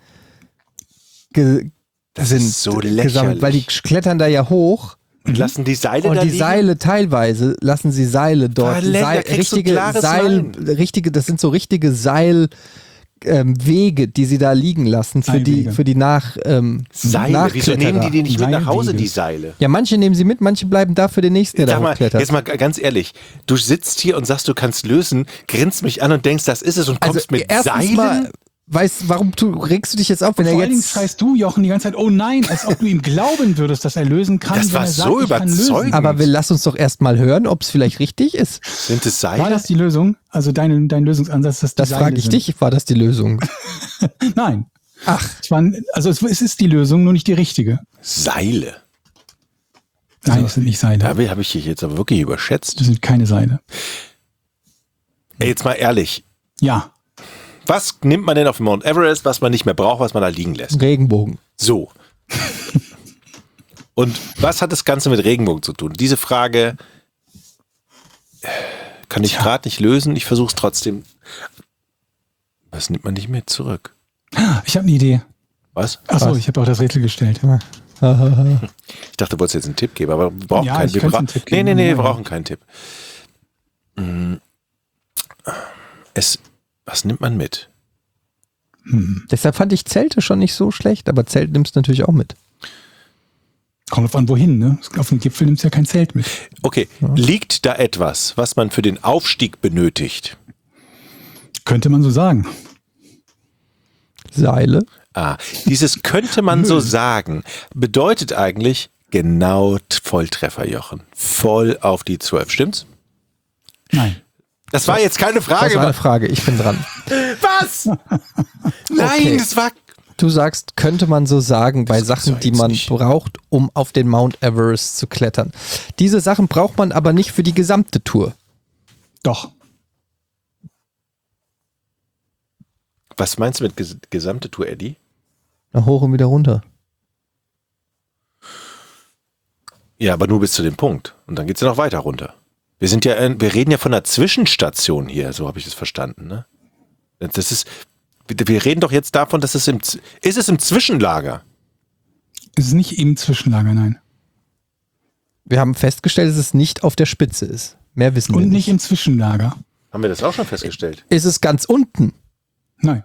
ge Das sind ist so gesammelt, lächerlich. weil die klettern da ja hoch Und lassen die Seile und da die liegen? Seile teilweise lassen sie Seile dort, Ah, lecker, Seil, kriegst du richtige klares Seil, Nein. richtige, das sind so richtige Seil ähm, Wege, die sie da liegen lassen für die Seilwege. für die nach ähm, Seile, wieso nehmen die die nicht mit nach Hause, Seilwege. die Seile? Ja, manche nehmen sie mit, manche bleiben da für den nächsten, der Sag da mal, hochklettert. jetzt mal ganz ehrlich, du sitzt hier und sagst, du kannst lösen, grinst mich an und denkst, das ist es und kommst also mit erstens Seilen? mal, weißt, warum du, regst du dich jetzt auf, wenn Vor er allen Dingen jetzt schreist du, Jochen, die ganze Zeit, oh nein, als ob du ihm glauben würdest, dass er lösen kann. Das wenn war er sagt, so ich kann lösen. überzeugend. aber wir lass uns doch erst mal hören, ob es vielleicht richtig ist. Sind es Seile? War das die Lösung? Also dein, dein Lösungsansatz, dass die Das Seile frage ich sind? dich, war das die Lösung? Nein. Ach, Es waren, also es, es ist die Lösung, nur nicht die richtige. Seile. Nein, es sind nicht Seile. Da habe ich dich jetzt aber wirklich überschätzt. Das sind keine Seile. Ey, jetzt mal ehrlich, Ja. was nimmt man denn auf dem Mount Everest, was man nicht mehr braucht, was man da liegen lässt? Regenbogen. So. Und was hat das Ganze mit Regenbogen zu tun? Diese Frage kann ich gerade nicht lösen. Ich versuche es trotzdem. Was nimmt man nicht mit zurück? Ich habe eine Idee. Was? Achso, Was? ich habe auch das Rätsel gestellt. Ich dachte, du wolltest jetzt einen Tipp geben, aber wir brauchen Ja, keinen ich wir könnte bra- einen Tipp Nee, geben. nee, nee, wir Ja. brauchen keinen Tipp. Mm. Es, was nimmt man mit? Deshalb fand ich Zelte schon nicht so schlecht, aber Zelt nimmst du natürlich auch mit. Kommt auf an, wohin, ne? Auf dem Gipfel nimmst du ja kein Zelt mit. Okay, liegt da etwas, was man für den Aufstieg benötigt? Könnte man so sagen. Seile. Ah, dieses könnte man so sagen, bedeutet eigentlich genau t- Volltreffer, Jochen. Voll auf die zwölf, stimmt's? Nein. Das war jetzt keine Das Frage. war eine Frage, ich bin dran. Was? Nein, Okay. das war... Du sagst, könnte man so sagen, bei Das Sachen, soll die jetzt man nicht. braucht, um auf den Mount Everest zu klettern. Diese Sachen braucht man aber nicht für die gesamte Tour. Doch. Was meinst du mit ges gesamte Tour, Eddie? Nach hoch und wieder runter. Ja, aber nur bis zu dem Punkt. Und dann geht's ja noch weiter runter. Wir sind ja, äh, wir reden ja von einer Zwischenstation hier, so habe ich es verstanden, ne? Das ist, wir reden doch jetzt davon, dass es im, Z- ist es im Zwischenlager? Es ist nicht im Zwischenlager, nein. Wir haben festgestellt, dass es nicht auf der Spitze ist. Mehr wissen wir Und nicht nicht. im Zwischenlager. Haben wir das auch schon festgestellt? Ist es ganz unten? Nein.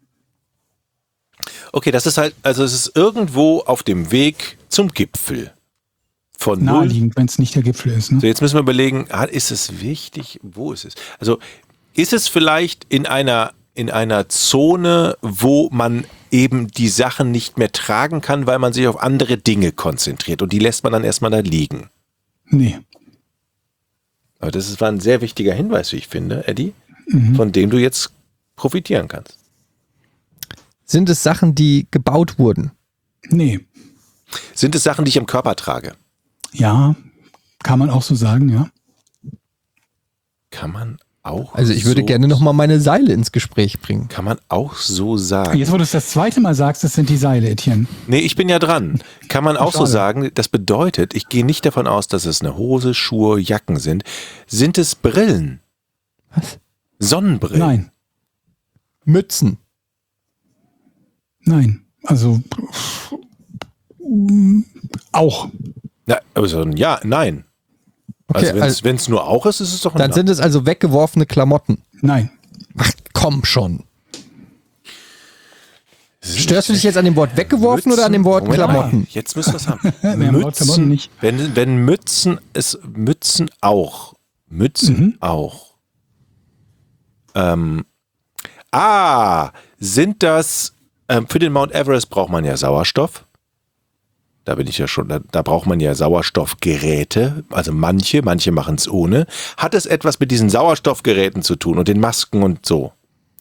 Okay, das ist halt, also es ist irgendwo auf dem Weg zum Gipfel. Von null. Naheliegend, wenn es nicht der Gipfel ist. Ne? So, jetzt müssen wir überlegen, ah, ist es wichtig? Wo ist es? Also ist es vielleicht in einer, in einer Zone, wo man eben die Sachen nicht mehr tragen kann, weil man sich auf andere Dinge konzentriert und die lässt man dann erstmal da liegen? Nee. Aber das ist, war ein sehr wichtiger Hinweis, wie ich finde, Eddie, Mhm. von dem du jetzt profitieren kannst. Sind es Sachen, die gebaut wurden? Nee. Sind es Sachen, die ich im Körper trage? Ja, kann man auch so sagen, ja. Kann man auch Also ich würde so, gerne nochmal meine Seile ins Gespräch bringen. Kann man auch so sagen. Jetzt, wo du es das zweite Mal sagst, das sind die Seile, Etienne. Nee, ich bin ja dran. Kann man auch so Schade. sagen, das bedeutet, ich gehe nicht davon aus, dass es eine Hose, Schuhe, Jacken sind. Sind es Brillen? Was? Sonnenbrillen? Nein. Mützen. Nein. Also mm, auch. Na, also, ja, nein. Okay, also wenn es also, nur auch ist, ist es doch ein dann sind es also weggeworfene Klamotten. Nein. Ach, komm schon. Störst du dich jetzt an dem Wort weggeworfen Mützen, oder an dem Wort Moment Klamotten? mal, jetzt müssen wir es haben. Wir haben Wort Klamotten nicht. Wenn, wenn Mützen, es Mützen auch. Mützen Mhm. auch. Ähm, ah, sind das, ähm, für den Mount Everest braucht man ja Sauerstoff. Da bin ich ja schon, da, da braucht man ja Sauerstoffgeräte, also manche, manche machen es ohne. Hat es etwas mit diesen Sauerstoffgeräten zu tun und den Masken und so?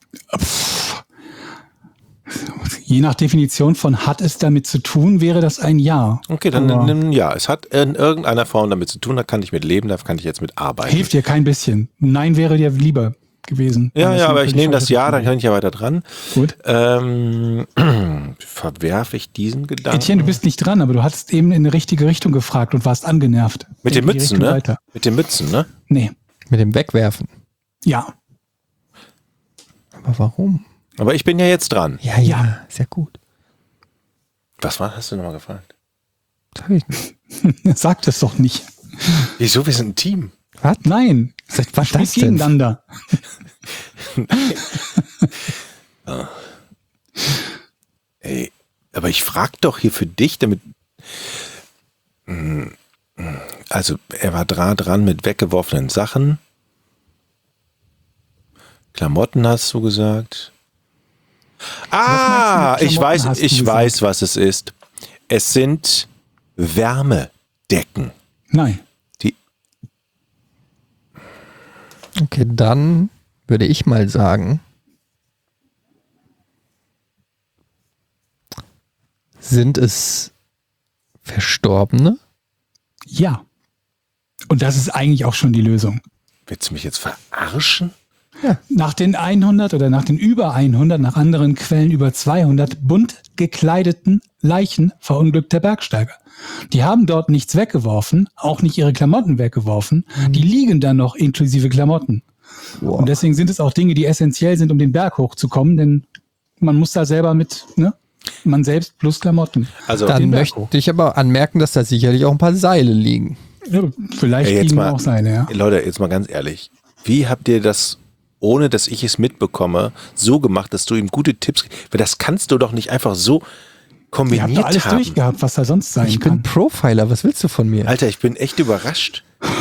Je nach Definition von hat es damit zu tun, wäre das ein Ja. Okay, dann Aber nimm, ja, es hat in irgendeiner Form damit zu tun, da kann ich mit leben, da kann ich jetzt mit arbeiten. hilft dir kein bisschen. Nein wäre dir lieber gewesen. Ja, Wenn ja, das aber ich natürlich nehme das heute Ja, dann wäre. kann ich ja weiter dran. Gut. Ähm, verwerfe ich diesen Gedanken? Etienne, du bist nicht dran, aber du hattest eben in die richtige Richtung gefragt und warst angenervt. Mit den Denk die Mützen, Richtung ne? Weiter. Mit den Mützen, ne? Nee. Mit dem Wegwerfen. Ja. Aber warum? Aber ich bin ja jetzt dran. Ja, ja, sehr gut. Was war, hast du nochmal gefragt? Sag ich nicht. Sag das doch nicht. Wieso, wir sind ein Team. Was? Nein. Seit was Spielt das denn? gegeneinander. Ey, aber ich frag doch hier für dich, damit. Also, er war dran dran mit weggeworfenen Sachen. Klamotten hast du gesagt. Ah, meinst du mit ich Klamotten, weiß, hast du ich gesagt? weiß, was es ist. Es sind Wärmedecken. Nein. Die, Okay, dann würde ich mal sagen, sind es Verstorbene? Ja. Und das ist eigentlich auch schon die Lösung. willst du mich jetzt verarschen? Nach den hundert oder nach den über hundert, nach anderen Quellen über zweihundert bunt gekleideten Leichen verunglückter Bergsteiger. Die haben dort nichts weggeworfen, auch nicht ihre Klamotten weggeworfen. Die liegen dann noch inklusive Klamotten. Boah. Und deswegen sind es auch Dinge, die essentiell sind, um den Berg hochzukommen, denn man muss da selber mit, ne? Man selbst plus Klamotten. Also, Dann den Berg möchte hoch. ich aber anmerken, dass da sicherlich auch ein paar Seile liegen. Ja, vielleicht Ey, jetzt liegen mal- auch seine, ja. Leute, jetzt mal ganz ehrlich. Wie habt ihr das, ohne dass ich es mitbekomme, so gemacht, dass du ihm gute Tipps gibst? Weil das kannst du doch nicht einfach so Ihr habt kombiniert doch alles haben. durchgehabt, was da sonst sein Ich kann. bin Profiler, was willst du von mir? Alter, ich bin echt überrascht.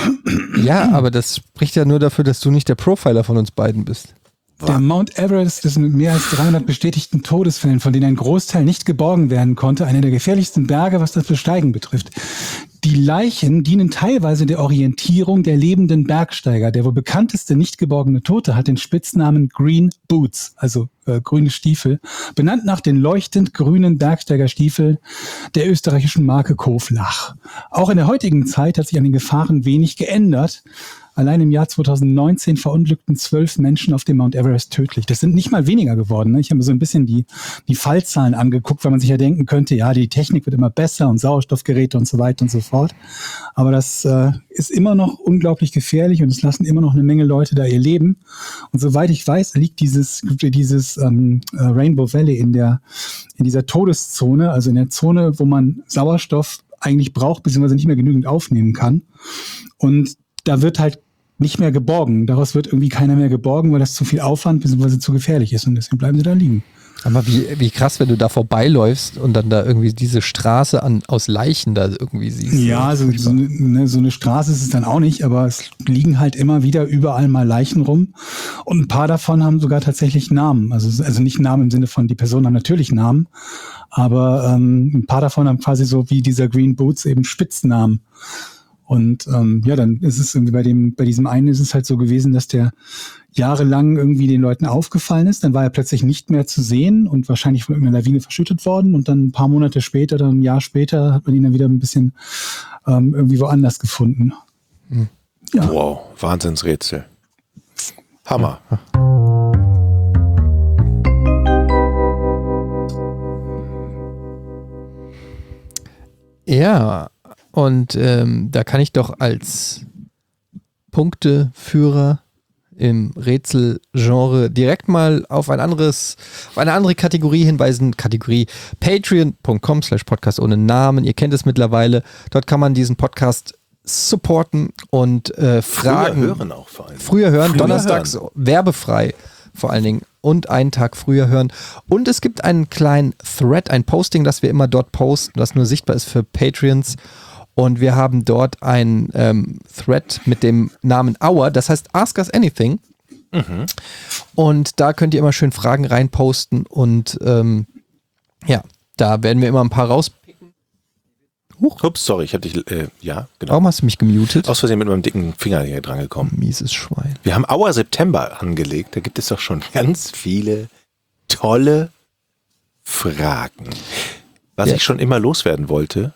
Ja, aber das spricht ja nur dafür, dass du nicht der Profiler von uns beiden bist. Der Mount Everest ist mit mehr als dreihundert bestätigten Todesfällen, von denen ein Großteil nicht geborgen werden konnte, einer der gefährlichsten Berge, was das Besteigen betrifft. Die Leichen dienen teilweise der Orientierung der lebenden Bergsteiger. Der wohl bekannteste nicht geborgene Tote hat den Spitznamen Green Boots, also äh, grüne Stiefel, benannt nach den leuchtend grünen Bergsteigerstiefeln der österreichischen Marke Koflach. Auch in der heutigen Zeit hat sich an den Gefahren wenig geändert. Allein im Jahr zweitausendneunzehn verunglückten zwölf Menschen auf dem Mount Everest tödlich. Das sind nicht mal weniger geworden. Ne? Ich habe mir so ein bisschen die, die Fallzahlen angeguckt, weil man sich ja denken könnte, ja, die Technik wird immer besser und Sauerstoffgeräte und so weiter und so fort. Aber das äh, ist immer noch unglaublich gefährlich und es lassen immer noch eine Menge Leute da ihr Leben. Und soweit ich weiß, liegt dieses, dieses ähm, Rainbow Valley in der, in dieser Todeszone, also in der Zone, wo man Sauerstoff eigentlich braucht, beziehungsweise nicht mehr genügend aufnehmen kann. Und da wird halt nicht mehr geborgen. Daraus wird irgendwie keiner mehr geborgen, weil das zu viel Aufwand bzw. zu gefährlich ist. Und deswegen bleiben sie da liegen. Aber wie, wie krass, wenn du da vorbeiläufst und dann da irgendwie diese Straße an, aus Leichen da irgendwie siehst. Ja, so, so, eine, so eine Straße ist es dann auch nicht, aber es liegen halt immer wieder überall mal Leichen rum. Und ein paar davon haben sogar tatsächlich Namen. Also, also nicht Namen im Sinne von, die Personen haben natürlich Namen, aber ähm, ein paar davon haben quasi so wie dieser Green Boots eben Spitznamen. Und ähm, ja, dann ist es irgendwie bei dem, bei diesem einen ist es halt so gewesen, dass der jahrelang irgendwie den Leuten aufgefallen ist. Dann war er plötzlich nicht mehr zu sehen und wahrscheinlich von irgendeiner Lawine verschüttet worden. Und dann ein paar Monate später, dann ein Jahr später, hat man ihn dann wieder ein bisschen ähm, irgendwie woanders gefunden. Hm. Ja. Wow, Wahnsinnsrätsel. Hammer. Ja, und ähm, da kann ich doch als Punkteführer im Rätselgenre direkt mal auf ein anderes, auf eine andere Kategorie hinweisen. Kategorie patreon punkt com slash podcast ohne Namen. Ihr kennt es mittlerweile. Dort kann man diesen Podcast supporten und äh, Fragen. Früher hören auch vor allem. Früher hören, Früher donnerstags hören. werbefrei vor allen Dingen und einen Tag früher hören. Und es gibt einen kleinen Thread, ein Posting, das wir immer dort posten, das nur sichtbar ist für Patreons. Und wir haben dort einen ähm, Thread mit dem Namen Hour, das heißt Ask Us Anything. Mhm. Und da könnt ihr immer schön Fragen reinposten und ähm, ja, da werden wir immer ein paar rauspicken. Huch, Ups, sorry, ich habe dich, äh, ja, genau. warum hast du mich gemutet? Aus Versehen mit meinem dicken Finger hier dran gekommen. Mieses Schwein. Wir haben Auer September angelegt. Da gibt es doch schon ganz viele tolle Fragen. Was Ja. ich schon immer loswerden wollte,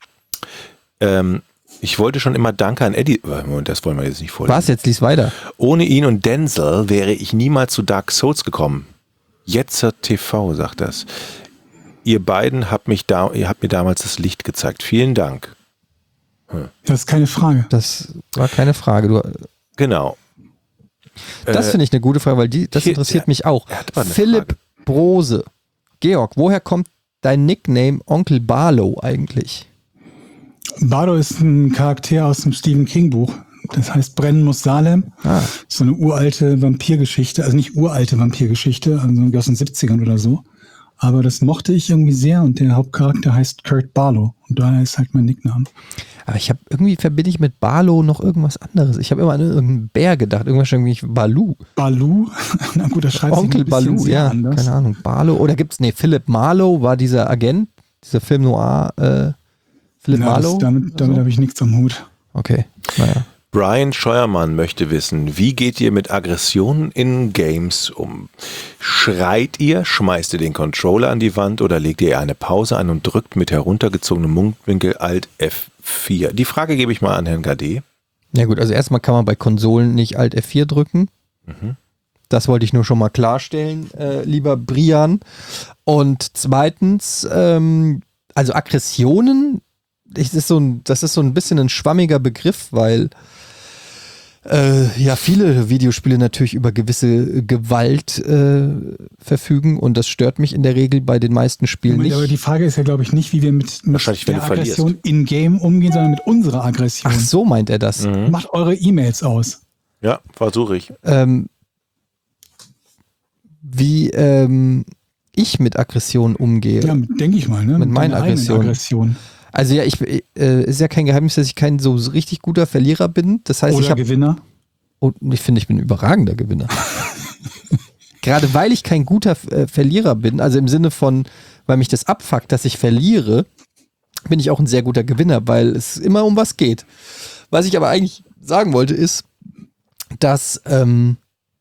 ähm, ich wollte schon immer Danke an Eddie, Moment, das wollen wir jetzt nicht vorlesen. Was, jetzt lies weiter. Ohne ihn und Denzel wäre ich niemals zu Dark Souls gekommen. Jetzer T V sagt das. Ihr beiden habt, mich da, ihr habt mir damals das Licht gezeigt. Vielen Dank. Das ist keine Frage. Das war keine Frage. Du, Genau. das Äh, finde ich eine gute Frage, weil die, das hier- interessiert ja, mich auch. er hat aber eine Philipp Frage. Brose. Georg, woher kommt dein Nickname Onkel Barlow eigentlich? Bardo ist ein Charakter aus dem Stephen King Buch. Das heißt Brennen muss Salem. Ah. So eine uralte Vampirgeschichte. Also nicht uralte Vampirgeschichte, also irgendwie aus den siebzigern oder so. Aber das mochte ich irgendwie sehr und der Hauptcharakter heißt Kurt Barlow. Und daher ist halt mein Nickname. Aber ich habe irgendwie verbinde ich mit Barlow noch irgendwas anderes. Ich habe immer an irgendeinen Bär gedacht. Irgendwas irgendwie Balu. Balu? Na gut, das schreibt sich Onkel ein bisschen Balu, sehr ja. anders. Keine Ahnung. Barlow. Oder gibt's, nee, Philip Marlowe war dieser Agent, dieser Film Noir, äh, Philip Na, Marlowe. das, damit oder damit so? habe ich nichts am Hut. Okay, naja. Brian Scheuermann möchte wissen, wie geht ihr mit Aggressionen in Games um? Schreit ihr, schmeißt ihr den Controller an die Wand oder legt ihr eine Pause ein und drückt mit heruntergezogenem Mundwinkel Alt F vier? Die Frage gebe ich mal an Herrn Gade. Ja gut, also erstmal kann man bei Konsolen nicht Alt F vier drücken. Mhm. Das wollte ich nur schon mal klarstellen, äh, lieber Brian. Und zweitens, ähm, also Aggressionen, das ist, so ein, das ist so ein bisschen ein schwammiger Begriff, weil äh, ja viele Videospiele natürlich über gewisse Gewalt äh, verfügen und das stört mich in der Regel bei den meisten Spielen Moment, nicht. aber die Frage ist ja, glaube ich, nicht, wie wir mit, mit Wahrscheinlich, wenn der du verlierst. Aggression in-game umgehen, sondern mit unserer Aggression. Ach so meint er das. Mhm. Macht eure E-Mails aus. Ja, versuche ich. Ähm, wie ähm, ich mit Aggressionen umgehe. Ja, denke ich mal, ne? Mit meinen deiner eigenen Aggressionen. Aggression. Also ja, ich äh, ist ja kein Geheimnis, dass ich kein so richtig guter Verlierer bin. Das heißt, ich Oder habe Gewinner. oh, ich finde, ich bin ein überragender Gewinner. Gerade weil ich kein guter äh, Verlierer bin, also im Sinne von, weil mich das abfuckt, dass ich verliere, bin ich auch ein sehr guter Gewinner, weil es immer um was geht. Was ich aber eigentlich sagen wollte, ist, dass ähm,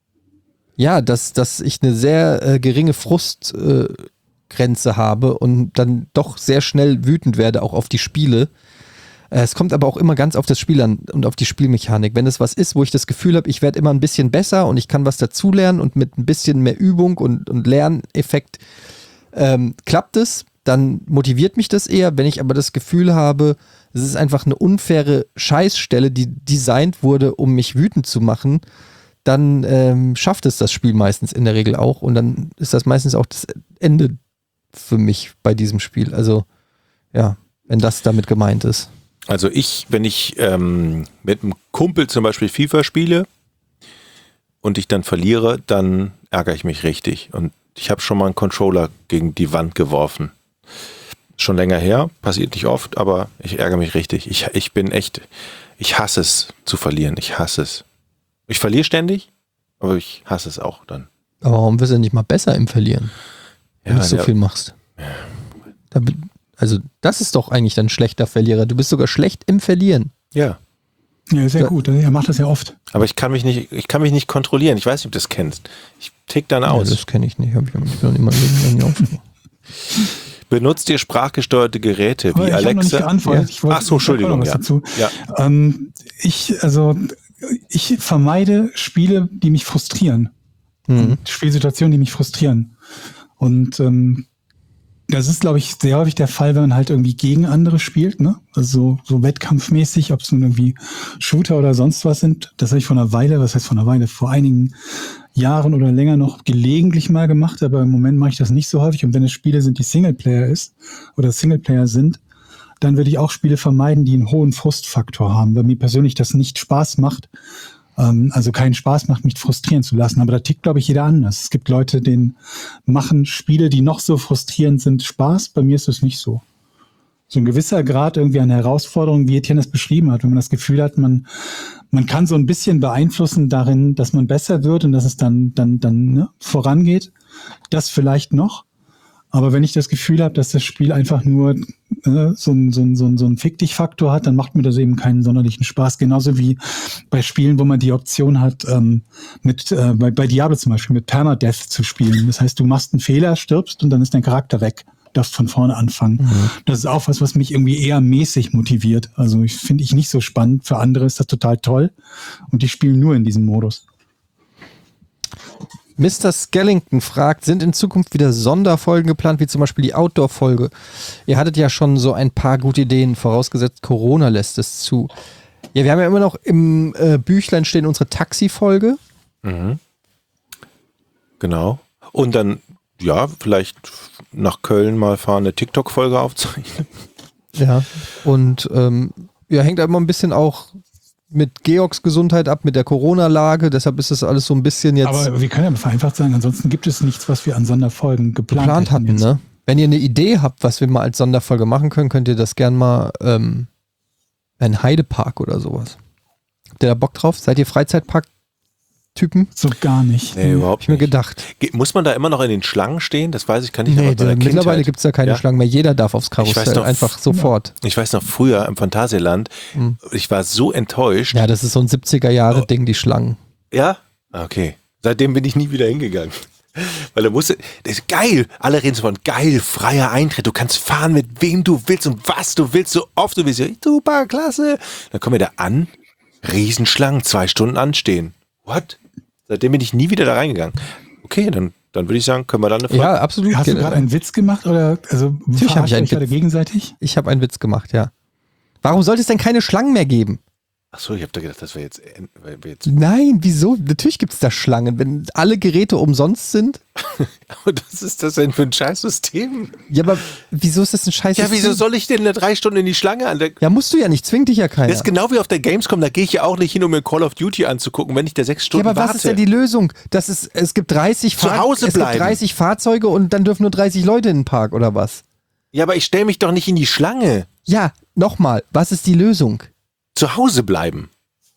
ja, dass, dass ich eine sehr äh, geringe Frustgrenze äh, Grenze habe und dann doch sehr schnell wütend werde, auch auf die Spiele. Äh, es kommt aber auch immer ganz auf das Spiel an und auf die Spielmechanik. Wenn es was ist, wo ich das Gefühl habe, ich werde immer ein bisschen besser und ich kann was dazulernen und mit ein bisschen mehr Übung und, und Lerneffekt ähm, klappt es, dann motiviert mich das eher. Wenn ich aber das Gefühl habe, es ist einfach eine unfaire Scheißstelle, die designt wurde, um mich wütend zu machen, dann ähm, schafft es das Spiel meistens in der Regel auch und dann ist das meistens auch das Ende für mich bei diesem Spiel. Also ja, wenn das damit gemeint ist. Also ich, wenn ich ähm, mit einem Kumpel zum Beispiel FIFA spiele und ich dann verliere, dann ärgere ich mich richtig. Und ich habe schon mal einen Controller gegen die Wand geworfen. Schon länger her, passiert nicht oft, aber ich ärgere mich richtig. Ich, ich bin echt, ich hasse es zu verlieren. Ich hasse es. Ich verliere ständig, aber ich hasse es auch dann. Aber warum wirst du nicht mal besser im Verlieren, wenn Ja, du so der- viel machst? Da, bi- also das ist doch eigentlich dann ein schlechter Verlierer. Du bist sogar schlecht im Verlieren. Ja, Ja, ist ja Ja. gut. Er macht das ja oft. aber ich kann mich nicht, ich kann mich nicht kontrollieren. Ich weiß nicht, ob du das kennst. Ich tick dann aus. Ja, das kenne ich nicht. Hab ich, ich bin noch immer nie aufgenommen. Benutzt ihr sprachgesteuerte Geräte Aber wie ich habe noch nicht Alexa? geantwortet. Ich wollte- Ach so, ich wollte noch Entschuldigung. was Ja. dazu. Ja. Ähm, ich, also, ich vermeide Spiele, die mich frustrieren. Mhm. Spielsituationen, die mich frustrieren. Und ähm, das ist, glaube ich, sehr häufig der Fall, wenn man halt irgendwie gegen andere spielt, ne? Also so, so wettkampfmäßig, ob es nun irgendwie Shooter oder sonst was sind. Das habe ich vor einer Weile, was heißt vor einer Weile, vor einigen Jahren oder länger noch gelegentlich mal gemacht, aber im Moment mache ich das nicht so häufig. Und wenn es Spiele sind, die Singleplayer ist oder Singleplayer sind, dann würde ich auch Spiele vermeiden, die einen hohen Frustfaktor haben, weil mir persönlich das nicht Spaß macht. Ähm, also keinen Spaß macht, mich frustrieren zu lassen. Aber da tickt, glaube ich, jeder anders. Es gibt Leute, denen machen Spiele, die noch so frustrierend sind, Spaß. Bei mir ist es nicht so. So ein gewisser Grad irgendwie eine Herausforderung, wie Etienne das beschrieben hat, wenn man das Gefühl hat, man, man kann so ein bisschen beeinflussen darin, dass man besser wird und dass es dann, dann, dann ne, vorangeht. Das vielleicht noch. Aber wenn ich das Gefühl habe, dass das Spiel einfach nur äh, so ein so ein, so ein, so ein Fick-dich-Faktor hat, dann macht mir das eben keinen sonderlichen Spaß. Genauso wie bei Spielen, wo man die Option hat, ähm, mit äh, bei, bei Diablo zum Beispiel mit Permadeath zu spielen. Das heißt, du machst einen Fehler, stirbst und dann ist dein Charakter weg. Darfst von vorne anfangen. Mhm. Das ist auch was, was mich irgendwie eher mäßig motiviert. Also ich finde ich nicht so spannend. Für andere ist das total toll. Und die spielen nur in diesem Modus. Mister Skellington fragt, sind in Zukunft wieder Sonderfolgen geplant, wie zum Beispiel die Outdoor-Folge? Ihr hattet ja schon so ein paar gute Ideen, vorausgesetzt Corona lässt es zu. Ja, wir haben ja immer noch im äh, Büchlein stehen unsere Taxi-Folge. Mhm. Genau. Und dann, ja, vielleicht nach Köln mal fahren, eine TikTok-Folge aufzeichnen. Ja, und ähm, ja, hängt immer ein bisschen auch mit Georgs Gesundheit ab, mit der Corona-Lage, deshalb ist das alles so ein bisschen jetzt... Aber wir können ja vereinfacht sagen, ansonsten gibt es nichts, was wir an Sonderfolgen geplant, geplant hatten. Jetzt. Ne? Wenn ihr eine Idee habt, was wir mal als Sonderfolge machen können, könnt ihr das gern mal ähm, ein Heidepark oder sowas. Habt ihr da Bock drauf? Seid ihr Freizeitpark-Typen? So gar nicht. Nee, überhaupt Hab ich mir nicht. gedacht. Ge- Muss man da immer noch in den Schlangen stehen? Das weiß ich, kann ich Nee, noch bei der mittlerweile Kindheit. gibt es da keine Ja? Schlangen mehr. Jeder darf aufs Ich weiß Karussell, noch, einfach sofort. Ich weiß noch, früher im Phantasialand, Mhm. ich war so enttäuscht. Ja, das ist so ein siebziger-Jahre-Ding, die Schlangen. Ja? Okay. Seitdem bin ich nie wieder hingegangen. Weil er musste, das ist geil. Alle reden so von geil, freier Eintritt. Du kannst fahren mit wem du willst und was du willst, so oft du willst. Super, klasse. Dann kommen wir da an, Riesenschlangen, zwei Stunden anstehen. What? Seitdem bin ich nie wieder da reingegangen. Okay, dann, dann würde ich sagen, können wir dann eine Frage. Ja, absolut. Hast du gerade einen Witz gemacht oder also Natürlich habe ich einen euch gerade Witz. gegenseitig? Ich habe einen Witz gemacht, ja. Warum sollte es denn keine Schlangen mehr geben? Achso, ich habe da gedacht, das wäre jetzt, wär jetzt. Nein, wieso? Natürlich gibt es da Schlangen. Wenn alle Geräte umsonst sind. Aber was ist das denn für ein Scheißsystem? Ja, aber wieso ist das ein Scheiß? Ja, wieso soll ich denn eine drei Stunden in die Schlange an? Der, Ja, musst du ja nicht, zwingt dich ja keiner. das ist genau wie auf der Gamescom, da gehe ich ja auch nicht hin, um mir Call of Duty anzugucken, wenn ich da sechs ja, Stunden aber was warte. ist denn die Lösung? Das ist, es gibt dreißig Zu Fahr- Hause es bleiben. gibt dreißig Fahrzeuge und dann dürfen nur dreißig Leute in den Park, oder was? Ja, aber ich stelle mich doch nicht in die Schlange. Ja, nochmal, was ist die Lösung? Zu Hause bleiben.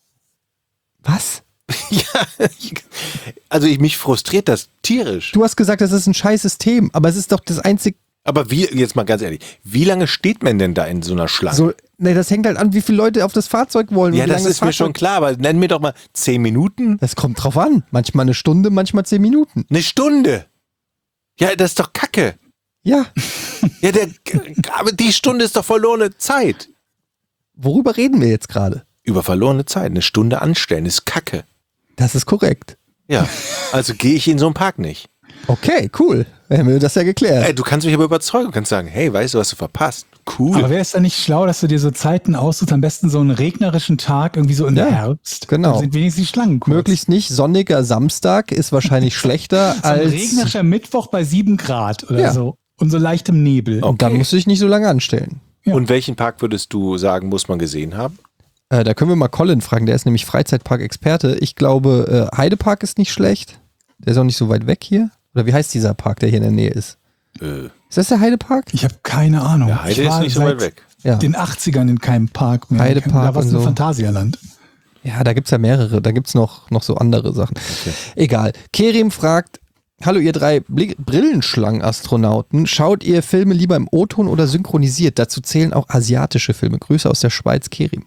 Was? Ja, ich- also ich, mich frustriert das tierisch. Du hast gesagt, das ist ein scheiß System, aber es ist doch das einzige. Aber wie, jetzt mal ganz ehrlich, wie lange steht man denn da in so einer Schlange? So, ne, das hängt halt an, wie viele Leute auf das Fahrzeug wollen. und ja, wie das lange ist mir Fahrzeug- schon klar, aber nenn mir doch mal zehn Minuten. Das kommt drauf an. Manchmal eine Stunde, manchmal zehn Minuten. Eine Stunde. Ja, das ist doch Kacke. Ja. Ja, der, aber die Stunde ist doch verlorene Zeit. Worüber reden wir jetzt gerade? Über verlorene Zeit. Eine Stunde anstellen ist Kacke. Das ist korrekt. Ja, also gehe ich in so einen Park nicht. Okay, cool. Dann haben wir das ja geklärt. Ey, du kannst mich aber überzeugen. Du kannst sagen, hey, weißt du, was du verpasst? Cool. Aber wäre es dann nicht schlau, dass du dir so Zeiten aussuchst, am besten so einen regnerischen Tag, irgendwie so in Ja, der Herbst? genau. Dann sind wenigstens die Schlangen kurz. Möglichst nicht. Sonniger Samstag ist wahrscheinlich schlechter So ein als. regnerischer Mittwoch bei sieben Grad oder Ja. so. Und so leichtem Nebel. Oh. Und dann musst du dich nicht so lange anstellen. Ja. Und welchen Park würdest du sagen, muss man gesehen haben? Äh, da können wir mal Colin fragen, der ist nämlich Freizeitpark-Experte. Ich glaube, äh, Heidepark ist nicht schlecht. Der ist auch nicht so weit weg hier. Oder wie heißt dieser Park, der hier in der Nähe ist? Äh, Ist das der Heidepark? Ich habe keine Ahnung. der Heide ich war ist nicht so seit weit weg. Ja. den achtzigern in keinem Park mehr. Heidepark Da war es und ein so. Phantasialand. Ja, da gibt's ja mehrere. Da gibt's noch, noch so andere Sachen. Okay. Egal. Kerim fragt, hallo ihr drei Bli- Brillenschlangen-Astronauten, schaut ihr Filme lieber im O-Ton oder synchronisiert? Dazu zählen auch asiatische Filme. Grüße aus der Schweiz, Kerim.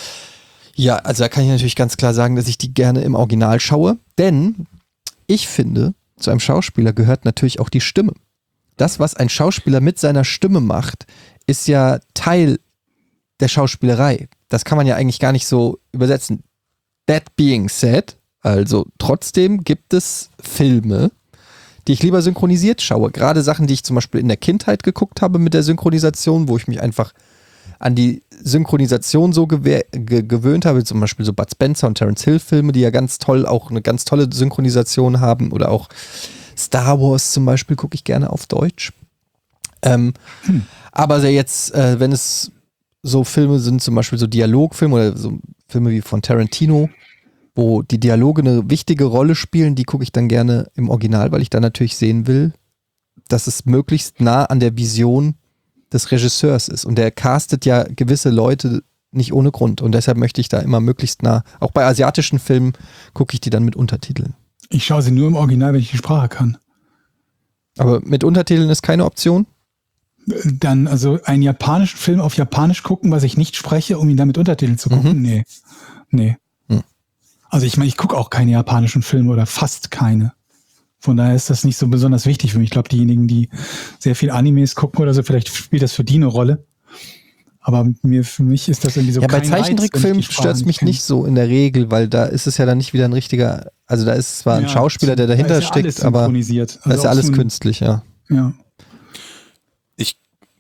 Ja, also da kann ich natürlich ganz klar sagen, dass ich die gerne im Original schaue, denn ich finde, zu einem Schauspieler gehört natürlich auch die Stimme. Das, was ein Schauspieler mit seiner Stimme macht, ist ja Teil der Schauspielerei. Das kann man ja eigentlich gar nicht so übersetzen. That being said, also trotzdem gibt es Filme, die ich lieber synchronisiert schaue. Gerade Sachen, die ich zum Beispiel in der Kindheit geguckt habe mit der Synchronisation, wo ich mich einfach an die Synchronisation so gewehr, ge, gewöhnt habe, zum Beispiel so Bud Spencer und Terence Hill Filme, die ja ganz toll, auch eine ganz tolle Synchronisation haben, oder auch Star Wars zum Beispiel gucke ich gerne auf Deutsch. Ähm, hm. Aber jetzt, äh, wenn es so Filme sind, zum Beispiel so Dialogfilme oder so Filme wie von Tarantino, wo die Dialoge eine wichtige Rolle spielen, die gucke ich dann gerne im Original, weil ich dann natürlich sehen will, dass es möglichst nah an der Vision des Regisseurs ist. Und der castet ja gewisse Leute nicht ohne Grund. Und deshalb möchte ich da immer möglichst nah, auch bei asiatischen Filmen gucke ich die dann mit Untertiteln. Ich schaue sie nur im Original, wenn ich die Sprache kann. Aber mit Untertiteln ist keine Option? Dann also einen japanischen Film auf Japanisch gucken, was ich nicht spreche, um ihn dann mit Untertiteln zu gucken? Mhm. Nee. Nee. Hm. Also ich meine, ich gucke auch keine japanischen Filme oder fast keine. Von daher ist das nicht so besonders wichtig für mich. Ich glaube, diejenigen, die sehr viel Animes gucken oder so, vielleicht spielt das für die eine Rolle. Aber mir, für mich ist das irgendwie so ja, kein bei Zeichentrickfilmen stört es mich nicht so in der Regel, weil da ist es ja dann nicht wieder ein richtiger, also da ist zwar ein ja, Schauspieler, der dahinter da ist ja steckt, aber also da ist ja alles so ein, künstlich, ja. Ja. Ich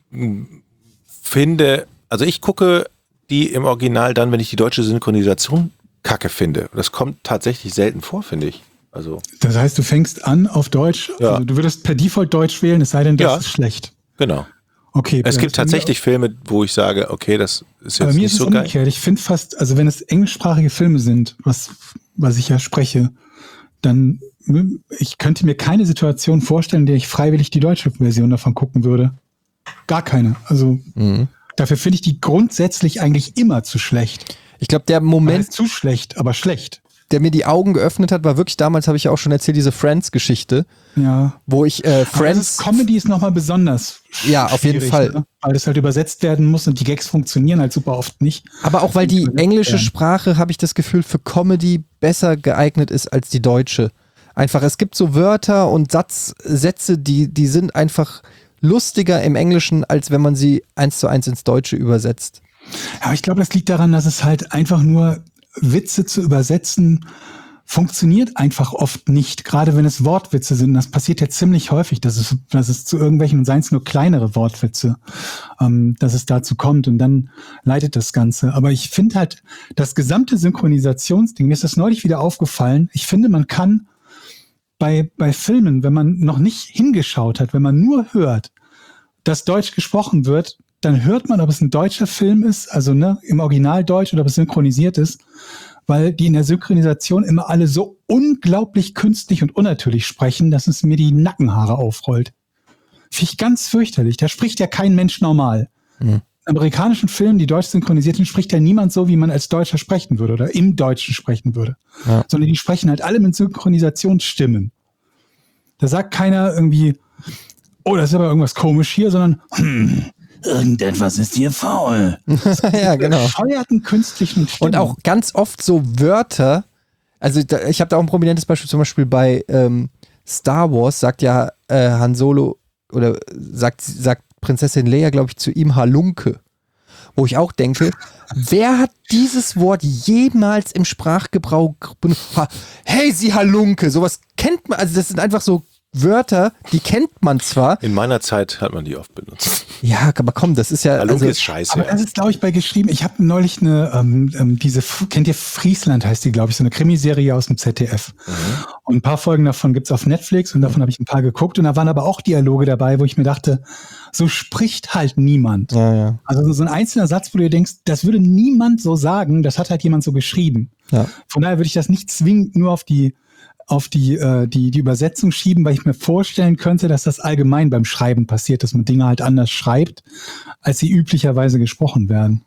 finde, also ich gucke die im Original dann, wenn ich die deutsche Synchronisation kacke finde. Das kommt tatsächlich selten vor, finde ich. Also das heißt, du fängst an auf Deutsch, ja. Also du würdest per Default Deutsch wählen, es sei denn, das ja. ist schlecht. Genau. Okay. Es gibt tatsächlich Filme, wo ich sage, okay, das ist jetzt aber mir nicht ist es so umgekehrt. geil. Ich finde fast, also wenn es englischsprachige Filme sind, was, was ich ja spreche, dann ich könnte mir keine Situation vorstellen, in der ich freiwillig die deutsche Version davon gucken würde. Gar keine. Also mhm. dafür finde ich die grundsätzlich eigentlich immer zu schlecht. Ich glaube, der Moment zu schlecht, aber schlecht. Der mir die Augen geöffnet hat, war wirklich damals, habe ich ja auch schon erzählt, diese Friends-Geschichte. Ja. Wo ich äh, Friends. Comedy ist nochmal besonders. Ja, auf jeden Fall. Ne? Weil das halt übersetzt werden muss und die Gags funktionieren halt super oft nicht. Aber auch weil die englische Sprache, habe ich das Gefühl, für Comedy besser geeignet ist als die deutsche. Einfach, es gibt so Wörter und Satz, Sätze, die, die sind einfach lustiger im Englischen, als wenn man sie eins zu eins ins Deutsche übersetzt. Ja, ich glaube, das liegt daran, dass es halt einfach nur Witze zu übersetzen funktioniert einfach oft nicht, gerade wenn es Wortwitze sind. Das passiert ja ziemlich häufig, dass es, dass es zu irgendwelchen, und seien es nur kleinere Wortwitze, ähm, dass es dazu kommt und dann leitet das Ganze. Aber ich finde halt, das gesamte Synchronisationsding, mir ist das neulich wieder aufgefallen, ich finde, man kann bei, bei Filmen, wenn man noch nicht hingeschaut hat, wenn man nur hört, dass Deutsch gesprochen wird, dann hört man, ob es ein deutscher Film ist, also ne, im Original Deutsch oder ob es synchronisiert ist, weil die in der Synchronisation immer alle so unglaublich künstlich und unnatürlich sprechen, dass es mir die Nackenhaare aufrollt. Finde ich ganz fürchterlich. Da spricht ja kein Mensch normal. Mhm. In amerikanischen Filmen, die deutsch synchronisiert sind, spricht ja niemand so, wie man als Deutscher sprechen würde oder im Deutschen sprechen würde. Ja. Sondern die sprechen halt alle mit Synchronisationsstimmen. Da sagt keiner irgendwie, oh, das ist aber irgendwas komisch hier, sondern hm, irgendetwas ist hier faul. Ja, genau. Bescheuerten künstlichen Stimmen. Und auch ganz oft so Wörter, also da, ich habe da auch ein prominentes Beispiel, zum Beispiel bei ähm, Star Wars sagt ja äh, Han Solo oder sagt, sagt Prinzessin Leia, glaube ich, zu ihm Halunke. Wo ich auch denke, wer hat dieses Wort jemals im Sprachgebrauch benutzt? Hey, sie Halunke, sowas kennt man, also das sind einfach so Wörter, die kennt man zwar. In meiner Zeit hat man die oft benutzt. Ja, aber komm, das ist ja... Halunke also, ist scheiße. Aber das ist, glaube ich, bei geschrieben. Ich habe neulich eine, ähm, diese, kennt ihr Friesland, heißt die, glaube ich, so eine Krimiserie aus dem Z D F. Mhm. Und ein paar Folgen davon gibt's auf Netflix und davon habe ich ein paar geguckt. Und da waren aber auch Dialoge dabei, wo ich mir dachte, so spricht halt niemand. Ja, ja. Also so ein einzelner Satz, wo du dir denkst, das würde niemand so sagen, das hat halt jemand so geschrieben. Ja. Von daher würde ich das nicht zwingend nur auf die auf die, äh, die, die Übersetzung schieben, weil ich mir vorstellen könnte, dass das allgemein beim Schreiben passiert, dass man Dinge halt anders schreibt, als sie üblicherweise gesprochen werden.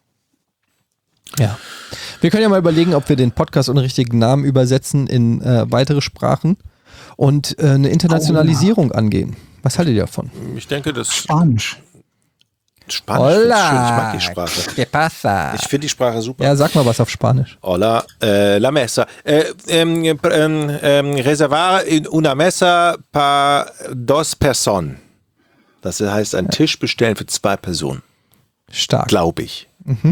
Ja. Wir können ja mal überlegen, ob wir den Podcast ohne richtigen Namen übersetzen in äh, weitere Sprachen und äh, eine Internationalisierung oh, ja. angehen. Was haltet ihr davon? Ich denke, das Spanisch. Spanisch ist schön. Ich mag die Sprache. ¿Qué pasa? Ich finde die Sprache super. Ja, sag mal was auf Spanisch. Hola, eh, la mesa. Eh, ähm, ähm, ähm, reservar una mesa para dos personas. Das heißt, einen Tisch bestellen für zwei Personen. Stark. Glaube ich. Mhm.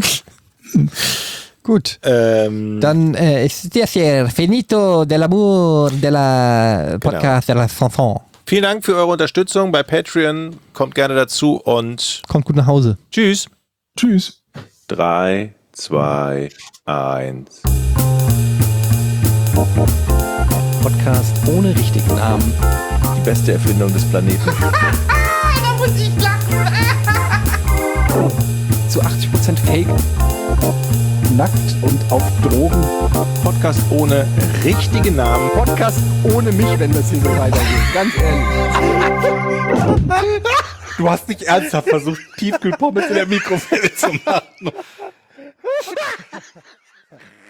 Gut. Ähm, Dann äh, ist das hier finito dell'amor della podcast genau. della chanson. Vielen Dank für eure Unterstützung bei Patreon. Kommt gerne dazu und kommt gut nach Hause. Tschüss. Tschüss. Drei, zwei, eins. Podcast ohne richtigen Namen. Die beste Erfindung des Planeten. Da muss ich lachen. zu achtzig Prozent Fake. Nackt und auf Drogen. Podcast ohne richtige Namen. Podcast ohne mich, wenn das hier so weitergeht. Ganz ehrlich. Du hast nicht ernsthaft versucht, Tiefkühlpommes in der Mikrowelle zu machen.